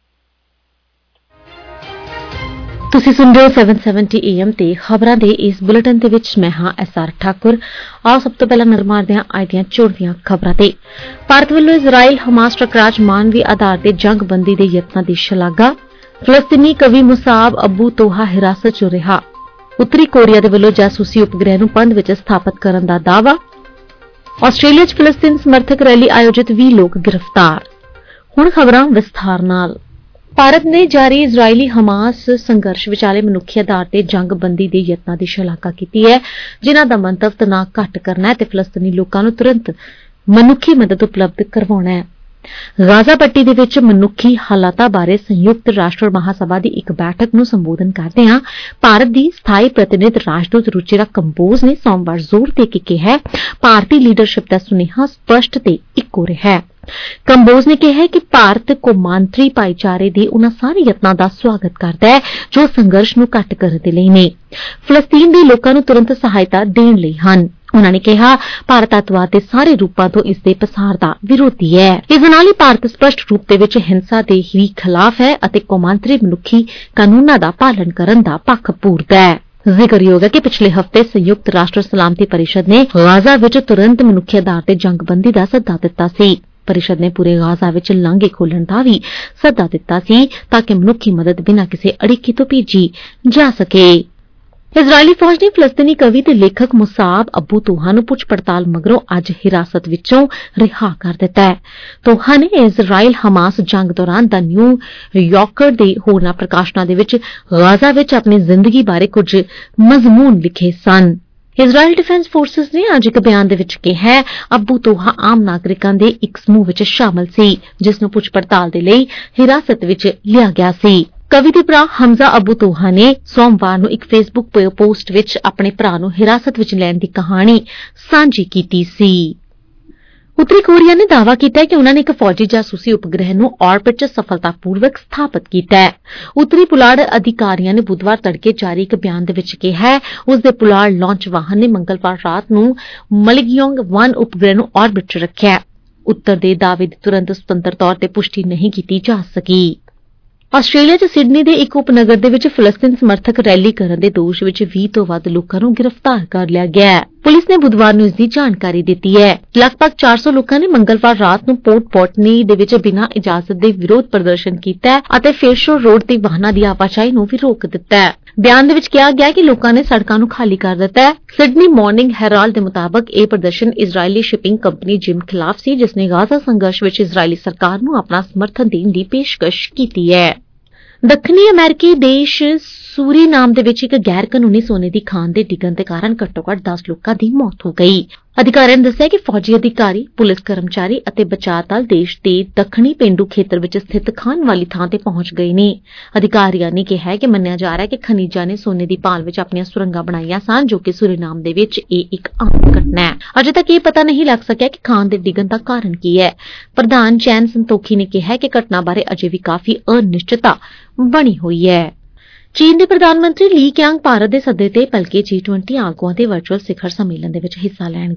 ਤੁਸੀਂ ਸੁਣ ਰਹੇ ਹੋ ਸੈਵਨ ਸੈਵਨਟੀ ਏ ਐਮ ਤੇ ਖਬਰਾਂ ਦੇ ਇਸ ਬੁਲੇਟਿਨ ਦੇ ਵਿੱਚ ਮੈਂ ਹਾਂ ਐਸ ਆਰ ਠਾਕੁਰ। ਆਓ ਸਭ ਤੋਂ ਪਹਿਲਾਂ ਨਜ਼ਰ ਮਾਰਦੇ ਹਾਂ ਅੱਜ ਦੀਆਂ ਚੋਣਵੀਆਂ ਖਬਰਾਂ ਤੇ। ਭਾਰਤ ਵੱਲੋਂ ਇਜ਼ਰਾਈਲ ਹਮਾਸ ਟਕਰਾਅ 'ਚ ਮਾਨਵੀ ਆਧਾਰ ਤੇ ਜੰਗਬੰਦੀ ਦੇ ਯਤਨਾਂ ਦੀ ਸ਼ਲਾਘਾ। ਫਲਸਤੀਨੀ ਕਵੀ ਮੁਸਾਬ ਅਬੂ ਤੋਹਾ ਹਿਰਾਸਤ 'ਚ ਰਿਹਾ। ਉੱਤਰੀ ਕੋਰੀਆ ਦੇ ਵੱਲੋਂ ਜਾਸੂਸੀ ਉਪਗ੍ਰਹਿ ਨੂੰ ਪੰਧ ਵਿੱਚ ਸਥਾਪਿਤ ਕਰਨ ਦਾ ਦਾਅਵਾ। ਆਸਟ੍ਰੇਲੀਆ 'ਚ ਫਲਸਤੀਨ ਸਮਰਥਕ ਰੈਲੀ ਆਯੋਜਿਤ ਵੀਹ ਲੋਕ ਗ੍ਰਿਫਤਾਰ। ਹੁਣ ਖਬਰਾਂ ਵਿਸਥਾਰ ਨਾਲ। ਭਾਰਤ ਨੇ ਜਾਰੀ ਇਜ਼ਰਾਈਲੀ ਹਮਾਸ ਸੰਘਰਸ਼ ਵਿਚਾਲੇ ਮਨੁੱਖੀ ਆਧਾਰ ਤੇ ਜੰਗਬੰਦੀ ਦੇ ਯਤਨਾਂ ਦੀ ਸ਼ਲਾਘਾ ਕੀਤੀ ਹੈ, ਜਿਨ੍ਹਾਂ ਦਾ ਮੰਤਵ ਤਣਾਅ ਘੱਟ ਕਰਨਾ ਹੈ ਤੇ ਫਲਸਤੀਨੀ ਲੋਕਾਂ ਨੂੰ ਤੁਰੰਤ ਮਨੁੱਖੀ ਮਦਦ ਉਪਲਬਧ ਕਰਵਾਉਣਾ ਹੈ। ਗਾਜ਼ਾ ਪੱਟੀ ਦੇ ਵਿੱਚ ਮਨੁੱਖੀ ਹਾਲਾਤਾਂ ਬਾਰੇ ਸੰਯੁਕਤ ਰਾਸ਼ਟਰ ਮਹਾਸਭਾ ਦੀ ਇੱਕ ਬੈਠਕ ਨੂੰ ਸੰਬੋਧਨ ਕਰਦਿਆਂ ਭਾਰਤ ਦੀ ਸਥਾਈ ਪ੍ਰਤੀਨਿਧ ਰਾਜਦੂਤ ਰੁਚਿਰਾ ਕੰਬੋਜ ਨੇ ਸੋਮਵਾਰ ਜ਼ੋਰ ਦੇ ਕੇ ਕਿਹਾ, ਭਾਰਤੀ ਲੀਡਰਸ਼ਿਪ ਦਾ ਸੁਨੇਹਾ ਸਪਸ਼ਟ ਤੇ ਇੱਕੋ ਰਿਹਾ ਹੈ। ਕੰਬੋਜ ਨੇ ਕਿਹਾ ਕਿ ਭਾਰਤ ਕੌਮਾਂਤਰੀ ਭਾਈਚਾਰੇ ਦੇ ਉਨ੍ਹਾਂ ਸਾਰੇ ਯਤਨਾਂ ਦਾ ਸਵਾਗਤ ਕਰਦਾ ਹੈ ਜੋ ਸੰਘਰਸ਼ ਨੂੰ ਘੱਟ ਕਰਨ ਦੇ ਲਈ ਨੇ, ਫਲਸਤੀਨ ਦੇ ਲੋਕਾਂ ਨੂੰ ਤੁਰੰਤ ਸਹਾਇਤਾ ਦੇਣ ਲਈ ਹਨ। ਉਨ੍ਹਾਂ ਨੇ ਕਿਹਾ, ਭਾਰਤ ਅੱਤਵਾਦ ਦੇ ਸਾਰੇ ਰੂਪਾਂ ਤੋਂ ਇਸ ਦੇ ਪਸਾਰ ਦਾ ਵਿਰੋਧੀ ਹੈ। ਇਸ ਨਾਲ ਹੀ ਭਾਰਤ ਸਪਸ਼ਟ ਰੂਪ ਦੇ ਵਿੱਚ ਹਿੰਸਾ ਦੇ ਵੀ ਖਿਲਾਫ ਹੈ ਅਤੇ ਕੌਮਾਂਤਰੀ ਮਨੁੱਖੀ ਕਾਨੂੰਨਾਂ ਦਾ ਪਾਲਣ ਕਰਨ ਦਾ ਪੱਖ ਪੂਰਦਾ ਹੈ। ਜ਼ਿਕਰਯੋਗ ਹੈ ਕਿ ਪਿਛਲੇ ਹਫ਼ਤੇ ਸੰਯੁਕਤ ਰਾਸ਼ਟਰ ਸਲਾਮਤੀ ਪਰਿਸ਼ਦ ਨੇ ਗਾਜ਼ਾ ਵਿੱਚ ਤੁਰੰਤ ਮਨੁੱਖੀ ਆਧਾਰ ਤੇ ਜੰਗਬੰਦੀ ਦਾ ਸੱਦਾ ਦਿੱਤਾ ਸੀ। ਪਰਿਸ਼ਦ ਨੇ ਪੂਰੇ ਗਾਜ਼ਾ ਵਿੱਚ ਲਾਂਘੇ ਖੋਲ੍ਹਣ ਦਾ ਵੀ ਸੱਦਾ ਦਿੱਤਾ ਸੀ ਤਾਂ ਕਿ ਮਨੁੱਖੀ ਮਦਦ ਬਿਨਾਂ ਕਿਸੇ ਅੜਿੱਕੇ ਤੋਂ ਭੇਜੀ ਜਾ ਸਕੇ। ਇਜ਼ਰਾਈਲੀ ਫੌਜ ਨੇ ਫਲਸਤੀਨੀ ਕਵੀ ਤੇ ਲੇਖਕ ਮੁਸਾਬ ਅਬੂ ਤੋਹਾ ਨੂੰ ਪੁੱਛ ਪੜਤਾਲ ਮਗਰੋਂ ਅੱਜ ਹਿਰਾਸਤ ਵਿੱਚੋਂ ਰਿਹਾ ਕਰ ਦਿੱਤਾ ਹੈ। ਤੋਹਾ ਨੇ ਇਜ਼ਰਾਈਲ ਹਮਾਸ ਜੰਗ ਦੌਰਾਨ ਦਾ ਨਿਊ ਯਾਰਕਰ ਦੇ ਹੋਰਨਾਂ ਪ੍ਰਕਾਸ਼ਨਾਂ ਦੇ ਵਿੱਚ ਗਾਜ਼ਾ ਵਿੱਚ ਆਪਣੀ ਜ਼ਿੰਦਗੀ ਬਾਰੇ ਕੁਝ ਮਜ਼ਮੂਨ ਲਿਖੇ ਸਨ। ਇਜ਼ਰਾਈਲ ਡਿਫੈਂਸ ਫੋਰਸਿਸ ਨੇ ਅੱਜ ਇੱਕ ਬਿਆਨ ਦੇ ਵਿੱਚ ਕਿਹਾ, ਅਬੂ ਤੋਹਾ ਆਮ ਨਾਗਰਿਕਾਂ ਦੇ ਇੱਕ ਸਮੂਹ ਵਿੱਚ ਸ਼ਾਮਲ ਸੀ ਜਿਸ ਨੂੰ ਪੁੱਛ ਪੜਤਾਲ ਦੇ ਲਈ ਹਿਰਾਸਤ ਵਿੱਚ ਲਿਆ ਗਿਆ ਸੀ। ਕਵੀ ਦੇ ਭਰਾ ਹਮਜ਼ਾ ਅਬੂ ਤੋਹਾ ਨੇ ਸੋਮਵਾਰ ਨੂੰ ਇੱਕ ਫੇਸਬੁੱਕ ਪੋਸਟ ਵਿੱਚ ਆਪਣੇ ਭਰਾ ਨੂੰ ਹਿਰਾਸਤ ਵਿੱਚ ਲੈਣ ਦੀ ਕਹਾਣੀ ਸਾਂਝੀ ਕੀਤੀ ਸੀ। ਉੱਤਰੀ ਕੋਰੀਆ ਨੇ ਦਾਅਵਾ ਕੀਤਾ ਹੈ ਕਿ ਉਨ੍ਹਾਂ ਨੇ ਇੱਕ ਫੌਜੀ ਜਾਸੂਸੀ ਉਪਗ੍ਰਹਿ ਨੂੰ ਆਰਬਿਟ 'ਚ ਸਫਲਤਾਪੂਰਵਕ ਸਥਾਪਿਤ ਕੀਤਾ ਹੈ। ਉੱਤਰੀ ਪੁਲਾੜ ਅਧਿਕਾਰੀਆਂ ਨੇ ਬੁੱਧਵਾਰ ਤੜਕੇ ਜਾਰੀ ਇੱਕ ਬਿਆਨ ਦੇ ਵਿੱਚ ਕਿਹਾ, ਉਸ ਦੇ ਪੁਲਾੜ ਲਾਂਚ ਵਾਹਨ ਨੇ ਮੰਗਲਵਾਰ ਰਾਤ ਨੂੰ ਮਲਿਗਯੋਂਗ ਇੱਕ ਉਪਗ੍ਰਹਿ ਨੂੰ ਆਰਬਿਟ 'ਚ ਰੱਖਿਆ। ਉੱਤਰ ਦੇ ਦਾਅਵੇ ਦੀ ਤੁਰੰਤ ਸੁਤੰਤਰ ਤੌਰ ਤੇ ਪੁਸ਼ਟੀ ਨਹੀਂ ਕੀਤੀ ਜਾ ਸਕੀ। ਆਸਟ੍ਰੇਲੀਆ 'ਚ ਸਿਡਨੀ ਦੇ ਇੱਕ ਉਪਨਗਰ ਦੇ ਵਿੱਚ ਫਲਸਤੀਨ ਸਮਰਥਕ ਰੈਲੀ ਕਰਨ ਦੇ ਦੋਸ਼ ਵਿੱਚ ਵੀਹ ਤੋਂ ਵੱਧ ਲੋਕਾਂ ਨੂੰ ਗ੍ਰਿਫਤਾਰ ਕਰ ਲਿਆ ਗਿਆ ਹੈ। ਪੁਲਿਸ ਨੇ ਬੁੱਧਵਾਰ ਨੂੰ ਇਸ ਦੀ ਜਾਣਕਾਰੀ ਦਿੱਤੀ ਹੈ। ਲਗਭਗ ਚਾਰ ਸੌ ਲੋਕਾਂ ਨੇ ਮੰਗਲਵਾਰ ਰਾਤ ਨੂੰ ਪੋਰਟ ਪੋਰਟਨੀ ਦੇ ਵਿੱਚ ਬਿਨਾਂ ਇਜਾਜ਼ਤ ਦੇ ਵਿਰੋਧ ਪ੍ਰਦਰਸ਼ਨ ਕੀਤਾ ਹੈ ਅਤੇ ਫੇਰਸ਼ੋਰ ਰੋਡ ਤੇ ਵਾਹਨਾਂ ਦੀ ਆਵਾਜਾਈ ਨੂੰ ਵੀ ਰੋਕ ਦਿੱਤਾ ਹੈ। ਬਿਆਨ ਦੇ ਵਿੱਚ ਕਿਹਾ ਗਿਆ ਕਿ ਲੋਕਾਂ ਨੇ ਸੜਕਾਂ ਨੂੰ ਖਾਲੀ ਕਰ ਦਿੱਤਾ ਹੈ। ਸਿਡਨੀ ਮਾਰਨਿੰਗ ਹੈਰਾਲਡ ਦੇ ਮੁਤਾਬਕ ਇਹ ਪ੍ਰਦਰਸ਼ਨ ਇਜ਼ਰਾਈਲੀ ਸ਼ਿਪਿੰਗ ਕੰਪਨੀ ਜਿਮ ਖਿਲਾਫ ਸੀ, ਜਿਸ ਨੇ ਗਾਜ਼ਾ ਸੰਘਰਸ਼ ਵਿੱਚ ਇਜ਼ਰਾਈਲੀ ਸਰਕਾਰ ਨੂੰ ਆਪਣਾ ਸਮਰਥਨ ਦੇਣ ਦੀ ਪੇਸ਼ਕਸ਼ ਕੀਤੀ ਹੈ। ਦੱਖਣੀ ਅਮਰੀਕੀ ਦੇਸ਼ ਸੂਰੀਨਾਮ ਦੇ ਵਿੱਚ ਇੱਕ ਗੈਰ ਕਾਨੂੰਨੀ ਸੋਨੇ ਦੀ ਖਾਨ ਦੇ ਡਿੱਗਣ ਦੇ ਕਾਰਨ ਘੱਟੋ-ਘੱਟ ਦਸ ਲੋਕਾਂ ਦੀ ਮੌਤ ਹੋ ਗਈ। ਅਧਿਕਾਰੀਆਂ ਨੇ ਦੱਸਿਆ ਕਿ ਫੌਜੀ ਅਧਿਕਾਰੀ, ਪੁਲਿਸ ਕਰਮਚਾਰੀ ਅਤੇ ਬਚਾਅ ਦਲ ਦੇਸ਼ ਦੇ ਦੱਖਣੀ ਪੇਂਡੂ ਖੇਤਰ ਵਿੱਚ ਸਥਿਤ ਖਾਨ ਵਾਲੀ ਥਾਂ ਤੇ ਪਹੁੰਚ ਗਏ ਨੇ। ਅਧਿਕਾਰੀਆਂ ਨੇ ਕਿਹਾ ਕਿ ਮੰਨਿਆ ਜਾ ਰਿਹਾ ਹੈ ਕਿ ਖਣਿਜਾਂ ਨੇ ਸੋਨੇ ਦੀ ਭਾਲ ਵਿੱਚ ਆਪਣੀਆਂ ਸੁਰੰਗਾਂ ਬਣਾਈਆਂ ਸਨ, ਜੋ ਕਿ ਸੂਰੀਨਾਮ ਦੇ ਵਿੱਚ ਇਹ ਇੱਕ ਆਮ ਘਟਨਾ ਹੈ। ਅਜੇ ਤੱਕ ਇਹ ਪਤਾ ਨਹੀਂ ਲੱਗ ਸਕਿਆ ਕਿ ਖਾਨ ਦੇ ਡਿੱਗਣ ਦਾ ਕਾਰਨ ਕੀ ਹੈ। ਪ੍ਰਧਾਨ ਚੈਨ ਸੰਤੋਖੀ ਨੇ ਕਿਹਾ ਕਿ ਘਟਨਾ ਬਾਰੇ ਅਜੇ ਵੀ ਕਾਫੀ ਅਨਿਸ਼ਚਿਤਤਾ ਬਣੀ ਹੋਈ ਹੈ। ਚੀਨ ਦੇ ਪ੍ਰਧਾਨ ਮੰਤਰੀ ਲੀ ਕਿਆਂਗ ਭਾਰਤ ਦੇ ਸੱਦੇ ਤੇ ਭਲਕੇ ਜੀ ਟਵੰਟੀ ਆਗੂਆਂ ਦੇ ਵਰਚੁਅਲ ਸਿਖਰ ਸੰਮੇਲਨ ਦੇ ਵਿੱਚ ਹਿੱਸਾ ਲੈਣਗੇ।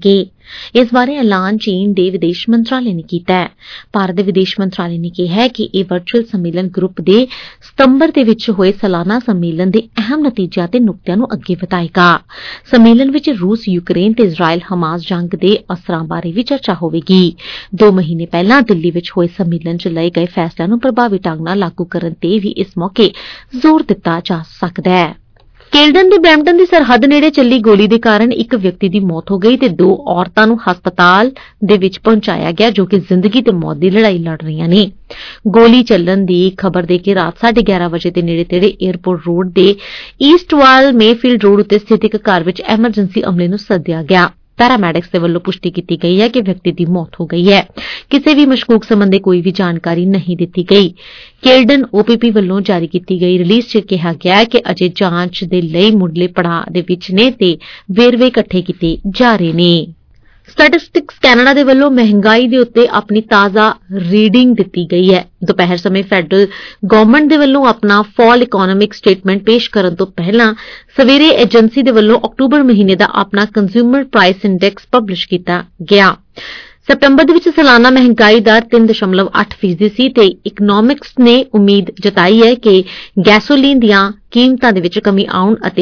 ਇਸ ਬਾਰੇ ਐਲਾਨ ਚੀਨ ਦੇ ਵਿਦੇਸ਼ ਮੰਤਰਾਲੇ ਨੇ ਕੀਤਾ ਹੈ। ਭਾਰਤ ਦੇ ਵਿਦੇਸ਼ ਮੰਤਰਾਲੇ ਨੇ ਕਿਹਾ ਹੈ ਕਿ ਇਹ ਵਰਚੁਅਲ ਸੰਮੇਲਨ ਗਰੁੱਪ ਦੇ ਸਤੰਬਰ ਦੇ ਵਿੱਚ ਹੋਏ ਸਾਲਾਨਾ ਸੰਮੇਲਨ ਦੇ ਅਹਿਮ ਨਤੀਜਿਆਂ ਤੇ ਨੁਕਤਿਆਂ ਨੂੰ ਅੱਗੇ ਵਧਾਏਗਾ। ਸੰਮੇਲਨ ਵਿੱਚ ਰੂਸ, ਯੂਕਰੇਨ ਤੇ ਇਜ਼ਰਾਈਲ ਹਮਾਸ ਜੰਗ ਦੇ ਅਸਰਾਂ ਬਾਰੇ ਵੀ ਚਰਚਾ ਹੋਵੇਗੀ। ਦੋ ਮਹੀਨੇ ਪਹਿਲਾਂ ਦਿੱਲੀ ਵਿੱਚ ਹੋਏ ਸੰਮੇਲਨ 'ਚ ਲਏ ਗਏ ਫੈਸਲਿਆਂ ਨੂੰ ਪ੍ਰਭਾਵੀ ਢੰਗ ਨਾਲ ਲਾਗੂ ਕਰਨ ਤੇ ਵੀ ਇਸ ਮੌਕੇ ਜ਼ੋਰ ਦਿੱਤਾ ਜਾ ਸਕਦਾ ਹੈ। ਕੇਲਡਨ ਦੇ ਬਰੈਂਪਟਨ ਦੀ ਸਰਹੱਦ ਨੇੜੇ ਚੱਲੀ ਗੋਲੀ ਦੇ ਕਾਰਨ ਇੱਕ ਵਿਅਕਤੀ ਦੀ ਮੌਤ ਹੋ ਗਈ ਤੇ ਦੋ ਔਰਤਾਂ ਨੂੰ ਹਸਪਤਾਲ ਦੇ ਵਿੱਚ ਪਹੁੰਚਾਇਆ ਗਿਆ, ਜੋ ਕਿ ਜ਼ਿੰਦਗੀ ਤੇ ਮੌਤ ਦੀ ਲੜਾਈ ਲੜ ਰਹੀਆਂ ਨੇ। ਗੋਲੀ ਚੱਲਣ ਦੀ ਖਬਰ ਦੇ ਕੇ ਰਾਤ ਸਾਢੇ ਗਿਆਰਾਂ ਵਜੇ ਦੇ ਨੇੜੇ ਤੇੜੇ ਏਅਰਪੋਰਟ ਰੋਡ ਦੇ ਈਸਟਵਾਲ ਮੇਫੀਲਡ ਰੋਡ ਉੱਤੇ ਸਥਿਤ ਇੱਕ ਘਰ ਵਿੱਚ ਐਮਰਜੈਂਸੀ ਅਮਲੇ ਨੂੰ ਸੱਦਿਆ ਗਿਆ। ਪੈਰਾਮੈਡਿਕਸ ਦੇ ਵੱਲੋਂ ਪੁਸ਼ਟੀ ਕੀਤੀ ਗਈ ਹੈ ਕਿ ਵਿਅਕਤੀ ਦੀ ਮੌਤ ਹੋ ਗਈ ਹੈ। ਕਿਸੇ ਵੀ ਮਸ਼ਕੂਕ ਸੰਬੰਧੀ ਕੋਈ ਵੀ ਜਾਣਕਾਰੀ ਨਹੀਂ ਦਿੱਤੀ ਗਈ। ਕੇਲਡਨ ਓਪੀਪੀ ਵੱਲੋਂ ਜਾਰੀ ਕੀਤੀ ਗਈ ਰਿਲੀਜ਼ 'ਚ ਕਿਹਾ ਗਿਆ ਹੈ ਕਿ ਅਜੇ ਜਾਂਚ ਦੇ ਲਈ ਮੁੱਢਲੇ ਪੜਾਅ ਦੇ ਵਿੱਚ ਨੇ ਤੇ ਵੇਰਵੇ ਇਕੱਠੇ ਕੀਤੇ ਜਾ ਰਹੇ ਨੇ। ਸਟੈਟਿਸਟਿਕਸ ਕੈਨੇਡਾ ਦੇ ਵੱਲੋਂ ਮਹਿੰਗਾਈ ਦੇ ਉੱਤੇ ਆਪਣੀ ਤਾਜ਼ਾ ਰੀਡਿੰਗ ਦਿੱਤੀ ਗਈ ਹੈ। ਦੁਪਹਿਰ ਸਮੇਂ ਫੈਡਰਲ ਗਵਰਨਮੈਂਟ ਦੇ ਵੱਲੋਂ ਆਪਣਾ ਫਾਲ ਇਕਨੋਮਿਕ ਸਟੇਟਮੈਂਟ ਪੇਸ਼ ਕਰਨ ਤੋਂ ਪਹਿਲਾਂ ਸਵੇਰੇ ਏਜੰਸੀ ਦੇ ਵੱਲੋਂ ਅਕਤੂਬਰ ਮਹੀਨੇ ਦਾ ਆਪਣਾ ਕੰਜ਼ਿਊਮਰ ਪ੍ਰਾਈਸ ਇੰਡੈਕਸ ਪਬਲਿਸ਼ ਕੀਤਾ ਗਿਆ। ਸਤੰਬਰ ਦੇ ਵਿੱਚ ਸਾਲਾਨਾ ਮਹਿੰਗਾਈ ਦਰ ਤਿੰਨ ਦਸ਼ਮਲਵ ਅੱਠ ਫੀਸਦੀ ਸੀ ਤੇ ਇਕਨੋਮਿਕਸ ਨੇ ਉਮੀਦ ਜਤਾਈ ਹੈ ਕਿ ਗੈਸੋਲੀਨ ਦੀਆਂ ਕੀਮਤਾਂ ਦੇ ਵਿੱਚ ਕਮੀ ਆਉਣ ਅਤੇ